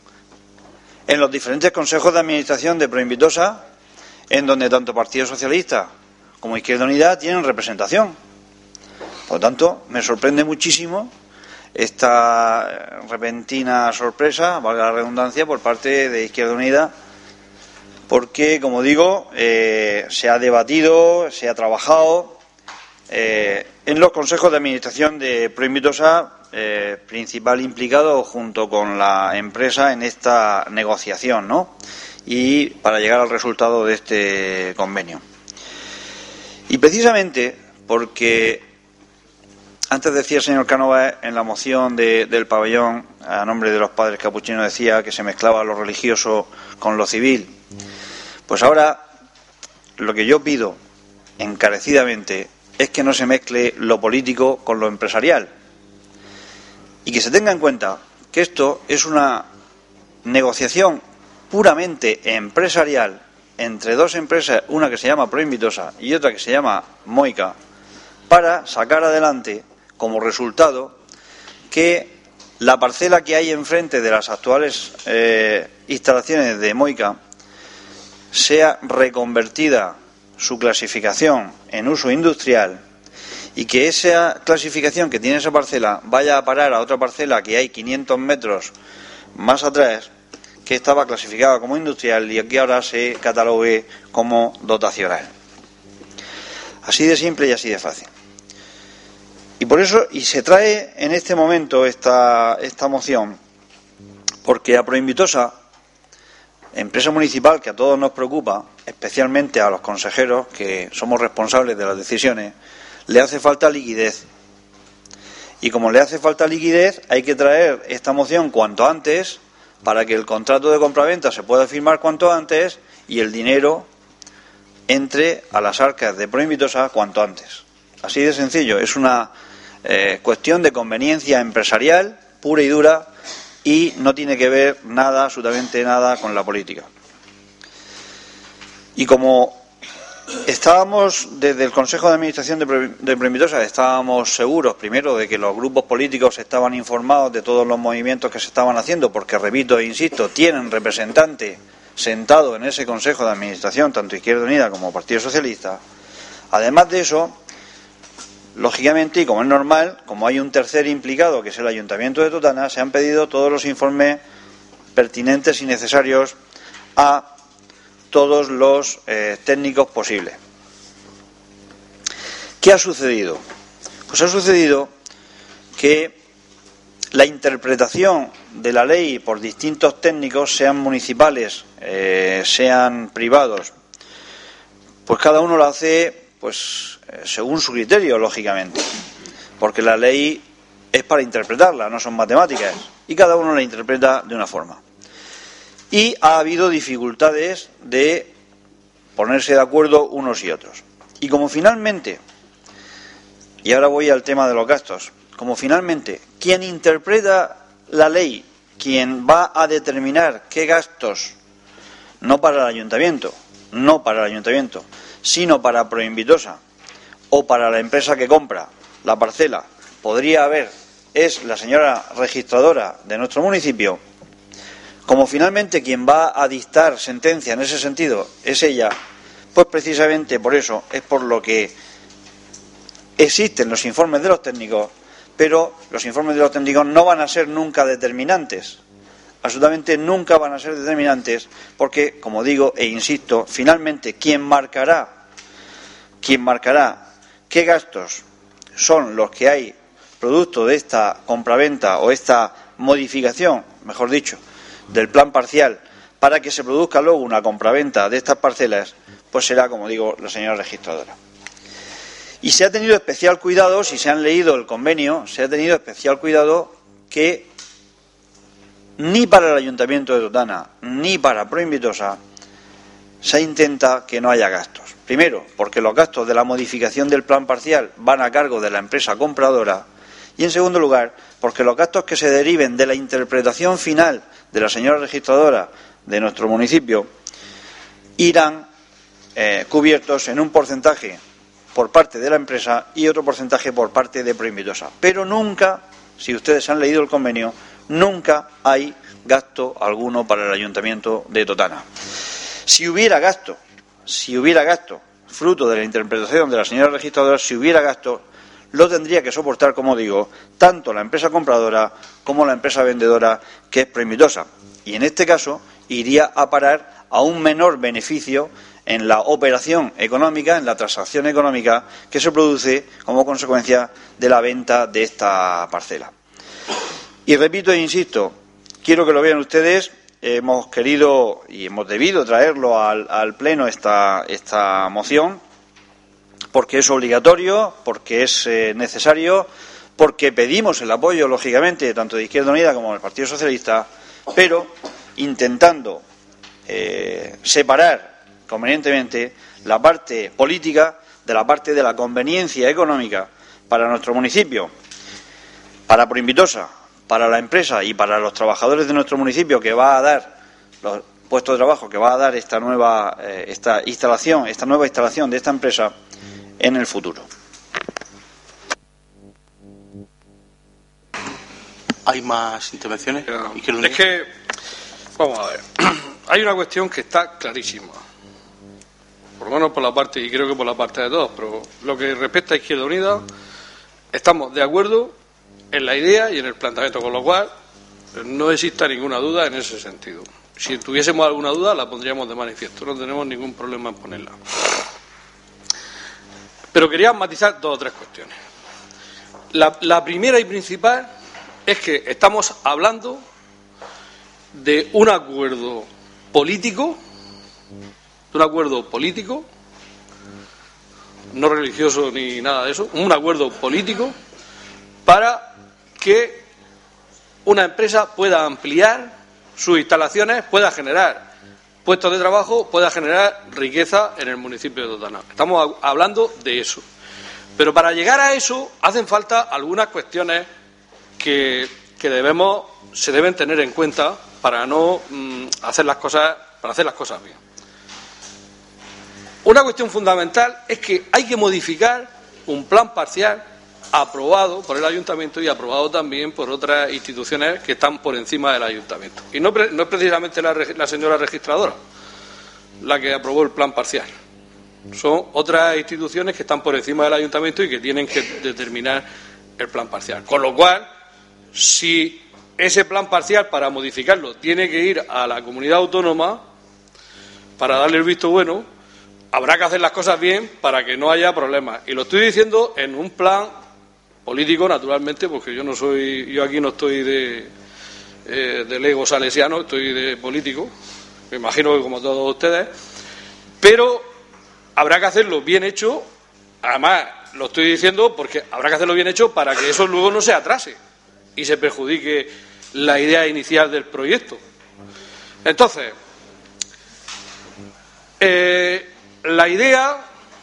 en los diferentes consejos de administración de Proinvitosa, en donde tanto Partido Socialista como Izquierda Unida tienen representación. Por lo tanto, me sorprende muchísimo esta repentina sorpresa, valga la redundancia, por parte de Izquierda Unida, porque, como digo, eh, se ha debatido, se ha trabajado eh, en los consejos de administración de Proinvitosa, eh, principal implicado junto con la empresa en esta negociación, ¿no? Y para llegar al resultado de este convenio. Y precisamente porque antes decía el señor Cánovas en la moción de, del pabellón, a nombre de los padres capuchinos, decía que se mezclaba lo religioso con lo civil. Pues ahora lo que yo pido encarecidamente es que no se mezcle lo político con lo empresarial y que se tenga en cuenta que esto es una negociación puramente empresarial entre dos empresas, una que se llama Proinvitosa y otra que se llama Moica, para sacar adelante como resultado que la parcela que hay enfrente de las actuales eh, instalaciones de Moica sea reconvertida su clasificación en uso industrial y que esa clasificación que tiene esa parcela vaya a parar a otra parcela que hay quinientos metros más atrás, que estaba clasificada como industrial y que ahora se catalogue como dotacional. Así de simple y así de fácil. Y por eso, y se trae en este momento esta, esta moción, porque a Proinvitosa, empresa municipal que a todos nos preocupa, especialmente a los consejeros que somos responsables de las decisiones, le hace falta liquidez. Y como le hace falta liquidez, hay que traer esta moción cuanto antes para que el contrato de compraventa se pueda firmar cuanto antes y el dinero entre a las arcas de Proinvitosa cuanto antes. Así de sencillo, es una eh, cuestión de conveniencia empresarial pura y dura y no tiene que ver nada, absolutamente nada, con la política. Y como estábamos desde el Consejo de Administración de Proinvitosa, estábamos seguros primero de que los grupos políticos estaban informados de todos los movimientos que se estaban haciendo, porque, repito e insisto, tienen representante sentado en ese Consejo de Administración, tanto Izquierda Unida como Partido Socialista. Además de eso, lógicamente, y como es normal, como hay un tercer implicado, que es el Ayuntamiento de Totana, se han pedido todos los informes pertinentes y necesarios a todos los eh, técnicos posibles. ¿Qué ha sucedido? Pues ha sucedido que la interpretación de la ley por distintos técnicos, sean municipales, eh, sean privados, pues cada uno lo hace pues eh, según su criterio, lógicamente, porque la ley es para interpretarla, no son matemáticas, y cada uno la interpreta de una forma. Y ha habido dificultades de ponerse de acuerdo unos y otros. Y como finalmente, y ahora voy al tema de los gastos, como finalmente quien interpreta la ley, quien va a determinar qué gastos, no para el ayuntamiento, no para el ayuntamiento, sino para Proinvitosa o para la empresa que compra la parcela, podría haber, es la señora registradora de nuestro municipio. Como finalmente quien va a dictar sentencia en ese sentido es ella, pues precisamente por eso es por lo que existen los informes de los técnicos, pero los informes de los técnicos no van a ser nunca determinantes, absolutamente nunca van a ser determinantes, porque, como digo e insisto, finalmente quien marcará, quien marcará qué gastos son los que hay producto de esta compraventa o esta modificación, mejor dicho, del plan parcial, para que se produzca luego una compraventa de estas parcelas, pues será, como digo, la señora registradora. Y se ha tenido especial cuidado, si se han leído el convenio, se ha tenido especial cuidado que ni para el Ayuntamiento de Totana ni para Proinvitosa se intenta que no haya gastos. Primero, porque los gastos de la modificación del plan parcial van a cargo de la empresa compradora, y en segundo lugar, porque los gastos que se deriven de la interpretación final de la señora registradora de nuestro municipio irán eh, cubiertos en un porcentaje por parte de la empresa y otro porcentaje por parte de Proinvitosa. Pero nunca, si ustedes han leído el convenio, nunca hay gasto alguno para el Ayuntamiento de Totana. Si hubiera gasto, si hubiera gasto, fruto de la interpretación de la señora registradora, si hubiera gasto, lo tendría que soportar, como digo, tanto la empresa compradora como la empresa vendedora, que es Proinvitosa. Y en este caso iría a parar a un menor beneficio en la operación económica, en la transacción económica que se produce como consecuencia de la venta de esta parcela. Y repito e insisto, quiero que lo vean ustedes, hemos querido y hemos debido traerlo al, al Pleno esta, esta moción, porque es obligatorio, porque es eh, necesario, porque pedimos el apoyo, lógicamente, tanto de Izquierda Unida como del Partido Socialista, pero intentando eh, separar convenientemente la parte política de la parte de la conveniencia económica para nuestro municipio, para Proinvitosa, para la empresa y para los trabajadores de nuestro municipio, que va a dar los puestos de trabajo que va a dar esta nueva eh, esta instalación, esta nueva instalación de esta empresa en el futuro. ¿Hay más intervenciones? Es que, vamos a ver, hay una cuestión que está clarísima, por lo menos por la parte, y creo que por la parte de todos, pero lo que respecta a Izquierda Unida, estamos de acuerdo en la idea y en el planteamiento, con lo cual no exista ninguna duda en ese sentido. Si tuviésemos alguna duda, la pondríamos de manifiesto, no tenemos ningún problema en ponerla. Pero quería matizar dos o tres cuestiones. La, la primera y principal es que estamos hablando de un acuerdo político, de un acuerdo político, no religioso ni nada de eso, un acuerdo político para que una empresa pueda ampliar sus instalaciones, pueda generar puestos de trabajo, pueda generar riqueza en el municipio de Totana. Estamos hablando de eso. Pero para llegar a eso hacen falta algunas cuestiones que que debemos, se deben tener en cuenta para no mmm, hacer las cosas, para hacer las cosas bien. Una cuestión fundamental es que hay que modificar un plan parcial aprobado por el Ayuntamiento y aprobado también por otras instituciones que están por encima del Ayuntamiento. Y no, no es precisamente la, la señora registradora la que aprobó el plan parcial. Son otras instituciones que están por encima del Ayuntamiento y que tienen que determinar el plan parcial. Con lo cual, si ese plan parcial, para modificarlo, tiene que ir a la comunidad autónoma para darle el visto bueno, habrá que hacer las cosas bien para que no haya problemas. Y lo estoy diciendo en un plan político, naturalmente, porque yo no soy, yo aquí no estoy de, eh, de lego salesiano, estoy de político, me imagino que como todos ustedes, pero habrá que hacerlo bien hecho. Además, lo estoy diciendo porque habrá que hacerlo bien hecho para que eso luego no se atrase y se perjudique la idea inicial del proyecto. Entonces, eh, la idea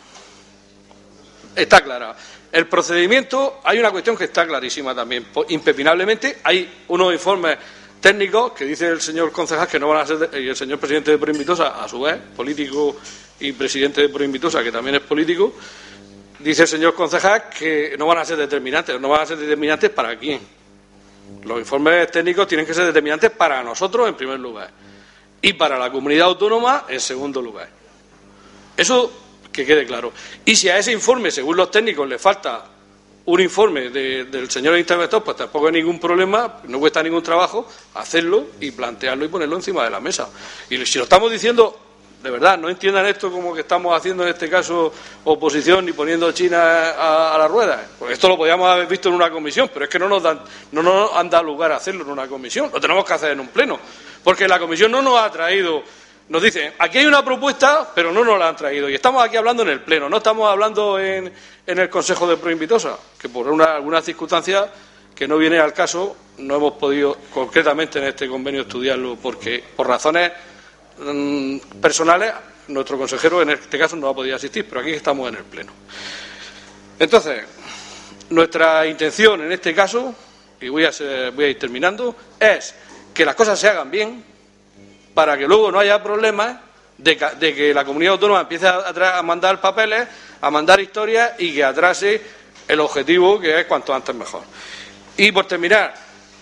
está clara. El procedimiento, hay una cuestión que está clarísima también. Impepinablemente, hay unos informes técnicos que dice el señor concejal que no van a ser, de, y el señor presidente de Proinvitosa, a su vez, político y presidente de Proinvitosa, que también es político, dice el señor concejal que no van a ser determinantes. ¿No van a ser determinantes para quién? Los informes técnicos tienen que ser determinantes para nosotros, en primer lugar, y para la comunidad autónoma, en segundo lugar. Eso que quede claro. Y si a ese informe, según los técnicos, le falta un informe de, del señor interventor, pues tampoco hay ningún problema, no cuesta ningún trabajo hacerlo y plantearlo y ponerlo encima de la mesa. Y si lo estamos diciendo, de verdad, no entiendan esto como que estamos haciendo en este caso oposición y poniendo China a, a la rueda. Pues esto lo podíamos haber visto en una comisión, pero es que no nos dan, no nos han dado lugar a hacerlo en una comisión. Lo tenemos que hacer en un pleno, porque la comisión no nos ha traído. Nos dicen, aquí hay una propuesta, pero no nos la han traído. Y estamos aquí hablando en el Pleno, no estamos hablando en, en el Consejo de Proinvitosa, que por una, alguna circunstancia que no viene al caso, no hemos podido concretamente en este convenio estudiarlo, porque por razones mmm, personales, nuestro consejero en este caso no ha podido asistir, pero aquí estamos en el Pleno. Entonces, nuestra intención en este caso, y voy a, ser, voy a ir terminando, es que las cosas se hagan bien, para que luego no haya problemas de, de que la comunidad autónoma empiece a, a mandar papeles, a mandar historias y que atrase el objetivo, que es cuanto antes mejor. Y por terminar,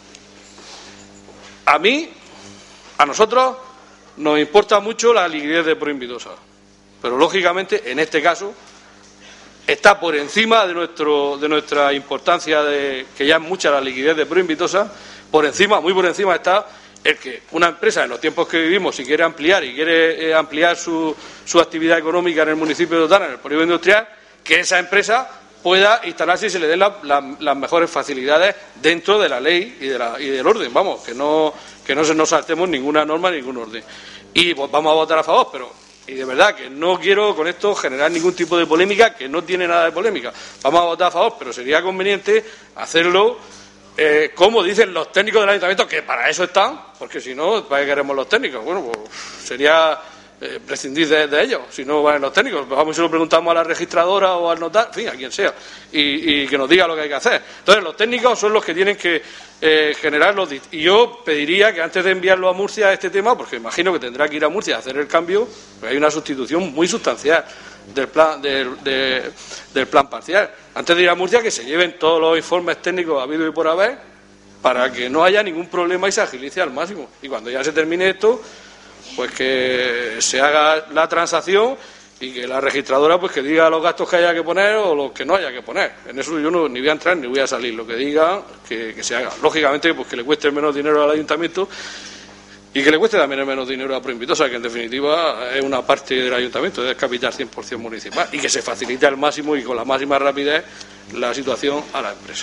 a mí, a nosotros, nos importa mucho la liquidez de Proinvitosa, pero lógicamente en este caso está por encima de, nuestro, de nuestra importancia, de que ya es mucha la liquidez de Proinvitosa, por encima, muy por encima está el que una empresa en los tiempos que vivimos, si quiere ampliar y quiere eh, ampliar su, su actividad económica en el municipio de Totana, en el polígono industrial, que esa empresa pueda instalarse y se le den la, la, las mejores facilidades dentro de la ley y, de la, y del orden. Vamos, que no, que no se nos saltemos ninguna norma, ningún orden. Y pues, vamos a votar a favor, pero y de verdad que no quiero con esto generar ningún tipo de polémica, que no tiene nada de polémica. Vamos a votar a favor, pero sería conveniente hacerlo Eh, como dicen los técnicos del ayuntamiento, que para eso están, porque si no, ¿para qué queremos los técnicos? Bueno, pues sería eh, prescindir de, de ellos, si no van los técnicos. Pues vamos y se lo preguntamos a la registradora o al notario, en fin, a quien sea, y, y que nos diga lo que hay que hacer. Entonces, los técnicos son los que tienen que eh, generar los... Y yo pediría que antes de enviarlo a Murcia a este tema, porque imagino que tendrá que ir a Murcia a hacer el cambio, pues hay una sustitución muy sustancial del plan del, de, del plan parcial. Antes de ir a Murcia, que se lleven todos los informes técnicos habidos y por haber, para que no haya ningún problema y se agilice al máximo. Y cuando ya se termine esto, pues que se haga la transacción y que la registradora pues que diga los gastos que haya que poner o los que no haya que poner. En eso yo no, ni voy a entrar ni voy a salir. Lo que diga, que, que se haga. Lógicamente, pues que le cueste menos dinero al ayuntamiento y que le cueste también el menos dinero a Proinvitosa, que en definitiva es una parte del ayuntamiento, es capital cien por cien municipal, y que se facilite al máximo y con la máxima rapidez la situación a la empresa.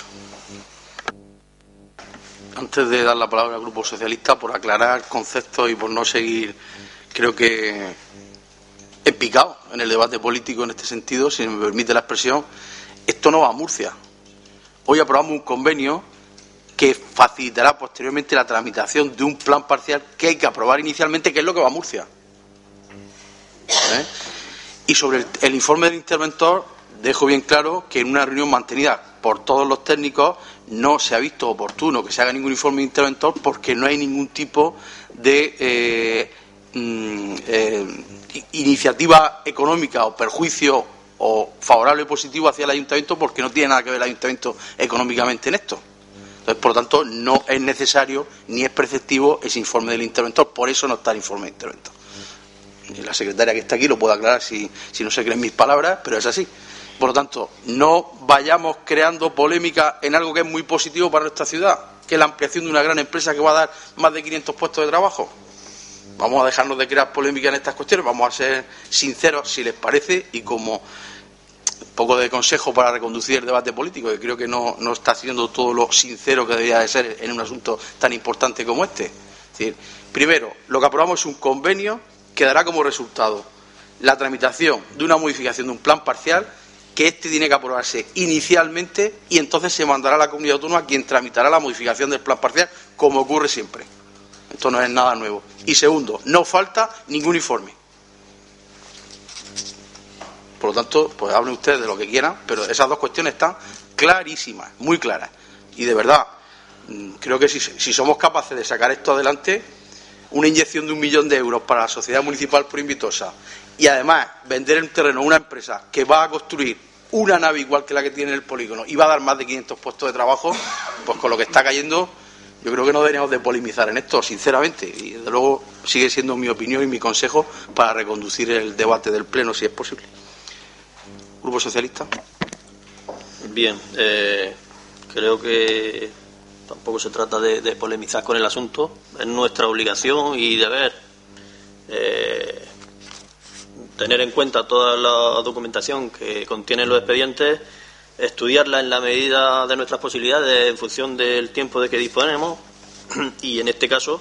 Antes de dar la palabra al Grupo Socialista, por aclarar conceptos y por no seguir, creo que he picado en el debate político en este sentido, si me permite la expresión, esto no va a Murcia. Hoy aprobamos un convenio que facilitará posteriormente la tramitación de un plan parcial que hay que aprobar inicialmente, que es lo que va a Murcia. ¿Eh? Y sobre el, el informe del interventor, dejo bien claro que en una reunión mantenida por todos los técnicos no se ha visto oportuno que se haga ningún informe de interventor porque no hay ningún tipo de eh, mm, eh, iniciativa económica o perjuicio o favorable o positivo hacia el ayuntamiento, porque no tiene nada que ver el ayuntamiento económicamente en esto. Entonces, por lo tanto, no es necesario ni es preceptivo ese informe del interventor, por eso no está el informe del interventor. Y la secretaria que está aquí lo puede aclarar si, si no se creen mis palabras, pero es así. Por lo tanto, no vayamos creando polémica en algo que es muy positivo para nuestra ciudad, que es la ampliación de una gran empresa que va a dar más de quinientos puestos de trabajo. Vamos a dejarnos de crear polémica en estas cuestiones, vamos a ser sinceros si les parece, y como un poco de consejo para reconducir el debate político, que creo que no, no está haciendo todo lo sincero que debería de ser en un asunto tan importante como este. Es decir, primero, lo que aprobamos es un convenio que dará como resultado la tramitación de una modificación de un plan parcial, que este tiene que aprobarse inicialmente y entonces se mandará a la comunidad autónoma quien tramitará la modificación del plan parcial, como ocurre siempre. Esto no es nada nuevo. Y segundo, no falta ningún informe. Por lo tanto, pues hablen ustedes de lo que quieran, pero esas dos cuestiones están clarísimas, muy claras. Y de verdad, creo que si, si somos capaces de sacar esto adelante, una inyección de un millón de euros para la sociedad municipal proinvitosa y además vender el terreno a una empresa que va a construir una nave igual que la que tiene el polígono y va a dar más de quinientos puestos de trabajo, pues con lo que está cayendo, yo creo que no deberíamos de polemizar en esto, sinceramente. Y desde luego sigue siendo mi opinión y mi consejo para reconducir el debate del Pleno, si es posible. Grupo Socialista. Bien, eh, creo que tampoco se trata de, de polemizar con el asunto. Es nuestra obligación y deber eh, tener en cuenta toda la documentación que contienen los expedientes, estudiarla en la medida de nuestras posibilidades en función del tiempo de que disponemos y en este caso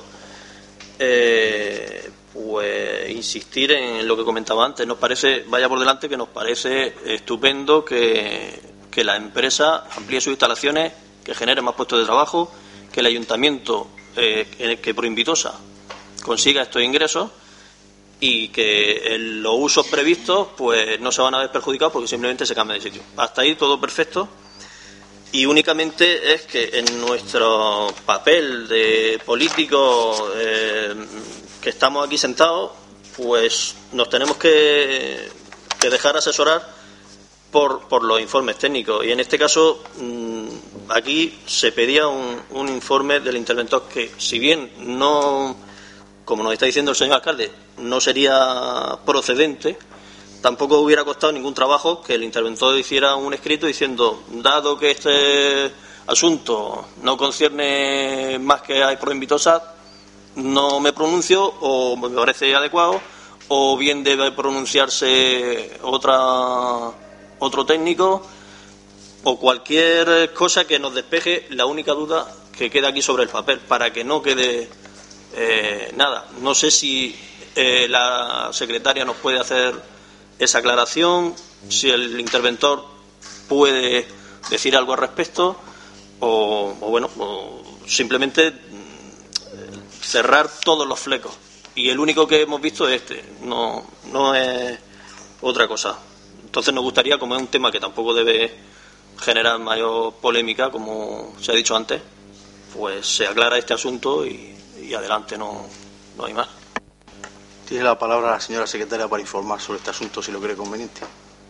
eh, pues insistir en lo que comentaba antes. Nos parece, vaya por delante, que nos parece estupendo que, que la empresa amplíe sus instalaciones, que genere más puestos de trabajo, que el ayuntamiento eh, que Proinvitosa consiga estos ingresos y que en los usos previstos pues no se van a ver perjudicados porque simplemente se cambia de sitio. Hasta ahí todo perfecto, y únicamente es que en nuestro papel de políticos eh, que estamos aquí sentados, pues nos tenemos que, que dejar asesorar por, por los informes técnicos, y en este caso mmm, aquí se pedía un, un informe del interventor que, si bien no, como nos está diciendo el señor alcalde, no sería procedente, tampoco hubiera costado ningún trabajo que el interventor hiciera un escrito diciendo: dado que este asunto no concierne más que a Proinvitosa, no me pronuncio, o me parece adecuado, o bien debe pronunciarse otra otro técnico, o cualquier cosa que nos despeje la única duda que queda aquí sobre el papel, para que no quede eh, nada. No sé si eh, la secretaria nos puede hacer esa aclaración, si el interventor puede decir algo al respecto, o, o bueno, o simplemente cerrar todos los flecos. Y el único que hemos visto es este, no, no es otra cosa. Entonces nos gustaría, como es un tema que tampoco debe generar mayor polémica, como se ha dicho antes, pues se aclara este asunto y, y adelante, no, no hay más. Tiene la palabra la señora secretaria para informar sobre este asunto, si lo cree conveniente.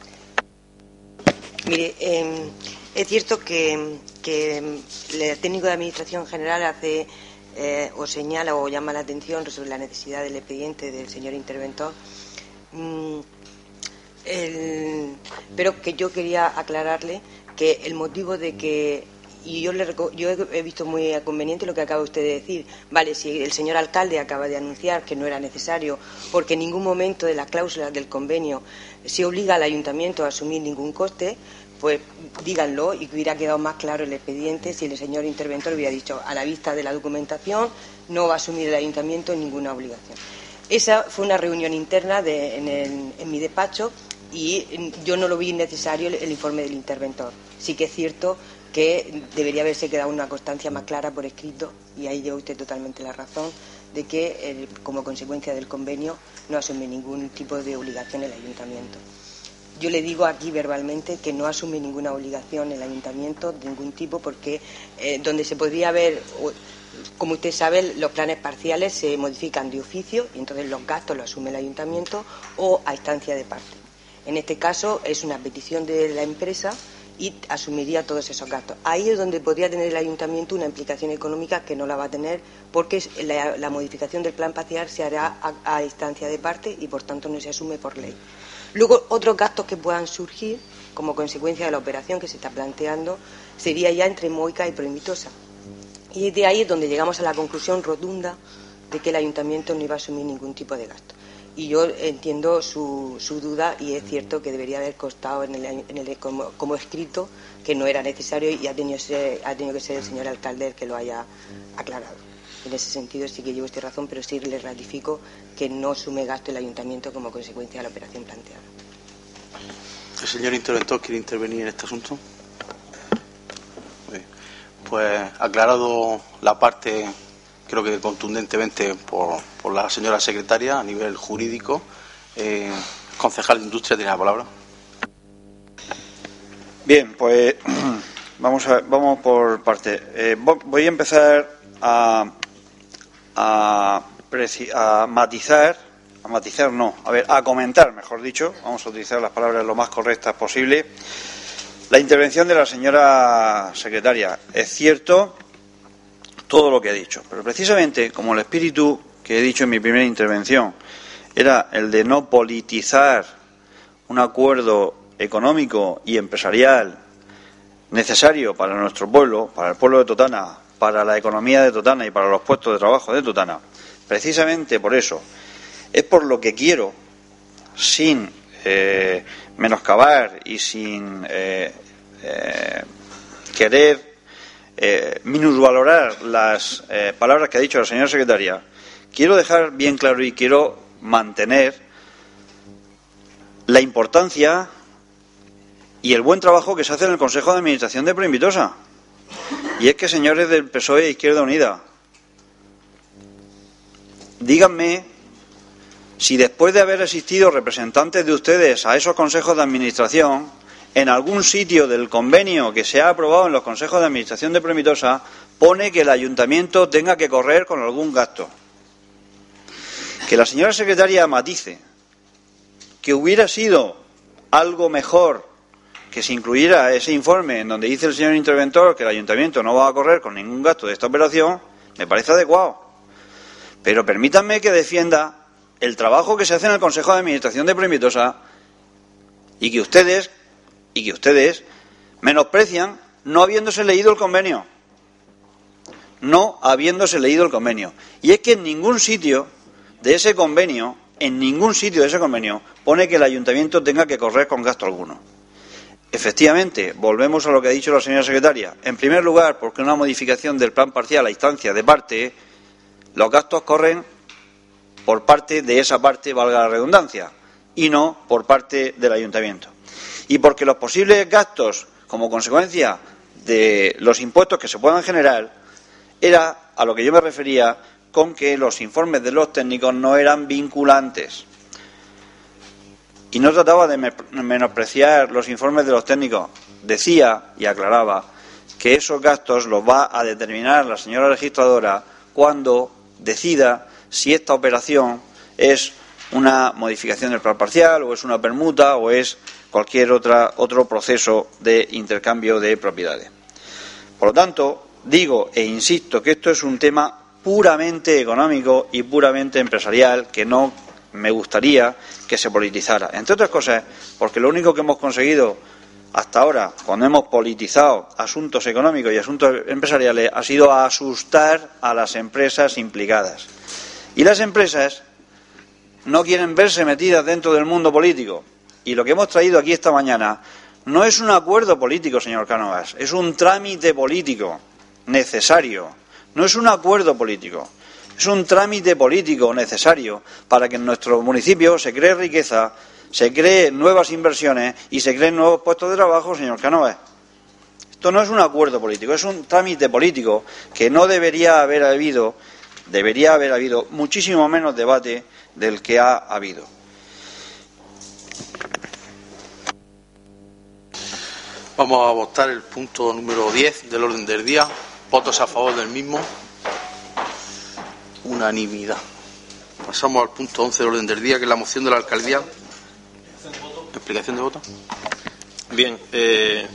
Mire, eh, es cierto que, que el técnico de Administración General hace eh, o señala o llama la atención sobre la necesidad del expediente del señor interventor. Mm, el, pero que yo quería aclararle que el motivo de que, y yo, le, yo he visto muy conveniente lo que acaba usted de decir, vale, si el señor alcalde acaba de anunciar que no era necesario, porque en ningún momento de las cláusulas del convenio se obliga al ayuntamiento a asumir ningún coste, pues díganlo, y hubiera quedado más claro el expediente si el señor interventor hubiera dicho: a la vista de la documentación no va a asumir el ayuntamiento ninguna obligación. Esa fue una reunión interna de, en, el, en mi despacho, y yo no lo vi necesario el, el informe del interventor. Sí que es cierto que debería haberse quedado una constancia más clara por escrito, y ahí lleva usted totalmente la razón, de que eh, como consecuencia del convenio no asume ningún tipo de obligación el ayuntamiento. Yo le digo aquí verbalmente que no asume ninguna obligación el ayuntamiento de ningún tipo, porque eh, donde se podría ver, como usted sabe, los planes parciales se modifican de oficio y entonces los gastos los asume el ayuntamiento o a instancia de parte. En este caso es una petición de la empresa y asumiría todos esos gastos. Ahí es donde podría tener el ayuntamiento una implicación económica que no la va a tener, porque la, la modificación del plan parcial se hará a, a instancia de parte y por tanto no se asume por ley. Luego, otros gastos que puedan surgir como consecuencia de la operación que se está planteando sería ya entre Moica y Proimitosa. Y de ahí es donde llegamos a la conclusión rotunda de que el ayuntamiento no iba a asumir ningún tipo de gasto. Y yo entiendo su, su duda, y es cierto que debería haber constado en el, en el, como, como escrito que no era necesario, y ha tenido, ser, ha tenido que ser el señor alcalde el que lo haya aclarado. En ese sentido sí que llevo esta razón, pero sí le ratifico que no asume gasto el ayuntamiento como consecuencia de la operación planteada. ¿El señor interventor quiere intervenir en este asunto? Bien. Pues aclarado la parte, creo que contundentemente por, por la señora secretaria a nivel jurídico, eh, concejal de Industria tiene la palabra. Bien, pues vamos a, vamos por parte. Eh, voy a empezar a A, a matizar, a matizar no, a ver, a comentar, mejor dicho, vamos a utilizar las palabras lo más correctas posible, la intervención de la señora secretaria. Es cierto todo lo que ha dicho, pero precisamente como el espíritu que he dicho en mi primera intervención era el de no politizar un acuerdo económico y empresarial necesario para nuestro pueblo, para el pueblo de Totana, para la economía de Totana y para los puestos de trabajo de Totana, precisamente por eso, es por lo que quiero, sin eh, menoscabar y sin eh, eh, querer eh, minusvalorar las eh, palabras que ha dicho la señora secretaria, quiero dejar bien claro y quiero mantener la importancia y el buen trabajo que se hace en el Consejo de Administración de Proimitosa. Y es que, señores del P S O E e Izquierda Unida, díganme si después de haber asistido representantes de ustedes a esos consejos de administración, en algún sitio del convenio que se ha aprobado en los consejos de administración de Proimitosa pone que el ayuntamiento tenga que correr con algún gasto. Que la señora secretaria matice que hubiera sido algo mejor que se incluyera ese informe en donde dice el señor interventor que el ayuntamiento no va a correr con ningún gasto de esta operación, me parece adecuado. Pero permítanme que defienda el trabajo que se hace en el Consejo de Administración de Proimitosa y que ustedes, y que ustedes menosprecian no habiéndose leído el convenio. No habiéndose leído el convenio. Y es que en ningún sitio de ese convenio, en ningún sitio de ese convenio, pone que el ayuntamiento tenga que correr con gasto alguno. Efectivamente, volvemos a lo que ha dicho la señora secretaria. En primer lugar, porque una modificación del plan parcial a instancia de parte, los gastos corren por parte de esa parte, valga la redundancia, y no por parte del ayuntamiento. Y porque los posibles gastos, como consecuencia de los impuestos que se puedan generar, era a lo que yo me refería con que los informes de los técnicos no eran vinculantes. Y no trataba de menospreciar los informes de los técnicos. Decía y aclaraba que esos gastos los va a determinar la señora registradora cuando decida si esta operación es una modificación del plan parcial o es una permuta o es cualquier otra, otro proceso de intercambio de propiedades. Por lo tanto, digo e insisto que esto es un tema puramente económico y puramente empresarial que no me gustaría que se politizara. Entre otras cosas, porque lo único que hemos conseguido hasta ahora, cuando hemos politizado asuntos económicos y asuntos empresariales, ha sido asustar a las empresas implicadas. Y las empresas no quieren verse metidas dentro del mundo político. Y lo que hemos traído aquí esta mañana no es un acuerdo político, señor Cánovas, es un trámite político necesario. No es un acuerdo político. Es un trámite político necesario para que en nuestro municipio se cree riqueza, se creen nuevas inversiones y se creen nuevos puestos de trabajo, señor Cánovas. Esto no es un acuerdo político, es un trámite político que no debería haber habido, debería haber habido muchísimo menos debate del que ha habido. Vamos a votar el punto número diez del orden del día. Votos a favor del mismo. Unanimidad. Pasamos al punto once del orden del día, que es la moción de la alcaldía. ¿Explicación de voto? Bien, eh,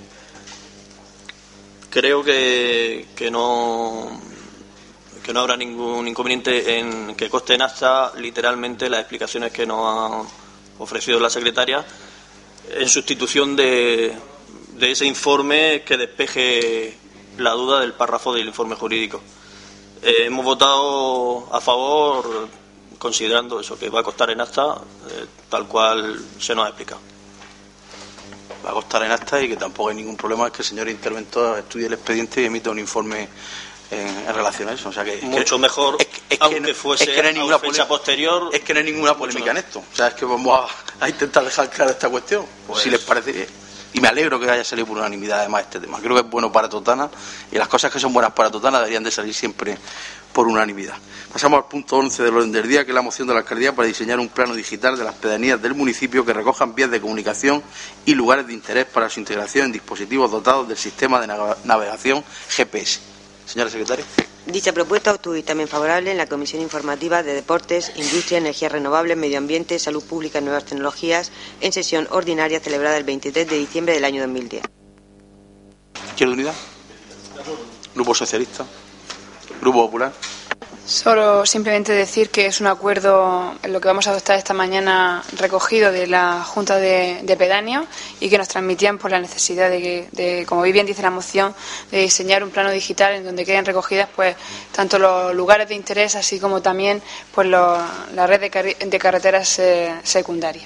creo que, que no que no habrá ningún inconveniente en que conste en acta literalmente las explicaciones que nos ha ofrecido la secretaria en sustitución de, de ese informe que despeje la duda del párrafo del informe jurídico. Eh, hemos votado a favor considerando eso, que va a constar en acta eh, tal cual se nos ha explicado. Va a constar en acta y que tampoco hay ningún problema es que el señor interventor estudie el expediente y emita un informe en, en relación a eso. O sea que mucho que, mejor, es, es aunque que, fuese es que no hay ninguna fecha posterior. Es que no hay ninguna polémica en esto. O sea, es que vamos a, a intentar dejar clara esta cuestión. Pues, si les parece. Y me alegro que haya salido por unanimidad además este tema. Creo que es bueno para Totana y las cosas que son buenas para Totana deberían de salir siempre por unanimidad. Pasamos al punto once del orden del día, que es la moción de la alcaldía para diseñar un plano digital de las pedanías del municipio que recojan vías de comunicación y lugares de interés para su integración en dispositivos dotados del sistema de navegación G P S. Señora secretaria. Dicha propuesta obtuvo dictamen favorable en la Comisión Informativa de Deportes, Industria, Energías Renovables, Medio Ambiente, Salud Pública y Nuevas Tecnologías en sesión ordinaria celebrada el veintitrés de diciembre del año dos mil diez. Izquierda Unida. Grupo Socialista. Grupo Popular. Solo simplemente decir que es un acuerdo en lo que vamos a adoptar esta mañana recogido de la Junta de, de Pedáneos y que nos transmitían por la necesidad de, que, de, como bien dice la moción, de diseñar un plano digital en donde queden recogidas pues tanto los lugares de interés así como también pues los, la red de, car de carreteras eh, secundarias.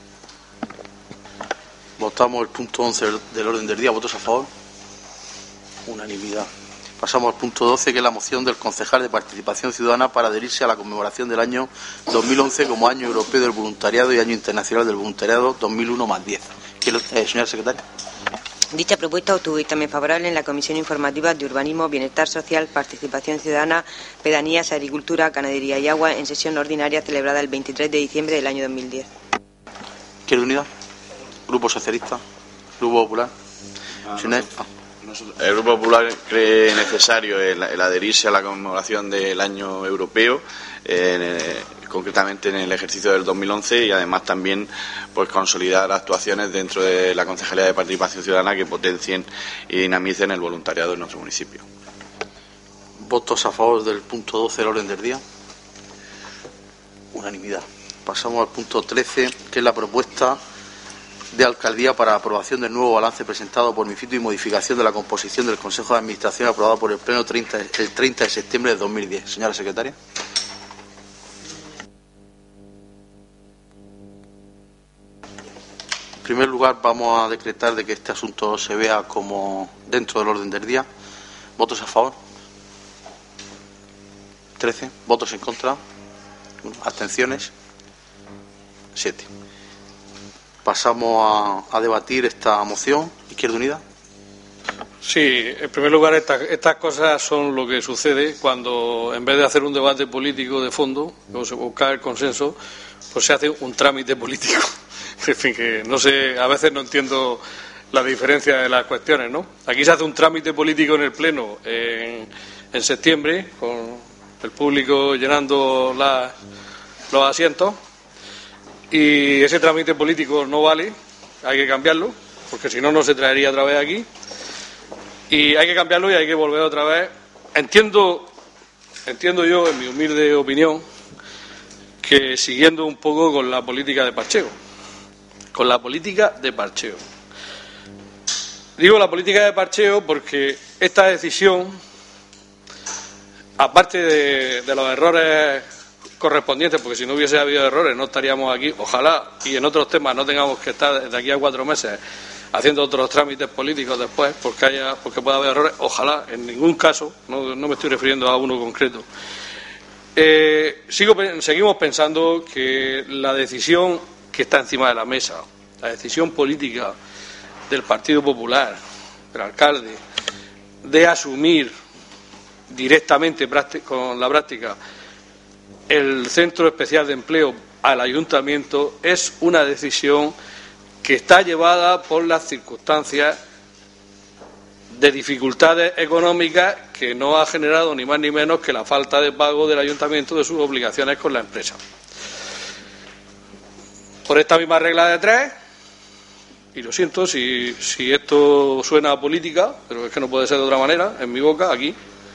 Votamos el punto once del orden del día. ¿Votos a favor? Unanimidad. Pasamos al punto doce, que es la moción del concejal de Participación Ciudadana para adherirse a la conmemoración del año dos mil once como Año Europeo del Voluntariado y Año Internacional del Voluntariado dos mil uno más diez. Eh, señora secretaria. Dicha propuesta obtuvo dictamen favorable en la Comisión Informativa de Urbanismo, Bienestar Social, Participación Ciudadana, Pedanías, Agricultura, Ganadería y Agua en sesión ordinaria celebrada el veintitrés de diciembre del año dos mil diez. ¿Izquierda Unida? Grupo Socialista. Grupo Popular. Ah, no, ah. El Grupo Popular cree necesario el, el adherirse a la conmemoración del año europeo, eh, concretamente en el ejercicio del dos mil once, y además también pues consolidar actuaciones dentro de la Concejalía de Participación Ciudadana que potencien y dinamicen el voluntariado en nuestro municipio. ¿Votos a favor del punto doce del orden del día? Unanimidad. Pasamos al punto trece, que es la propuesta de alcaldía para aprobación del nuevo balance presentado por Mifito y modificación de la composición del Consejo de Administración aprobado por el Pleno treinta, el treinta de septiembre de dos mil diez. Señora secretaria. En primer lugar, vamos a decretar de que este asunto se vea como dentro del orden del día. ¿Votos a favor? trece. ¿Votos en contra? ¿Abstenciones? siete. Pasamos a, a debatir esta moción. Izquierda Unida. Sí, en primer lugar, estas, estas cosas son lo que sucede cuando, en vez de hacer un debate político de fondo, o buscar el consenso, pues se hace un trámite político. En fin, que no sé, a veces no entiendo la diferencia de las cuestiones, ¿no? Aquí se hace un trámite político en el Pleno en, en septiembre, con el público llenando la, los asientos. Y ese trámite político no vale, hay que cambiarlo, porque si no, no se traería otra vez aquí. Y hay que cambiarlo y hay que volver otra vez. Entiendo, entiendo yo, en mi humilde opinión, que siguiendo un poco con la política de parcheo. Con la política de parcheo. Digo la política de parcheo porque esta decisión, aparte de, de los errores correspondientes, porque si no hubiese habido errores no estaríamos aquí, ojalá, y en otros temas no tengamos que estar de aquí a cuatro meses haciendo otros trámites políticos después, porque haya, porque pueda haber errores, ojalá, en ningún caso, no, no me estoy refiriendo a uno concreto. Eh, sigo, seguimos pensando que la decisión que está encima de la mesa, la decisión política del Partido Popular, del alcalde, de asumir directamente con la práctica el Centro Especial de Empleo al Ayuntamiento es una decisión que está llevada por las circunstancias de dificultades económicas que no ha generado ni más ni menos que la falta de pago del ayuntamiento de sus obligaciones con la empresa. Por esta misma regla de tres, y lo siento si, si esto suena a política, pero es que no puede ser de otra manera, en mi boca, aquí,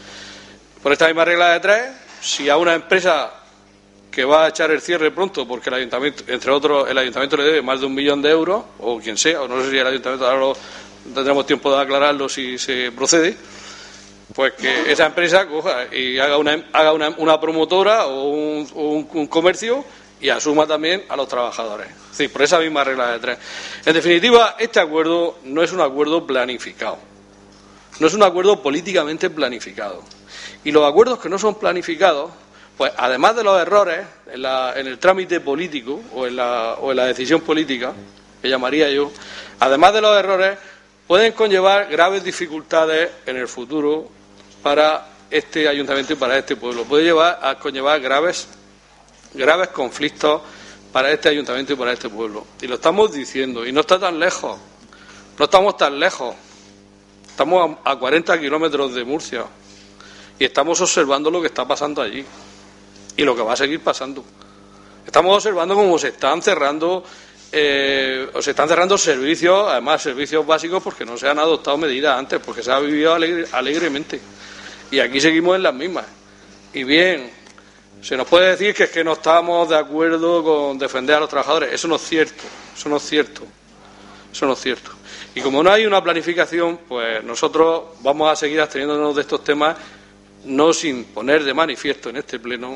por esta misma regla de tres, si a una empresa que va a echar el cierre pronto, porque el ayuntamiento, entre otros, el ayuntamiento le debe más de un millón de euros, o quien sea, o no sé si el ayuntamiento, ahora lo, tendremos tiempo de aclararlo si se procede, pues que esa empresa coja y haga una, haga una, una promotora o, un, o un, un comercio y asuma también a los trabajadores. Es decir, por esa misma regla de tres. En definitiva, este acuerdo no es un acuerdo planificado, no es un acuerdo políticamente planificado. Y los acuerdos que no son planificados, pues además de los errores en, la, en el trámite político o en, la, o en la decisión política, que llamaría yo, además de los errores, pueden conllevar graves dificultades en el futuro para este ayuntamiento y para este pueblo. Puede llevar a conllevar graves, graves conflictos para este ayuntamiento y para este pueblo. Y lo estamos diciendo, y no está tan lejos, no estamos tan lejos. Estamos a cuarenta kilómetros de Murcia y estamos observando lo que está pasando allí y lo que va a seguir pasando. Estamos observando cómo se están cerrando eh, o se están cerrando servicios, además servicios básicos, porque no se han adoptado medidas antes, porque se ha vivido alegre, alegremente. Y aquí seguimos en las mismas. Y bien, se nos puede decir que es que no estamos de acuerdo con defender a los trabajadores. Eso no es cierto, eso no es cierto, eso no es cierto. Y como no hay una planificación, pues nosotros vamos a seguir absteniéndonos de estos temas, no sin poner de manifiesto en este pleno,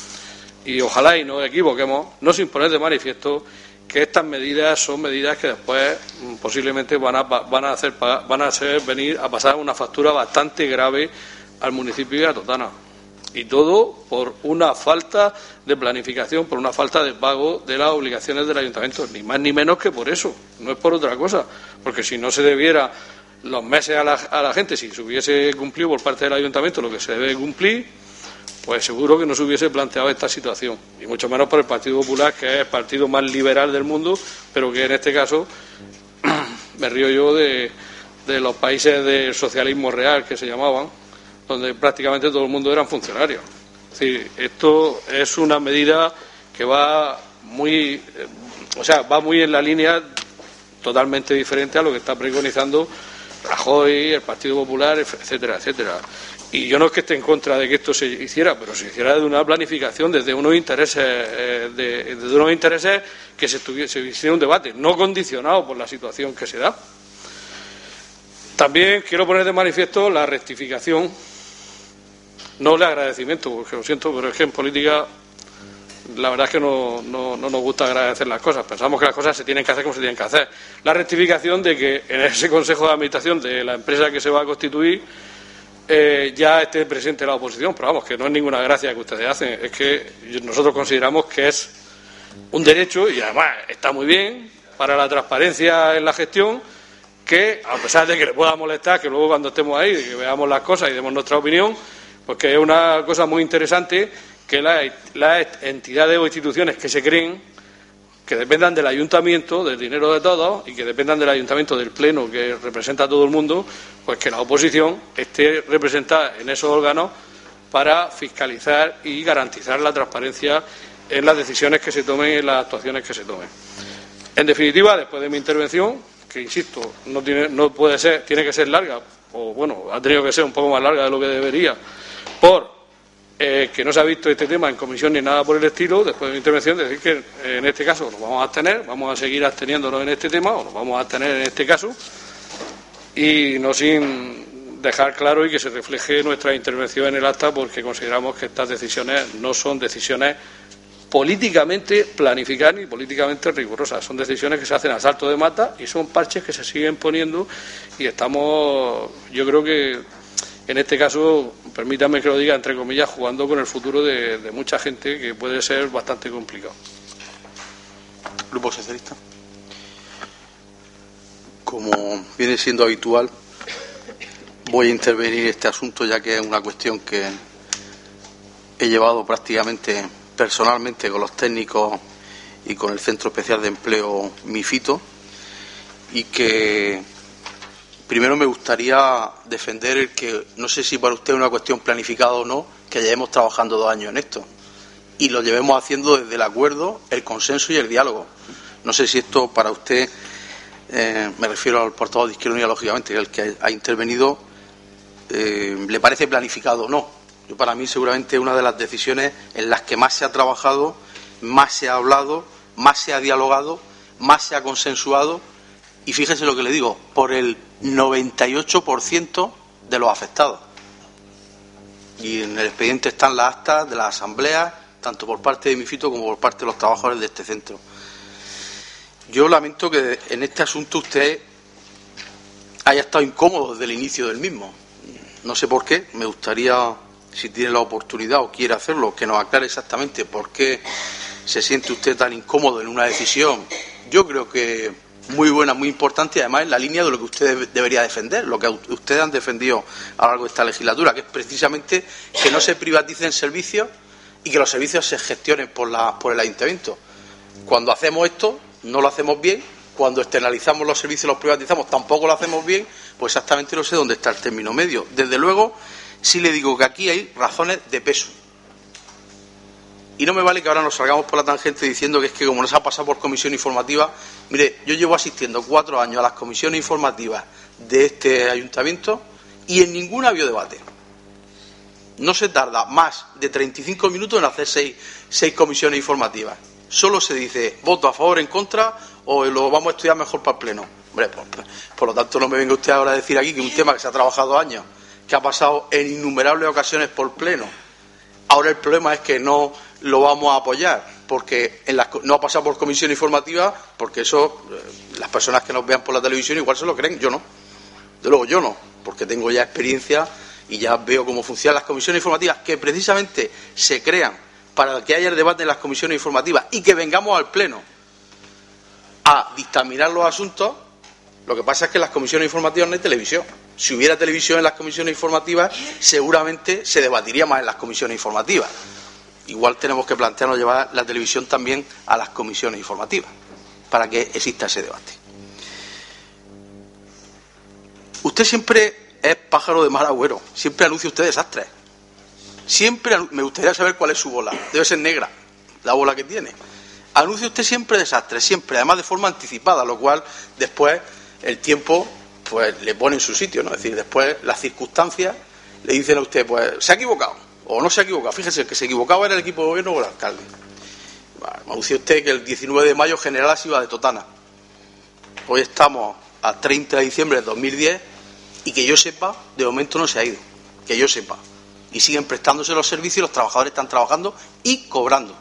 y ojalá y nos equivoquemos, no sin poner de manifiesto que estas medidas son medidas que después posiblemente van a, van a hacer van a hacer venir a pasar una factura bastante grave al municipio de Totana. Y todo por una falta de planificación, por una falta de pago de las obligaciones del ayuntamiento, ni más ni menos que por eso, no es por otra cosa, porque si no se debiera los meses a la, a la gente, si se hubiese cumplido por parte del ayuntamiento lo que se debe cumplir, pues seguro que no se hubiese planteado esta situación, y mucho menos por el Partido Popular, que es el partido más liberal del mundo, pero que en este caso me río yo de, de los países del socialismo real, que se llamaban, donde prácticamente todo el mundo eran funcionarios. Es decir, esto es una medida que va muy, o sea, va muy en la línea totalmente diferente a lo que está preconizando Rajoy, el Partido Popular, etcétera, etcétera. Y yo no es que esté en contra de que esto se hiciera, pero se hiciera de una planificación desde unos intereses, eh, de, desde unos intereses que se, se hiciera un debate, no condicionado por la situación que se da. También quiero poner de manifiesto la rectificación, no el agradecimiento, porque lo siento, pero es que en política la verdad es que no, no, no nos gusta agradecer las cosas. Pensamos que las cosas se tienen que hacer como se tienen que hacer. La rectificación de que en ese Consejo de Administración de la empresa que se va a constituir eh, ya esté presente la oposición, pero vamos, que no es ninguna gracia que ustedes hacen, es que nosotros consideramos que es un derecho y además está muy bien para la transparencia en la gestión, que a pesar de que le pueda molestar, que luego cuando estemos ahí, que veamos las cosas y demos nuestra opinión, pues que es una cosa muy interesante que las la entidades o instituciones que se creen, que dependan del ayuntamiento, del dinero de todos, y que dependan del ayuntamiento, del pleno que representa a todo el mundo, pues que la oposición esté representada en esos órganos para fiscalizar y garantizar la transparencia en las decisiones que se tomen y en las actuaciones que se tomen. En definitiva, después de mi intervención, que insisto, no tiene, no puede ser, tiene que ser larga, o bueno, ha tenido que ser un poco más larga de lo que debería, por eh, que no se ha visto este tema en comisión ni nada por el estilo. Después de mi intervención, decir que eh, en este caso nos vamos a abstener, vamos a seguir absteniéndonos en este tema, o nos vamos a abstener en este caso, y no sin dejar claro y que se refleje nuestra intervención en el acta, porque consideramos que estas decisiones no son decisiones políticamente planificadas ni políticamente rigurosas, son decisiones que se hacen a salto de mata y son parches que se siguen poniendo, y estamos, yo creo que en este caso, permítanme que lo diga entre comillas, jugando con el futuro de, de mucha gente, que puede ser bastante complicado. Grupo Socialista. Como viene siendo habitual, voy a intervenir en este asunto, ya que es una cuestión que he llevado prácticamente personalmente con los técnicos y con el Centro Especial de Empleo MIFITO, y que Primero me gustaría defender el que, no sé si para usted es una cuestión planificada o no, que llevemos trabajando dos años en esto y lo llevemos haciendo desde el acuerdo, el consenso y el diálogo. No sé si esto para usted, eh, me refiero al portavoz de Izquierda Unida, lógicamente, el que ha intervenido, eh, le parece planificado o no. Yo, para mí, seguramente una de las decisiones en las que más se ha trabajado, más se ha hablado, más se ha dialogado, más se ha consensuado, y fíjese lo que le digo, por el noventa y ocho por ciento de los afectados. Y en el expediente están las actas de las asambleas, tanto por parte de MIFITO como por parte de los trabajadores de este centro. Yo lamento que en este asunto usted haya estado incómodo desde el inicio del mismo. No sé por qué, me gustaría, si tiene la oportunidad o quiere hacerlo, que nos aclare exactamente por qué se siente usted tan incómodo en una decisión. Yo creo que muy buena, muy importante, y además en la línea de lo que usted debería defender, lo que ustedes han defendido a lo largo de esta legislatura, que es precisamente que no se privaticen servicios y que los servicios se gestionen por, la, por el ayuntamiento. Cuando hacemos esto, no lo hacemos bien. Cuando externalizamos los servicios y los privatizamos, tampoco lo hacemos bien. Pues exactamente no sé dónde está el término medio. Desde luego, sí le digo que aquí hay razones de peso. Y no me vale que ahora nos salgamos por la tangente diciendo que es que como nos ha pasado por comisión informativa. Mire, yo llevo asistiendo cuatro años a las comisiones informativas de este ayuntamiento y en ninguna ha habido debate. No se tarda más de treinta y cinco minutos en hacer seis, seis comisiones informativas. Solo se dice voto a favor, en contra, o lo vamos a estudiar mejor para el pleno. Hombre, por, por lo tanto, no me venga usted ahora a decir aquí que un tema que se ha trabajado años, que ha pasado en innumerables ocasiones por pleno, ahora el problema es que no lo vamos a apoyar, porque en las, no ha pasado por comisión informativa, porque eso, eh, las personas que nos vean por la televisión igual se lo creen, yo no. De luego yo no, porque tengo ya experiencia y ya veo cómo funcionan las comisiones informativas, que precisamente se crean para que haya el debate en las comisiones informativas y que vengamos al pleno a dictaminar los asuntos. Lo que pasa es que en las comisiones informativas no hay televisión. Si hubiera televisión en las comisiones informativas, seguramente se debatiría más en las comisiones informativas. Igual tenemos que plantearnos llevar la televisión también a las comisiones informativas para que exista ese debate. Usted siempre es pájaro de mal agüero, siempre anuncia usted desastres. Siempre, me gustaría saber cuál es su bola. Debe ser negra, la bola que tiene. Anuncia usted siempre desastres, siempre, además de forma anticipada, lo cual después el tiempo pues le pone en su sitio, ¿no? Es decir, después las circunstancias le dicen a usted, pues se ha equivocado o no se ha equivocado. Fíjese, el que se equivocaba era el equipo de gobierno o el alcalde. Bueno, anunció usted que el diecinueve de mayo General se iba de Totana. Hoy estamos a treinta de diciembre de dos mil diez y que yo sepa, de momento no se ha ido, que yo sepa. Y siguen prestándose los servicios y los trabajadores están trabajando y cobrando.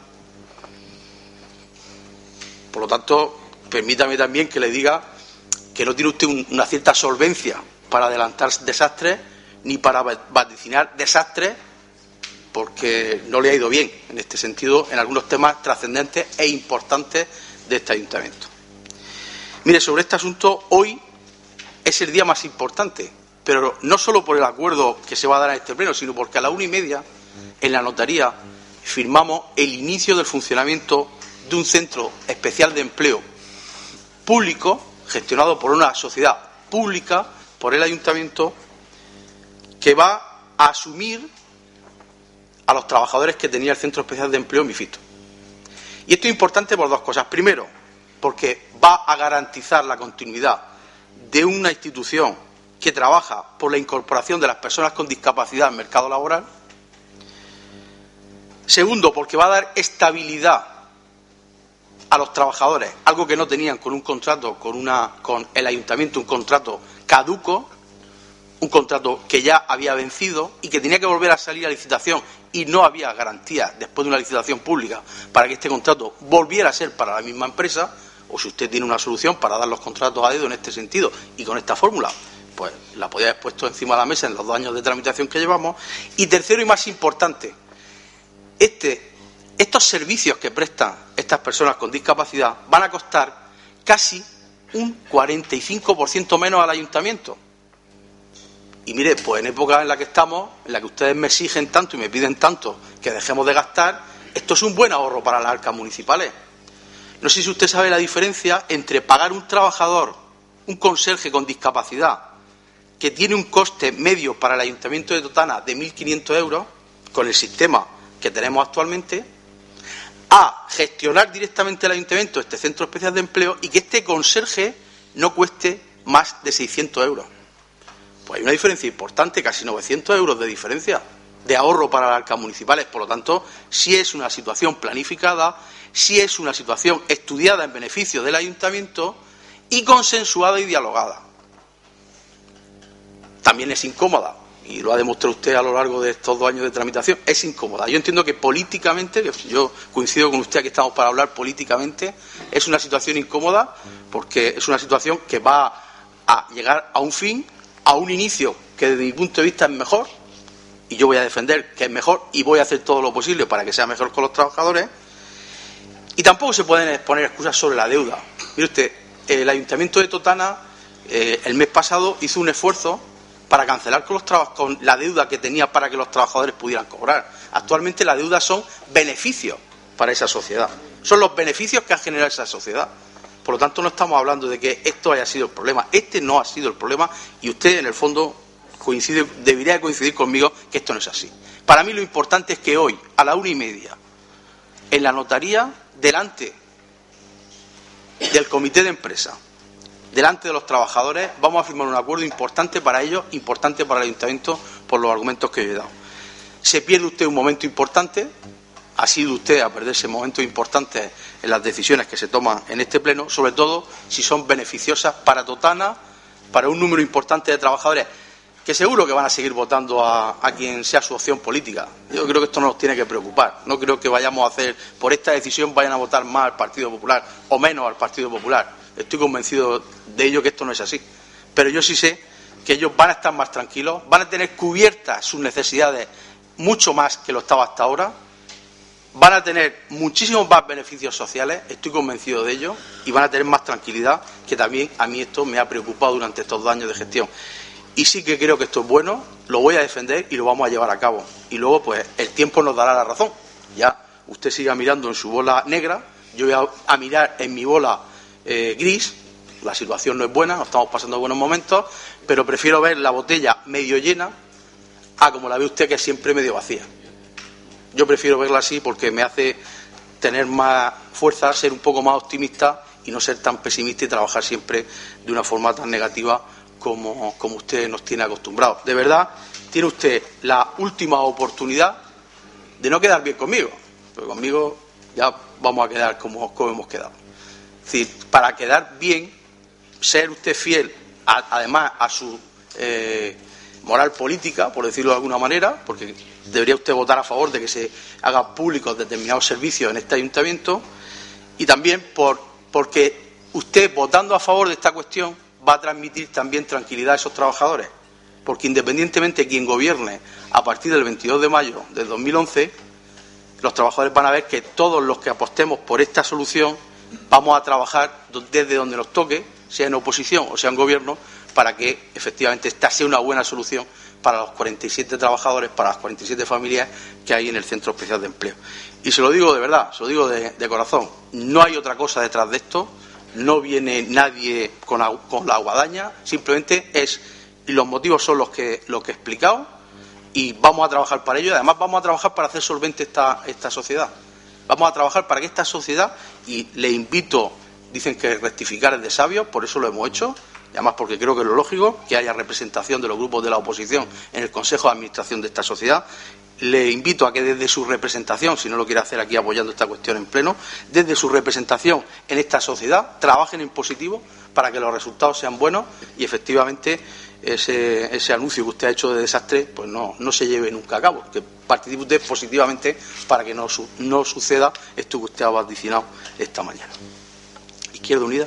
Por lo tanto, permítame también que le diga que no tiene usted un, una cierta solvencia para adelantar desastres ni para vaticinar desastres, porque no le ha ido bien en este sentido en algunos temas trascendentes e importantes de este ayuntamiento. Mire, sobre este asunto, hoy es el día más importante, pero no solo por el acuerdo que se va a dar en este pleno, sino porque a la una y media en la notaría firmamos el inicio del funcionamiento de un centro especial de empleo público gestionado por una sociedad pública, por el ayuntamiento, que va a asumir a los trabajadores que tenía el Centro Especial de Empleo MIFITO. Y esto es importante por dos cosas. Primero, porque va a garantizar la continuidad de una institución que trabaja por la incorporación de las personas con discapacidad al mercado laboral. Segundo, porque va a dar estabilidad a los trabajadores, algo que no tenían con un contrato, con, una, con el ayuntamiento, un contrato caduco, un contrato que ya había vencido y que tenía que volver a salir a licitación y no había garantía después de una licitación pública para que este contrato volviera a ser para la misma empresa, o si usted tiene una solución para dar los contratos a dedo en este sentido y con esta fórmula, pues la podía haber puesto encima de la mesa en los dos años de tramitación que llevamos. Y tercero y más importante, este, estos servicios que prestan estas personas con discapacidad van a costar casi un cuarenta y cinco por ciento menos al ayuntamiento. Y mire, pues en época en la que estamos, en la que ustedes me exigen tanto y me piden tanto que dejemos de gastar, esto es un buen ahorro para las arcas municipales. No sé si usted sabe la diferencia entre pagar un trabajador, un conserje con discapacidad, que tiene un coste medio para el Ayuntamiento de Totana de mil quinientos euros, con el sistema que tenemos actualmente, a gestionar directamente el Ayuntamiento este centro especial de empleo y que este conserje no cueste más de seiscientos euros. Pues hay una diferencia importante, casi novecientos euros de diferencia de ahorro para las arcas municipales. Por lo tanto, sí es una situación planificada, sí es una situación estudiada en beneficio del Ayuntamiento y consensuada y dialogada. También es incómoda, y lo ha demostrado usted a lo largo de estos dos años de tramitación, es incómoda. Yo entiendo que políticamente, que yo coincido con usted, aquí estamos para hablar políticamente, es una situación incómoda porque es una situación que va a llegar a un fin, a un inicio que desde mi punto de vista es mejor, y yo voy a defender que es mejor y voy a hacer todo lo posible para que sea mejor con los trabajadores. Y tampoco se pueden poner excusas sobre la deuda. Mire usted, el Ayuntamiento de Totana eh, el mes pasado hizo un esfuerzo para cancelar con, los con la deuda que tenía para que los trabajadores pudieran cobrar. Actualmente la deuda son beneficios para esa sociedad. Son los beneficios que ha generado esa sociedad. Por lo tanto, no estamos hablando de que esto haya sido el problema. Este no ha sido el problema y usted, en el fondo, coincide, debería coincidir conmigo que esto no es así. Para mí lo importante es que hoy, a la una y media, en la notaría, delante del comité de empresa, delante de los trabajadores, vamos a firmar un acuerdo importante para ellos, importante para el Ayuntamiento, por los argumentos que yo he dado. Se pierde usted un momento importante, ha sido usted a perderse momentos importantes en las decisiones que se toman en este pleno, sobre todo si son beneficiosas para Totana, para un número importante de trabajadores, que seguro que van a seguir votando a, a quien sea su opción política. Yo creo que esto no nos tiene que preocupar. No creo que vayamos a hacer, por esta decisión, vayan a votar más al Partido Popular o menos al Partido Popular. Estoy convencido de ello que esto no es así. Pero yo sí sé que ellos van a estar más tranquilos, van a tener cubiertas sus necesidades mucho más que lo estaba hasta ahora, van a tener muchísimos más beneficios sociales, estoy convencido de ello, y van a tener más tranquilidad, que también a mí esto me ha preocupado durante estos dos años de gestión. Y sí que creo que esto es bueno, lo voy a defender y lo vamos a llevar a cabo. Y luego, pues, el tiempo nos dará la razón. Ya usted siga mirando en su bola negra, yo voy a, a mirar en mi bola eh, gris. La situación no es buena, no estamos pasando buenos momentos, pero prefiero ver la botella medio llena a como la ve usted, que es siempre medio vacía. Yo prefiero verla así porque me hace tener más fuerza, ser un poco más optimista y no ser tan pesimista y trabajar siempre de una forma tan negativa como, como usted nos tiene acostumbrados. De verdad, tiene usted la última oportunidad de no quedar bien conmigo, porque conmigo ya vamos a quedar como, como hemos quedado. Es decir, para quedar bien, ser usted fiel, a, además, a su eh, moral política, por decirlo de alguna manera, porque debería usted votar a favor de que se hagan públicos determinados servicios en este ayuntamiento, y también por, porque usted, votando a favor de esta cuestión, va a transmitir también tranquilidad a esos trabajadores, porque independientemente de quien gobierne a partir del veintidós de mayo del dos mil once, los trabajadores van a ver que todos los que apostemos por esta solución vamos a trabajar desde donde nos toque, sea en oposición o sea en gobierno, para que efectivamente esta sea una buena solución para los cuarenta y siete trabajadores, para las cuarenta y siete familias que hay en el Centro Especial de Empleo. Y se lo digo de verdad, se lo digo de, de corazón, no hay otra cosa detrás de esto, no viene nadie con, con la guadaña, simplemente es, y los motivos son los que, los que he explicado, y vamos a trabajar para ello, y además vamos a trabajar para hacer solvente esta, esta sociedad. Vamos a trabajar para que esta sociedad, y le invito, dicen que rectificar es de sabios, por eso lo hemos hecho, y además porque creo que es lo lógico, que haya representación de los grupos de la oposición en el Consejo de Administración de esta sociedad. Le invito a que desde su representación, si no lo quiere hacer aquí apoyando esta cuestión en pleno, desde su representación en esta sociedad, trabajen en positivo para que los resultados sean buenos y efectivamente ese, ese anuncio que usted ha hecho de desastre pues no, no se lleve nunca a cabo, que participe usted positivamente para que no, no suceda esto que usted ha vaticinado esta mañana. Izquierda Unida.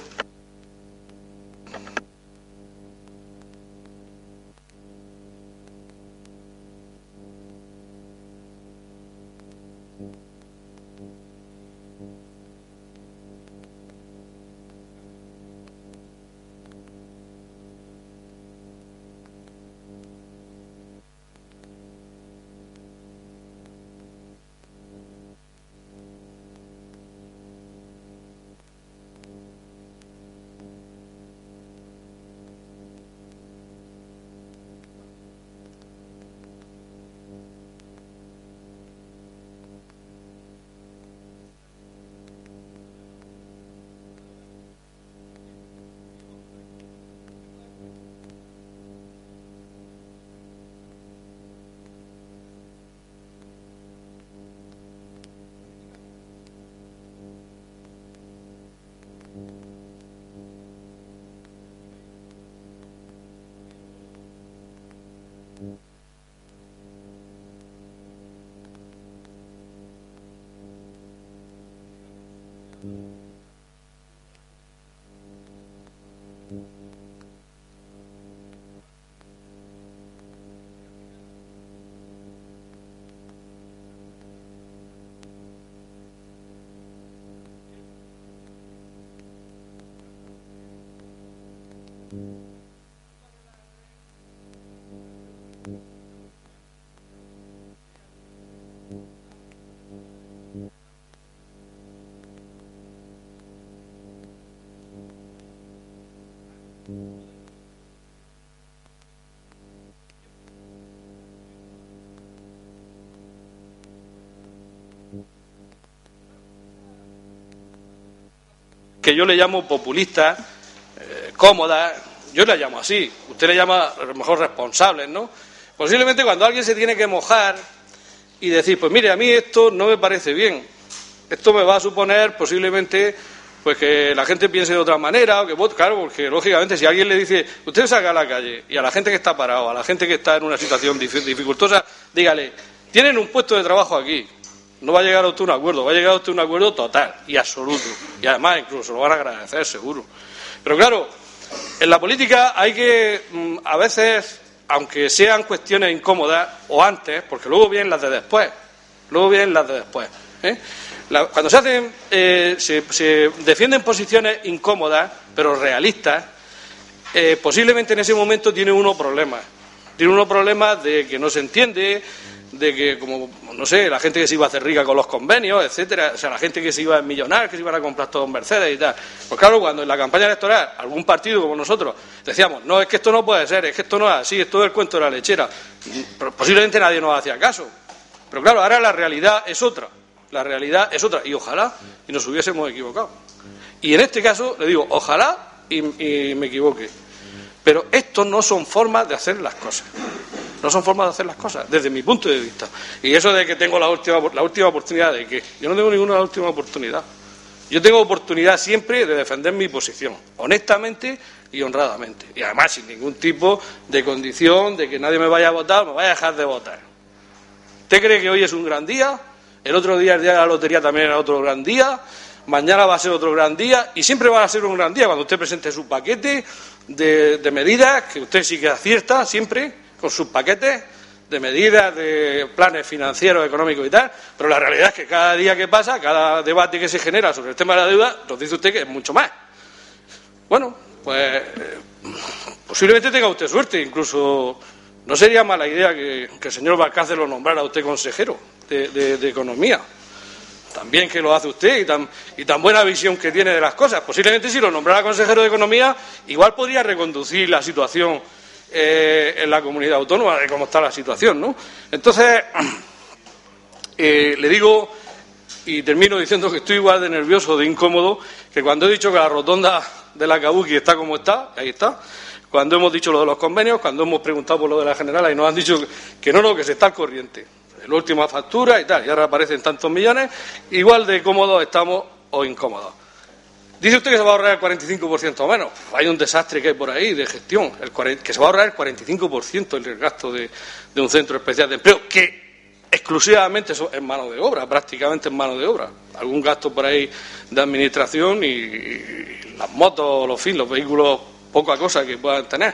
que yo le llamo populistas, eh, cómodas, yo le llamo así, usted le llama a lo mejor responsables, ¿no? Posiblemente cuando alguien se tiene que mojar y decir, pues mire, a mí esto no me parece bien, esto me va a suponer posiblemente pues que la gente piense de otra manera, o que vote, claro, porque lógicamente si alguien le dice, usted salga a la calle y a la gente que está parado, a la gente que está en una situación dificultosa, dígale, tienen un puesto de trabajo aquí. No va a llegar a usted a un acuerdo, va a llegar a usted a un acuerdo total y absoluto. Y además incluso lo van a agradecer, seguro. Pero claro, en la política hay que, a veces, aunque sean cuestiones incómodas, o antes, porque luego vienen las de después, luego vienen las de después. ¿eh? La, cuando se hacen, eh, se, se defienden posiciones incómodas, pero realistas, eh, posiblemente en ese momento tiene uno problemas. Tiene uno problemas de que no se entiende, de que, como, no sé, la gente que se iba a hacer rica con los convenios, etcétera, o sea, la gente que se iba a millonar, que se iban a comprar todos Mercedes y tal. Pues claro, cuando en la campaña electoral algún partido como nosotros decíamos, no, es que esto no puede ser, es que esto no es así, es todo el cuento de la lechera, posiblemente nadie nos hacía caso. Pero claro, ahora la realidad es otra, la realidad es otra, y ojalá y nos hubiésemos equivocado. Y en este caso, le digo, ojalá y, y me equivoque. Pero esto no son formas de hacer las cosas. No son formas de hacer las cosas, desde mi punto de vista. Y eso de que tengo la última, la última oportunidad, ¿de qué? Yo no tengo ninguna última oportunidad. Yo tengo oportunidad siempre de defender mi posición, honestamente y honradamente. Y además sin ningún tipo de condición de que nadie me vaya a votar, me vaya a dejar de votar. ¿Usted cree que hoy es un gran día? El otro día, el día de la lotería, también era otro gran día. Mañana va a ser otro gran día. Y siempre va a ser un gran día cuando usted presente su paquete de, de medidas, que usted sí que acierta siempre, con sus paquetes de medidas, de planes financieros, económicos y tal, pero la realidad es que cada día que pasa, cada debate que se genera sobre el tema de la deuda, nos dice usted que es mucho más. Bueno, pues posiblemente tenga usted suerte, incluso no sería mala idea que, que el señor Valcárcel lo nombrara a usted consejero de, de, de Economía. También que lo hace usted y tan, y tan buena visión que tiene de las cosas. Posiblemente si lo nombrara consejero de Economía, igual podría reconducir la situación Eh, en la comunidad autónoma de cómo está la situación, ¿no? Entonces, eh, le digo y termino diciendo que estoy igual de nervioso, de incómodo, que cuando he dicho que la rotonda de la Kabuki está como está, ahí está, cuando hemos dicho lo de los convenios, cuando hemos preguntado por lo de la general y nos han dicho que no, no, que se está al corriente, la última factura y tal, y ahora aparecen tantos millones, igual de cómodos estamos o incómodos. Dice usted que se va a ahorrar el cuarenta y cinco por ciento o menos. Hay un desastre que hay por ahí de gestión, el cuarenta, que se va a ahorrar el cuarenta y cinco por ciento del gasto de, de un centro especial de empleo, que exclusivamente es mano de obra, prácticamente es mano de obra. Algún gasto por ahí de administración y, y las motos, los fin, los vehículos, poca cosa que puedan tener.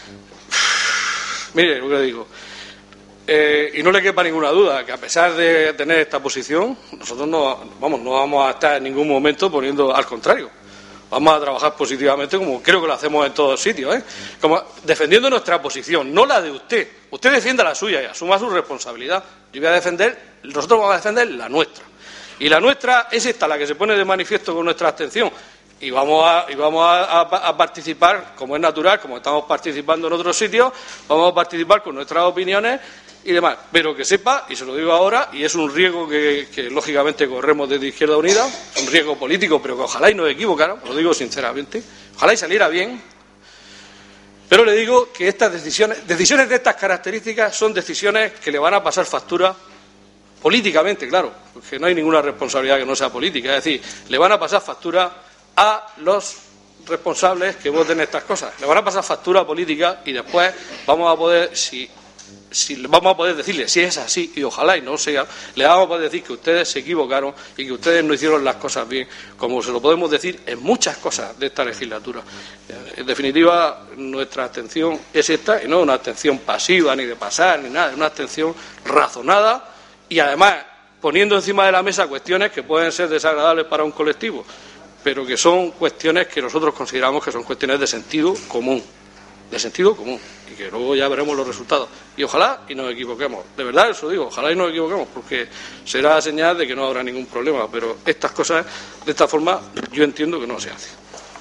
Mire lo que le digo. Eh, y no le quepa ninguna duda que a pesar de tener esta posición, nosotros no, vamos, no vamos a estar en ningún momento poniendo, al contrario, vamos a trabajar positivamente como creo que lo hacemos en todos sitios, ¿eh? Como defendiendo nuestra posición, no la de usted. Usted defienda la suya y asuma su responsabilidad. Yo voy a defender, nosotros vamos a defender la nuestra. Y la nuestra es esta, la que se pone de manifiesto con nuestra abstención. Y vamos, a, y vamos a, a, a participar, como es natural, como estamos participando en otros sitios, vamos a participar con nuestras opiniones y demás, pero que sepa, y se lo digo ahora, y es un riesgo que, que lógicamente corremos desde Izquierda Unida, es un riesgo político, pero que ojalá y nos equivocaran, lo digo sinceramente, ojalá y saliera bien, pero le digo que estas decisiones, decisiones de estas características son decisiones que le van a pasar factura políticamente, claro, porque no hay ninguna responsabilidad que no sea política, es decir, le van a pasar factura a los responsables que voten estas cosas, le van a pasar factura política y después vamos a poder, si Si vamos a poder decirle si es así y ojalá y no sea, le vamos a poder decir que ustedes se equivocaron y que ustedes no hicieron las cosas bien, como se lo podemos decir en muchas cosas de esta legislatura. En definitiva, nuestra abstención es esta y no una abstención pasiva ni de pasar ni nada, es una abstención razonada y además poniendo encima de la mesa cuestiones que pueden ser desagradables para un colectivo, pero que son cuestiones que nosotros consideramos que son cuestiones de sentido común, de sentido común, y que luego ya veremos los resultados. Y ojalá y nos equivoquemos, de verdad eso digo, ojalá y nos equivoquemos, porque será señal de que no habrá ningún problema, pero estas cosas, de esta forma, yo entiendo que no se hace.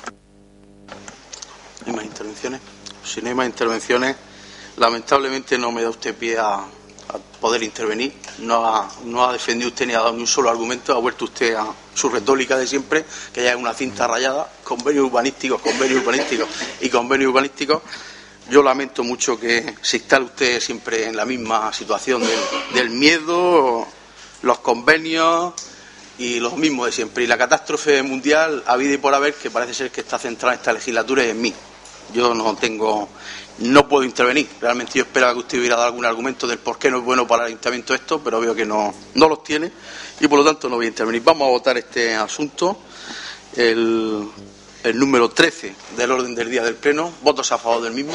¿Hay más intervenciones? Si no hay más intervenciones, lamentablemente no me da usted pie a, a poder intervenir. No ha, no ha defendido usted ni ha dado ni un solo argumento. Ha vuelto usted a su retórica de siempre, que ya es una cinta rayada, convenios urbanísticos, convenios urbanísticos y convenios urbanísticos. Yo lamento mucho que se instale usted siempre en la misma situación del, del miedo, los convenios y los mismos de siempre. Y la catástrofe mundial, habida y por haber, que parece ser que está centrada en esta legislatura, es en mí. Yo no tengo, no puedo intervenir. Realmente yo esperaba que usted hubiera dado algún argumento del por qué no es bueno para el ayuntamiento esto, pero veo que no, no los tiene y por lo tanto no voy a intervenir. Vamos a votar este asunto, el, el número trece del orden del día del Pleno. ¿Votos a favor del mismo?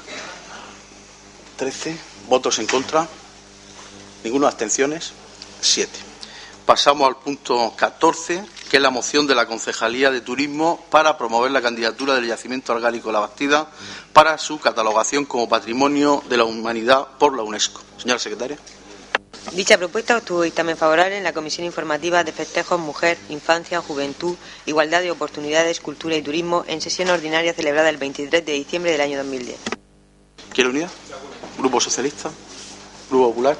trece. ¿Votos en contra? ¿Ninguno? ¿Abstenciones? siete. Pasamos al punto catorce, que es la moción de la Concejalía de Turismo para promover la candidatura del yacimiento algárico La Bastida para su catalogación como Patrimonio de la Humanidad por la UNESCO. Señora secretaria. Dicha propuesta obtuvo dictamen favorable en la Comisión Informativa de Festejos, Mujer, Infancia, Juventud, Igualdad de Oportunidades, Cultura y Turismo en sesión ordinaria celebrada el veintitrés de diciembre del año dos mil diez. ¿Quiere unidad? Grupo Socialista, Grupo Popular.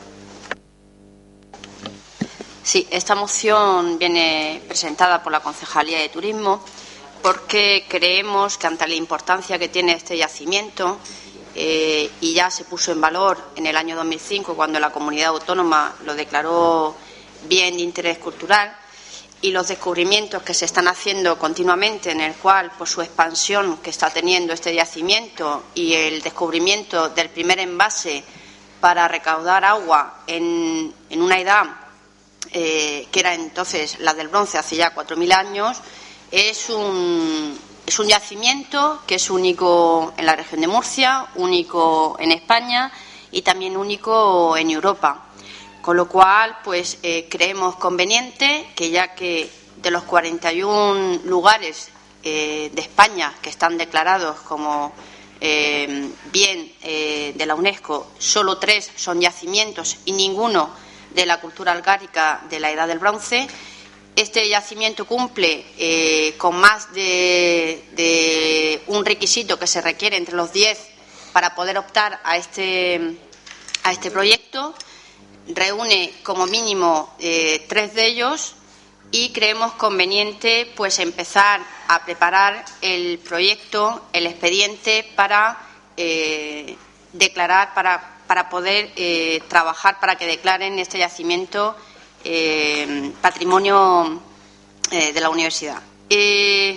Sí, esta moción viene presentada por la Concejalía de Turismo porque creemos que ante la importancia que tiene este yacimiento eh, y ya se puso en valor en el año dos mil cinco cuando la comunidad autónoma lo declaró bien de interés cultural y los descubrimientos que se están haciendo continuamente en el cual por su expansión que está teniendo este yacimiento y el descubrimiento del primer envase para recaudar agua en, en una edad Eh, que era entonces la del bronce hace ya cuatro mil años, es un, es un yacimiento que es único en la región de Murcia, único en España y también único en Europa. Con lo cual, pues eh, creemos conveniente que ya que de los cuarenta y uno lugares eh, de España que están declarados como eh, bien eh, de la UNESCO, solo tres son yacimientos y ninguno de la cultura algárica de la Edad del Bronce. Este yacimiento cumple eh, con más de, de un requisito que se requiere entre los diez para poder optar a este, a este proyecto. Reúne como mínimo eh, tres de ellos y creemos conveniente pues empezar a preparar el proyecto, el expediente para eh, declarar, para para poder eh, trabajar para que declaren este yacimiento eh, patrimonio eh, de la universidad. Eh,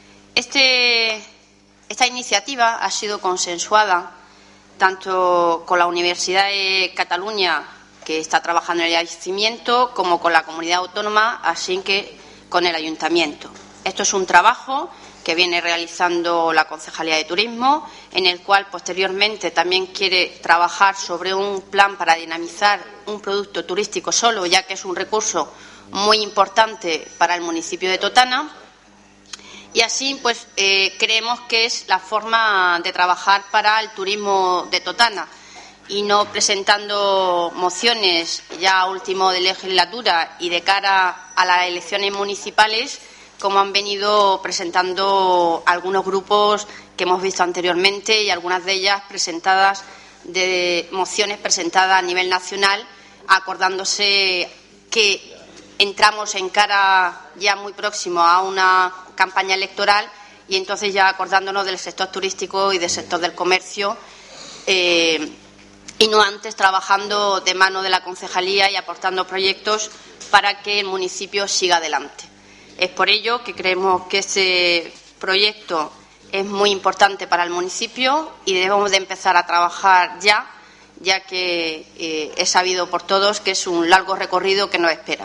este, esta iniciativa ha sido consensuada tanto con la Universidad de Cataluña, que está trabajando en el yacimiento, como con la comunidad autónoma, así que con el ayuntamiento. Esto es un trabajo que viene realizando la Concejalía de Turismo, en el cual posteriormente también quiere trabajar sobre un plan para dinamizar un producto turístico solo, ya que es un recurso muy importante para el municipio de Totana. Y así, pues, eh, creemos que es la forma de trabajar para el turismo de Totana y no presentando mociones ya a último de legislatura y de cara a las elecciones municipales, como han venido presentando algunos grupos que hemos visto anteriormente y algunas de ellas presentadas de mociones presentadas a nivel nacional, acordándose que entramos en cara ya muy próximo a una campaña electoral y entonces ya acordándonos del sector turístico y del sector del comercio eh, y no antes trabajando de mano de la concejalía y aportando proyectos para que el municipio siga adelante. Es por ello que creemos que este proyecto es muy importante para el municipio y debemos de empezar a trabajar ya, ya que eh, es sabido por todos que es un largo recorrido que nos espera.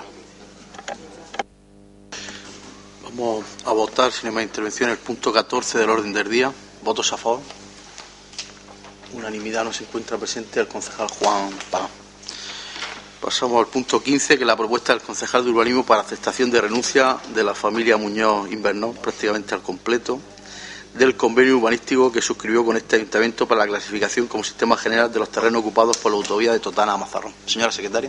Vamos a votar, sin más intervención, el punto catorce del orden del día. ¿Votos a favor? Unanimidad. No se encuentra presente el concejal Juan Pagán. Pasamos al punto quince, que es la propuesta del concejal de urbanismo para aceptación de renuncia de la familia Muñoz Invernón, prácticamente al completo, del convenio urbanístico que suscribió con este ayuntamiento para la clasificación como sistema general de los terrenos ocupados por la autovía de Totana a Mazarrón. Señora secretaria.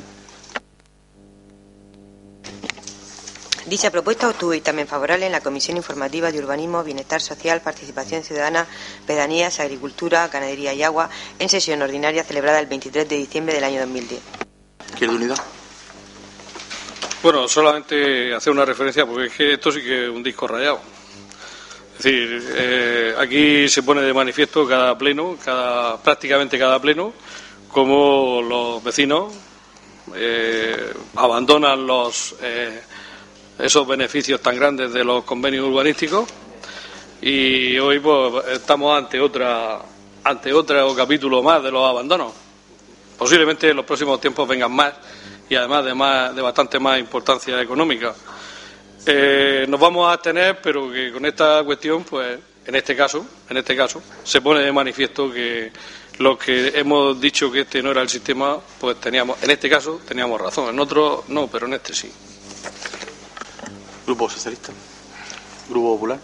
Dicha propuesta obtuvo dictamen favorable en la Comisión Informativa de Urbanismo, Bienestar Social, Participación Ciudadana, Pedanías, Agricultura, Ganadería y Agua en sesión ordinaria celebrada el veintitrés de diciembre del año dos mil diez. ¿Quiere unidad? Bueno, solamente hacer una referencia porque es que esto sí que es un disco rayado. Es decir, eh, aquí se pone de manifiesto cada pleno, cada prácticamente cada pleno, cómo los vecinos eh, abandonan los eh, esos beneficios tan grandes de los convenios urbanísticos, y hoy pues estamos ante otra ante otro capítulo más de los abandonos. Posiblemente en los próximos tiempos vengan más, y además de más de bastante más importancia económica. Eh, nos vamos a abstener, pero que con esta cuestión, pues en este caso, en este caso, se pone de manifiesto que los que hemos dicho que este no era el sistema, pues teníamos, en este caso teníamos razón, en otro no, pero en este sí. Grupo Socialista, Grupo Popular.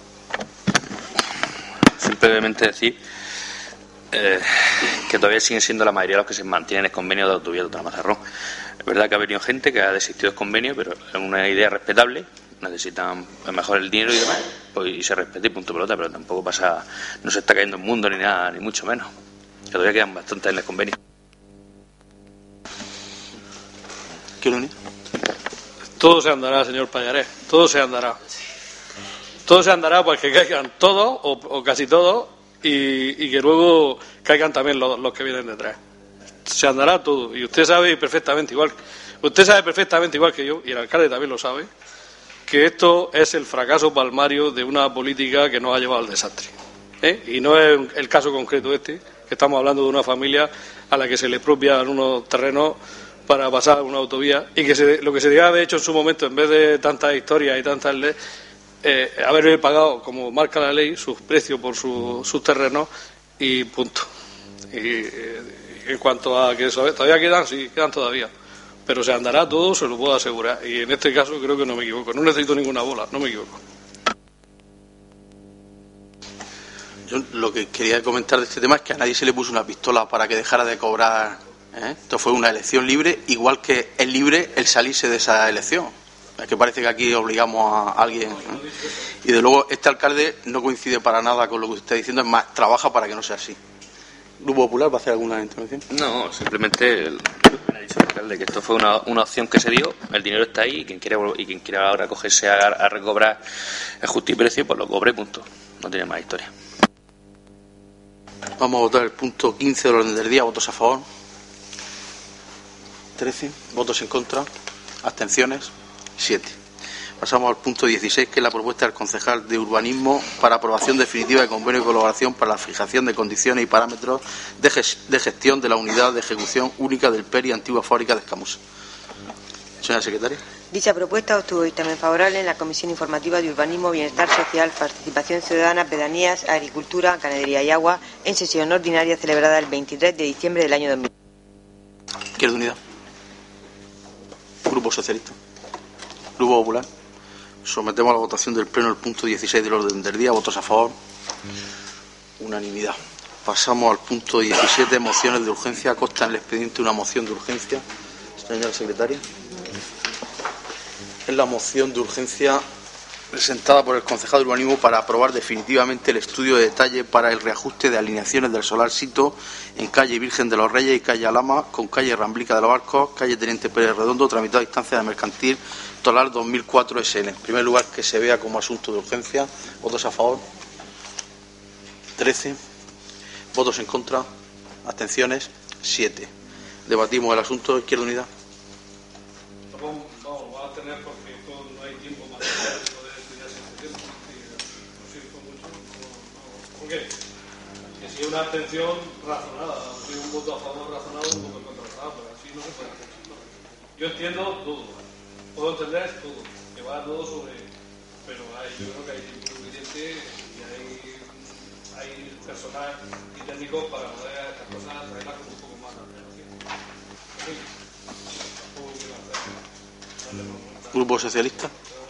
Simplemente decir eh, que todavía siguen siendo la mayoría los que se mantienen en el convenio de autovía de Totana Mazarrón. Es verdad que ha venido gente que ha desistido del convenio, pero es una idea respetable. Necesitan mejor el dinero y demás, pues, y se respete y punto pelota, pero tampoco pasa, no se está cayendo el mundo ni nada, ni mucho menos. Que todavía quedan bastantes en el convenio. ¿Quiere unir? Todo se andará, señor Pallarés, todo se andará. Todo se andará para que caigan todos, o, o casi todos, y, y que luego caigan también los, los que vienen detrás. Se andará todo, y usted sabe perfectamente igual, usted sabe perfectamente igual que yo, y el alcalde también lo sabe, que esto es el fracaso palmario de una política que nos ha llevado al desastre. ¿Eh? Y no es el caso concreto este, que estamos hablando de una familia a la que se le expropian unos terrenos para pasar una autovía, y que se, lo que se debía haber hecho en su momento, en vez de tantas historias y tantas leyes, eh, haber pagado, como marca la ley, sus precios por su, sus terrenos y punto. Y eh, en cuanto a que todavía quedan, sí, quedan todavía, pero se andará todo, se lo puedo asegurar, y en este caso creo que no me equivoco, no necesito ninguna bola, no me equivoco. Yo lo que quería comentar de este tema es que a nadie se le puso una pistola para que dejara de cobrar. ¿Eh? Esto fue una elección libre, igual que es libre el salirse de esa elección. Es que parece que aquí obligamos a alguien, ¿eh? Y de luego este alcalde no coincide para nada con lo que usted está diciendo, es más, trabaja para que no sea así. ¿Grupo Popular va a hacer alguna intervención? No, simplemente el, ha dicho el alcalde que esto fue una, una opción que se dio, el dinero está ahí, y quien quiera y quien quiera ahora cogerse a, a recobrar el justo y precio, pues lo cobre, punto. No tiene más historia. Vamos a votar el punto quince del orden del día. Votos a favor. trece. Votos en contra. Abstenciones. siete. Pasamos al punto dieciséis, que es la propuesta del concejal de urbanismo para aprobación definitiva de convenio de colaboración para la fijación de condiciones y parámetros de, ges de gestión de la unidad de ejecución única del P E R I antigua fábrica de Escamusa. Señora secretaria. Dicha propuesta obtuvo dictamen favorable en la Comisión Informativa de Urbanismo, Bienestar Social, Participación Ciudadana, Pedanías, Agricultura, Ganadería y Agua en sesión ordinaria celebrada el veintitrés de diciembre del año dos mil. Izquierda Unida. Grupo Socialista. Grupo Popular. Sometemos a la votación del Pleno el punto dieciséis del orden del día. Votos a favor. Unanimidad. Pasamos al punto diecisiete, mociones de urgencia. Consta en el expediente una moción de urgencia. Señora secretaria. Es la moción de urgencia presentada por el concejal de urbanismo para aprobar definitivamente el estudio de detalle para el reajuste de alineaciones del solar Sito en calle Virgen de los Reyes y calle Alama, con calle Ramblica de los Barcos, calle Teniente Pérez Redondo, tramitado a instancia de Mercantil Tolar dos mil cuatro S N. En primer lugar, que se vea como asunto de urgencia. Votos a favor. trece. Votos en contra. Abstenciones. siete. Debatimos el asunto. Izquierda Unida. No, no, va a tener porque esto no hay tiempo más para poder estudiar ese tiempo. Lo siento mucho. No, no. ¿Por qué? Que si es una abstención razonada, si un voto a favor razonado, un voto en contra razonado, pero así no se puede hacer. Yo entiendo todo, puedo entender todo, que va todo sobre, pero hay, yo creo que hay tiempo suficiente y hay, hay personal y técnicos para poder estas cosas traerlas con un poco más de antelación. Grupo Socialista.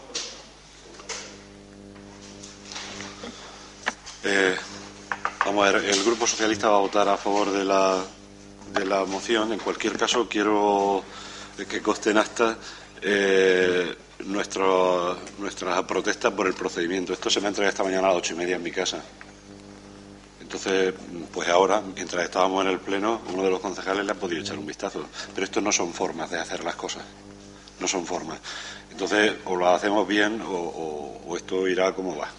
Eh, vamos a ver, el Grupo Socialista va a votar a favor de la, de la moción. En cualquier caso, quiero que conste en acta eh, nuestro, nuestra protesta por el procedimiento. Esto se me ha entregado esta mañana a las ocho y media en mi casa. Entonces, pues ahora, mientras estábamos en el Pleno, uno de los concejales le ha podido echar un vistazo. Pero esto no son formas de hacer las cosas. No son formas. Entonces, o lo hacemos bien o, o, o esto irá como va.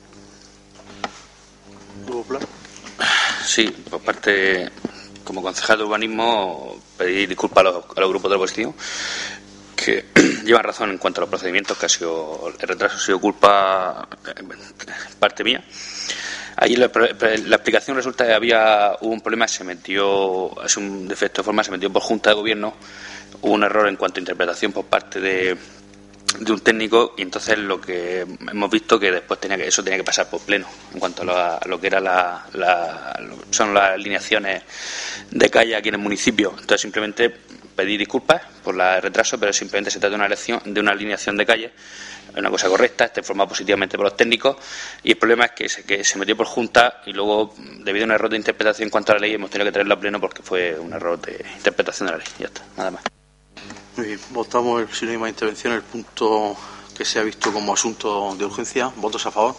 Sí, por parte, como concejal de urbanismo, pedir disculpas a los, a los grupos de la oposición que llevan razón en cuanto a los procedimientos, que ha sido el retraso ha sido culpa parte mía. Allí la, la explicación resulta que había hubo un problema, se metió, es un defecto de forma, se metió por Junta de Gobierno, hubo un error en cuanto a interpretación por parte de de un técnico, y entonces lo que hemos visto que después tenía que eso tenía que pasar por pleno en cuanto a lo, a lo que era la, la son las alineaciones de calle aquí en el municipio. Entonces simplemente pedir disculpas por el retraso, pero simplemente se trata de una elección, de una alineación de calle, es una cosa correcta, está informada positivamente por los técnicos, y el problema es que se, que se metió por Junta y luego, debido a un error de interpretación en cuanto a la ley, hemos tenido que traerlo a pleno porque fue un error de interpretación de la ley. Ya está, nada más. Muy bien, votamos, si no hay más intervención, el punto que se ha visto como asunto de urgencia. ¿Votos a favor?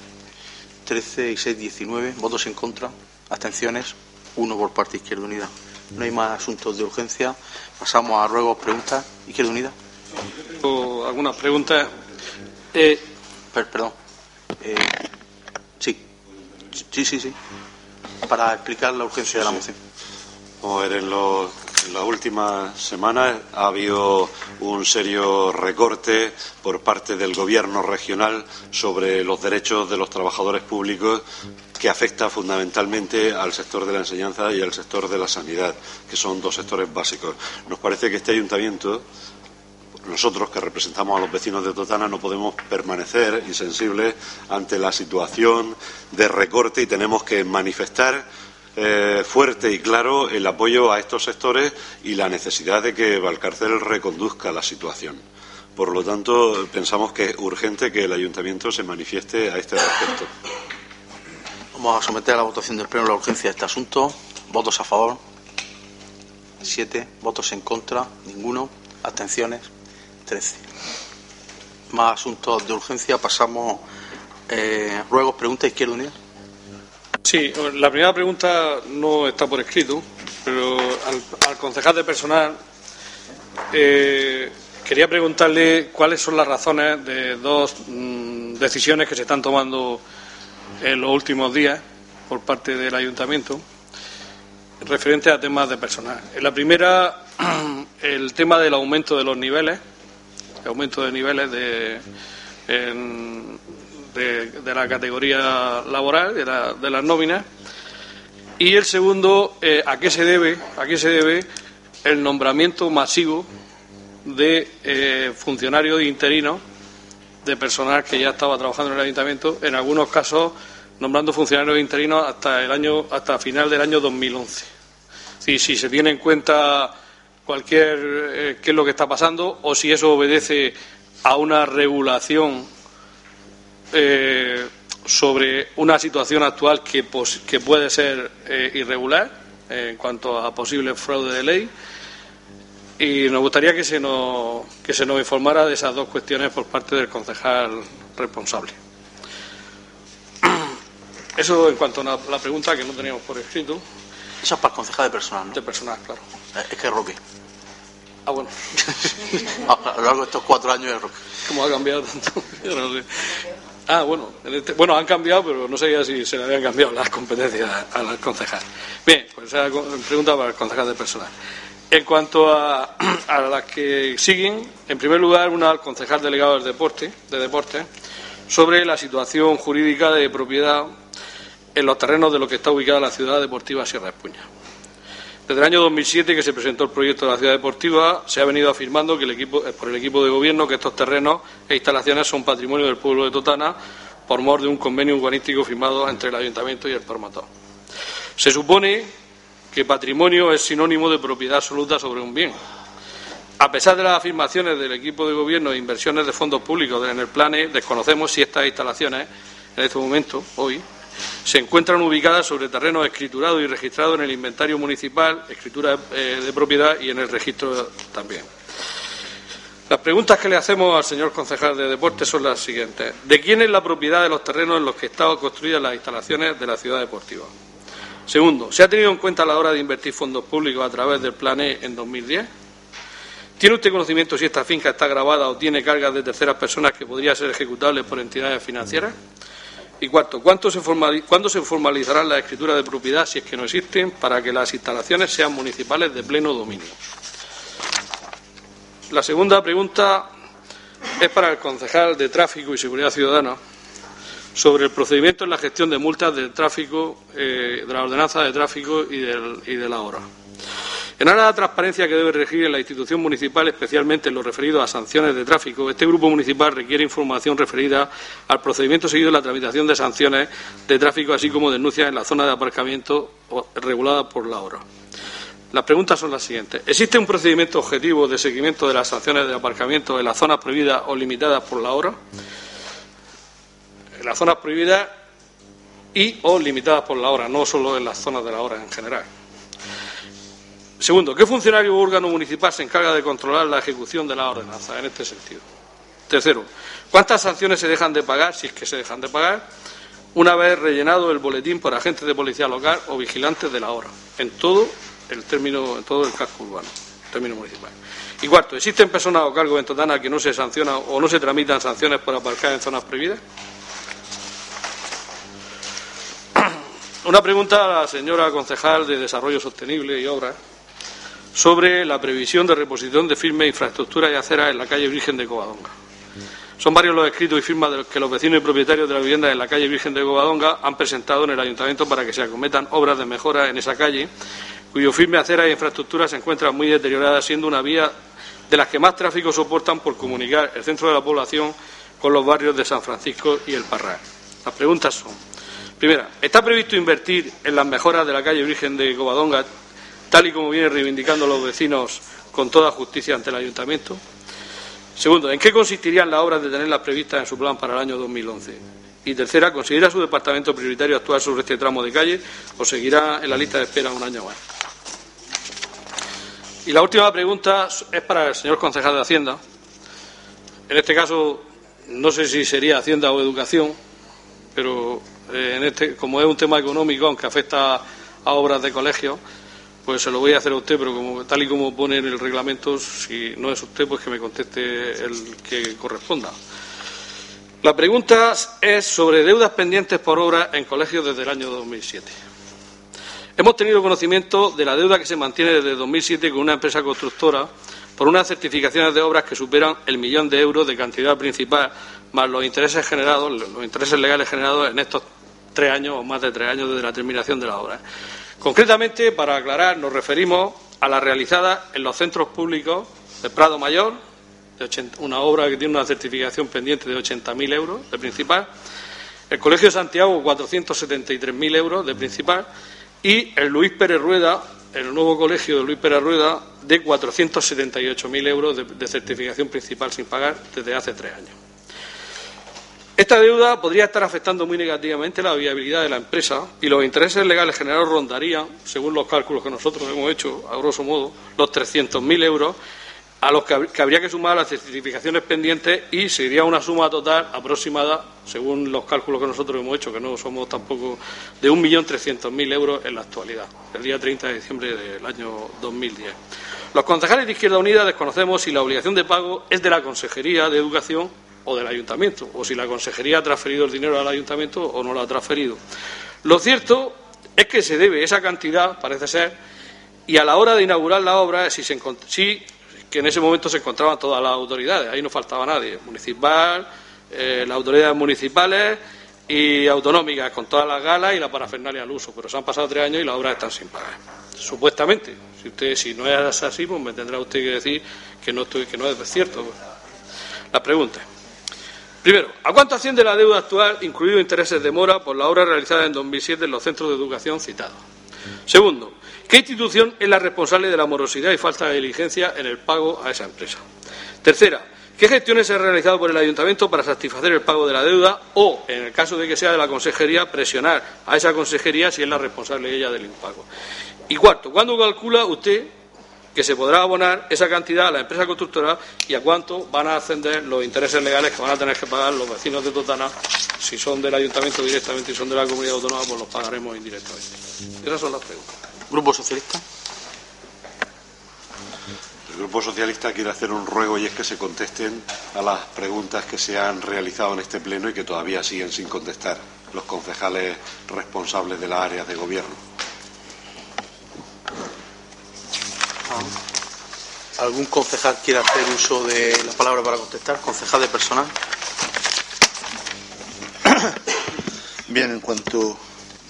trece y seis, diecinueve. ¿Votos en contra? ¿Abstenciones? Uno por parte de Izquierda Unida. No hay más asuntos de urgencia. Pasamos a ruegos, preguntas. Izquierda Unida. Tengo algunas preguntas. Eh... Per, perdón. Eh, sí. Sí, sí, sí. Para explicar la urgencia de la moción. Vamos a ver, en, los, en las últimas semanas ha habido un serio recorte por parte del Gobierno regional sobre los derechos de los trabajadores públicos, que afecta fundamentalmente al sector de la enseñanza y al sector de la sanidad, que son dos sectores básicos. Nos parece que este ayuntamiento, nosotros que representamos a los vecinos de Totana, no podemos permanecer insensibles ante la situación de recorte y tenemos que manifestar Eh, fuerte y claro el apoyo a estos sectores y la necesidad de que Valcárcel reconduzca la situación. Por lo tanto, pensamos que es urgente que el Ayuntamiento se manifieste a este respecto. Vamos a someter a la votación del Pleno la urgencia de este asunto. ¿Votos a favor? Siete. ¿Votos en contra? Ninguno. ¿Abstenciones? Trece. Más asuntos de urgencia. Pasamos. Eh, ruegos, preguntas. Izquierda Unida. Sí, la primera pregunta no está por escrito, pero al, al concejal de personal eh, quería preguntarle cuáles son las razones de dos mmm, decisiones que se están tomando en los últimos días por parte del ayuntamiento referente a temas de personal. En la primera, el tema del aumento de los niveles, el aumento de niveles de... En, De, de la categoría laboral, de, la, de las nóminas, y el segundo, eh, ¿a qué se debe, a qué se debe el nombramiento masivo de eh, funcionarios interinos, de personal que ya estaba trabajando en el ayuntamiento, en algunos casos nombrando funcionarios interinos hasta el año, hasta final del año dos mil once? Si, si se tiene en cuenta cualquier eh, qué es lo que está pasando, o si eso obedece a una regulación Eh, sobre una situación actual que, pos, que puede ser eh, irregular eh, en cuanto a posible fraude de ley, y nos gustaría que se nos, que se nos informara de esas dos cuestiones por parte del concejal responsable. Eso en cuanto a la, la pregunta que no teníamos por escrito. Eso es para el concejal de personal, ¿no? De personal, claro. Es que es Roque. Ah, bueno. A lo largo de estos cuatro años es Roque. ¿Cómo ha cambiado tanto? Yo no sé. Ah, bueno, en este, bueno, han cambiado, pero no sé ya si se le habían cambiado las competencias al concejal. Bien, pues esa pregunta para el concejal de personal. En cuanto a, a las que siguen, en primer lugar, una al concejal delegado del deporte, de deporte, sobre la situación jurídica de propiedad en los terrenos de lo que está ubicada la ciudad deportiva Sierra de Espuña. Desde el año dos mil siete, que se presentó el proyecto de la ciudad deportiva, se ha venido afirmando que el equipo, por el equipo de gobierno que estos terrenos e instalaciones son patrimonio del pueblo de Totana por mor de un convenio urbanístico firmado entre el ayuntamiento y el promotor. Se supone que patrimonio es sinónimo de propiedad absoluta sobre un bien. A pesar de las afirmaciones del equipo de gobierno e inversiones de fondos públicos en el PLANE, desconocemos si estas instalaciones, en este momento, hoy, se encuentran ubicadas sobre terrenos escriturados y registrados en el inventario municipal, escritura eh, de propiedad y en el registro también. Las preguntas que le hacemos al señor concejal de Deportes son las siguientes. ¿De quién es la propiedad de los terrenos en los que estaban construidas las instalaciones de la ciudad deportiva? Segundo, ¿se ha tenido en cuenta a la hora de invertir fondos públicos a través del PLANE en dos mil diez? ¿Tiene usted conocimiento si esta finca está grabada o tiene cargas de terceras personas que podría ser ejecutable por entidades financieras? Y cuarto, ¿cuándo se, formaliz- ¿cuándo se formalizarán las escrituras de propiedad, si es que no existen, para que las instalaciones sean municipales de pleno dominio? La segunda pregunta es para el concejal de Tráfico y Seguridad Ciudadana sobre el procedimiento en la gestión de multas del tráfico, eh, de la ordenanza de tráfico y, del, y de la hora. En aras de la transparencia que debe regir en la institución municipal, especialmente en lo referido a sanciones de tráfico, este grupo municipal requiere información referida al procedimiento seguido en la tramitación de sanciones de tráfico, así como denuncias en la zona de aparcamiento regulada por la hora. Las preguntas son las siguientes. ¿Existe un procedimiento objetivo de seguimiento de las sanciones de aparcamiento en las zonas prohibidas o limitadas por la hora? En las zonas prohibidas y o limitadas por la hora, no solo en las zonas de la hora en general. Segundo, ¿qué funcionario o órgano municipal se encarga de controlar la ejecución de la ordenanza en este sentido? Tercero, ¿cuántas sanciones se dejan de pagar, si es que se dejan de pagar, una vez rellenado el boletín por agentes de policía local o vigilantes de la hora, en todo el término, en todo el casco urbano, término municipal? Y cuarto, ¿existen personas o cargos en Totana que no se sancionan o no se tramitan sanciones por aparcar en zonas prohibidas? Una pregunta a la señora concejal de Desarrollo Sostenible y Obras sobre la previsión de reposición de firmes, infraestructuras y aceras en la calle Virgen de Covadonga. Son varios los escritos y firmas de los que los vecinos y propietarios de la vivienda en la calle Virgen de Covadonga han presentado en el Ayuntamiento para que se acometan obras de mejora en esa calle, cuyo firme, aceras e infraestructuras se encuentran muy deterioradas, siendo una vía de las que más tráfico soportan por comunicar el centro de la población con los barrios de San Francisco y El Parral. Las preguntas son: primera, ¿está previsto invertir en las mejoras de la calle Virgen de Covadonga, tal y como vienen reivindicando los vecinos con toda justicia ante el Ayuntamiento? Segundo, ¿en qué consistirían las obras de tenerlas previstas en su plan para el año dos mil once? Y tercera, ¿considera su departamento prioritario actuar sobre este tramo de calle o seguirá en la lista de espera un año más? Y la última pregunta es para el señor concejal de Hacienda. En este caso, no sé si sería Hacienda o Educación, pero eh, en este, como es un tema económico, aunque afecta a obras de colegios, pues se lo voy a hacer a usted, pero como, tal y como pone en el reglamento, si no es usted, pues que me conteste el que corresponda. La pregunta es sobre deudas pendientes por obras en colegios desde el año dos mil siete. Hemos tenido conocimiento de la deuda que se mantiene desde dos mil siete con una empresa constructora por unas certificaciones de obras que superan el millón de euros de cantidad principal, más los intereses generados, los intereses legales generados en estos tres años o más de tres años desde la terminación de la obra. Concretamente, para aclarar, nos referimos a la realizada en los centros públicos de Prado Mayor, de ochenta, una obra que tiene una certificación pendiente de ochenta mil euros de principal, el Colegio de Santiago, cuatrocientos setenta y tres mil euros de principal, y el Luis Pérez Rueda, el nuevo colegio de Luis Pérez Rueda, de cuatrocientos setenta y ocho mil euros de, de certificación principal sin pagar desde hace tres años. Esta deuda podría estar afectando muy negativamente la viabilidad de la empresa y los intereses legales generados rondarían, según los cálculos que nosotros hemos hecho, a grosso modo, los trescientos mil euros, a los que, que habría que sumar las certificaciones pendientes, y sería una suma total aproximada, según los cálculos que nosotros hemos hecho, que no somos tampoco, de un millón trescientos mil euros en la actualidad, el día treinta de diciembre del año dos mil diez. Los concejales de Izquierda Unida desconocemos si la obligación de pago es de la Consejería de Educación o del Ayuntamiento, o si la Consejería ha transferido el dinero al Ayuntamiento o no lo ha transferido. Lo cierto es que se debe esa cantidad, parece ser, y a la hora de inaugurar la obra, si, se sí, que en ese momento se encontraban todas las autoridades, ahí no faltaba nadie, municipal, eh, las autoridades municipales y autonómicas, con todas las galas y la parafernalia al uso, pero se han pasado tres años y las obras están sin pagar, supuestamente. Si usted, si no es así, pues me tendrá usted que decir que no, estoy, que no es cierto. La pregunta: primero, ¿a cuánto asciende la deuda actual, incluidos intereses de mora, por la obra realizada en dos mil siete en los centros de educación citados? Segundo, ¿qué institución es la responsable de la morosidad y falta de diligencia en el pago a esa empresa? Tercera, ¿qué gestiones se han realizado por el Ayuntamiento para satisfacer el pago de la deuda o, en el caso de que sea de la Consejería, presionar a esa Consejería si es la responsable ella del impago? Y cuarto, ¿cuándo calcula usted que se podrá abonar esa cantidad a la empresa constructora y a cuánto van a ascender los intereses legales que van a tener que pagar los vecinos de Totana? Si son del Ayuntamiento directamente y son de la Comunidad Autónoma, pues los pagaremos indirectamente. Esas son las preguntas. Grupo Socialista. El Grupo Socialista quiere hacer un ruego y es que se contesten a las preguntas que se han realizado en este pleno y que todavía siguen sin contestar los concejales responsables de las áreas de gobierno. ¿Algún concejal quiere hacer uso de la palabra para contestar? Concejal de personal. Bien, en cuanto...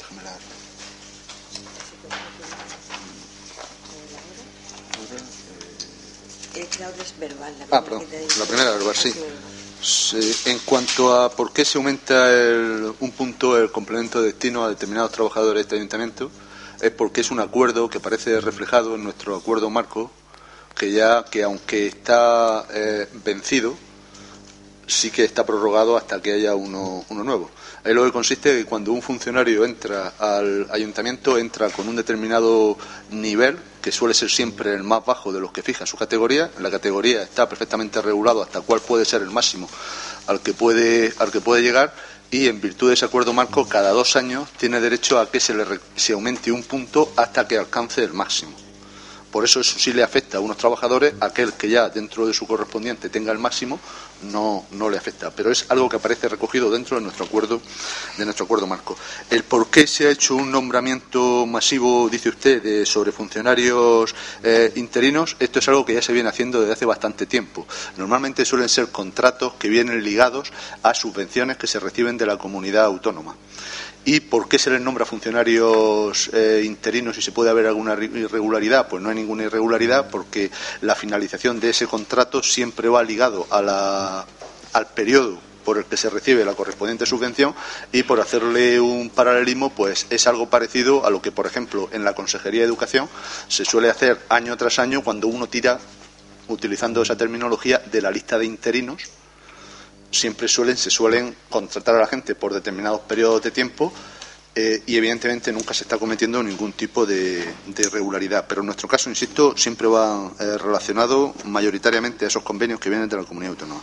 Ah, perdón, la primera verbal, sí. Sí. En cuanto a por qué se aumenta el, un punto el complemento de destino a determinados trabajadores de este ayuntamiento, es porque es un acuerdo que aparece reflejado en nuestro acuerdo marco, que ya que aunque está eh, vencido, sí que está prorrogado hasta que haya uno, uno nuevo. Ahí lo que consiste es que cuando un funcionario entra al ayuntamiento, entra con un determinado nivel, que suele ser siempre el más bajo de los que fija su categoría. La categoría está perfectamente regulado hasta cuál puede ser el máximo al que puede, al que puede llegar, y en virtud de ese acuerdo marco, cada dos años tiene derecho a que se le se aumente un punto hasta que alcance el máximo. Por eso eso sí le afecta a unos trabajadores, aquel que ya dentro de su correspondiente tenga el máximo no, no le afecta, pero es algo que aparece recogido dentro de nuestro acuerdo de nuestro acuerdo marco. El por qué se ha hecho un nombramiento masivo, dice usted, de sobre funcionarios eh, interinos, esto es algo que ya se viene haciendo desde hace bastante tiempo. Normalmente suelen ser contratos que vienen ligados a subvenciones que se reciben de la comunidad autónoma. ¿Y por qué se les nombra funcionarios eh, interinos y se puede haber alguna irregularidad? Pues no hay ninguna irregularidad, porque la finalización de ese contrato siempre va ligado a la, al periodo por el que se recibe la correspondiente subvención, y por hacerle un paralelismo, pues es algo parecido a lo que, por ejemplo, en la Consejería de Educación se suele hacer año tras año cuando uno tira, utilizando esa terminología, de la lista de interinos. Siempre suelen, se suelen contratar a la gente por determinados periodos de tiempo eh, y evidentemente nunca se está cometiendo ningún tipo de, de irregularidad. Pero en nuestro caso, insisto, siempre va eh, relacionado mayoritariamente a esos convenios que vienen de la comunidad autónoma.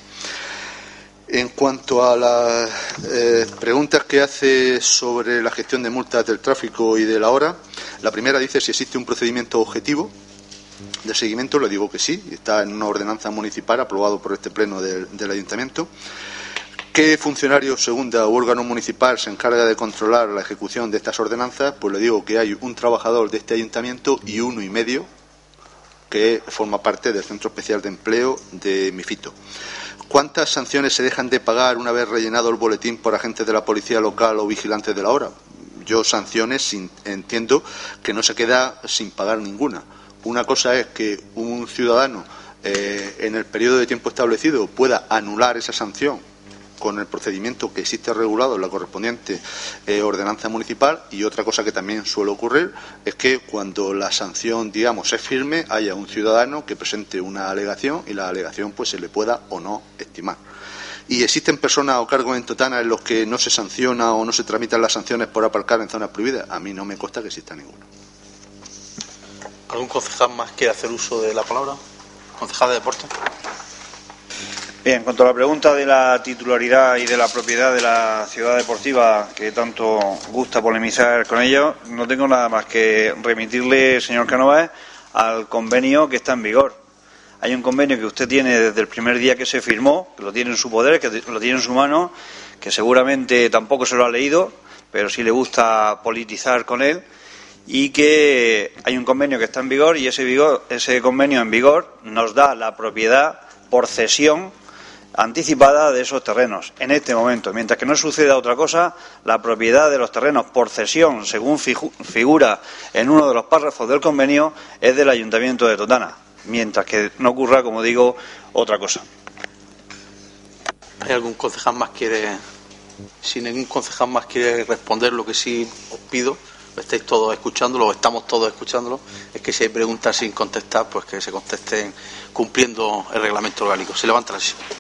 En cuanto a las eh, preguntas que hace sobre la gestión de multas del tráfico y de la hora, la primera dice si existe un procedimiento objetivo de seguimiento. Le digo que sí, está en una ordenanza municipal aprobado por este pleno del, del ayuntamiento. ¿Qué funcionario, segunda o órgano municipal se encarga de controlar la ejecución de estas ordenanzas? Pues le digo que hay un trabajador de este ayuntamiento y uno y medio que forma parte del Centro Especial de Empleo de Mifito. ¿Cuántas sanciones se dejan de pagar una vez rellenado el boletín por agentes de la policía local o vigilantes de la hora? Yo sanciones sin, entiendo que no se queda sin pagar ninguna. Una cosa es que un ciudadano eh, en el periodo de tiempo establecido pueda anular esa sanción con el procedimiento que existe regulado en la correspondiente eh, ordenanza municipal, y otra cosa que también suele ocurrir es que cuando la sanción, digamos, es firme, haya un ciudadano que presente una alegación y la alegación pues se le pueda o no estimar. ¿Y existen personas o cargos en Totana en los que no se sanciona o no se tramitan las sanciones por aparcar en zonas prohibidas? A mí no me consta que exista ninguno. ¿Algún concejal más quiere hacer uso de la palabra? Concejal de Deportes. Bien, en cuanto a la pregunta de la titularidad y de la propiedad de la ciudad deportiva, que tanto gusta polemizar con ello, no tengo nada más que remitirle, señor Cánovas, al convenio que está en vigor. Hay un convenio que usted tiene desde el primer día que se firmó, que lo tiene en su poder, que lo tiene en su mano, que seguramente tampoco se lo ha leído, pero sí le gusta politizar con él, y que hay un convenio que está en vigor, y ese, vigor, ese convenio en vigor nos da la propiedad por cesión anticipada de esos terrenos en este momento. Mientras que no suceda otra cosa, la propiedad de los terrenos por cesión, según figura en uno de los párrafos del convenio, es del Ayuntamiento de Totana, mientras que no ocurra, como digo, otra cosa. ¿Hay algún concejal más quiere, si ningún concejal más quiere responder, lo que sí os pido, estáis todos escuchándolo, o estamos todos escuchándolo, es que si hay preguntas sin contestar, pues que se contesten cumpliendo el reglamento orgánico. Se levanta la sesión.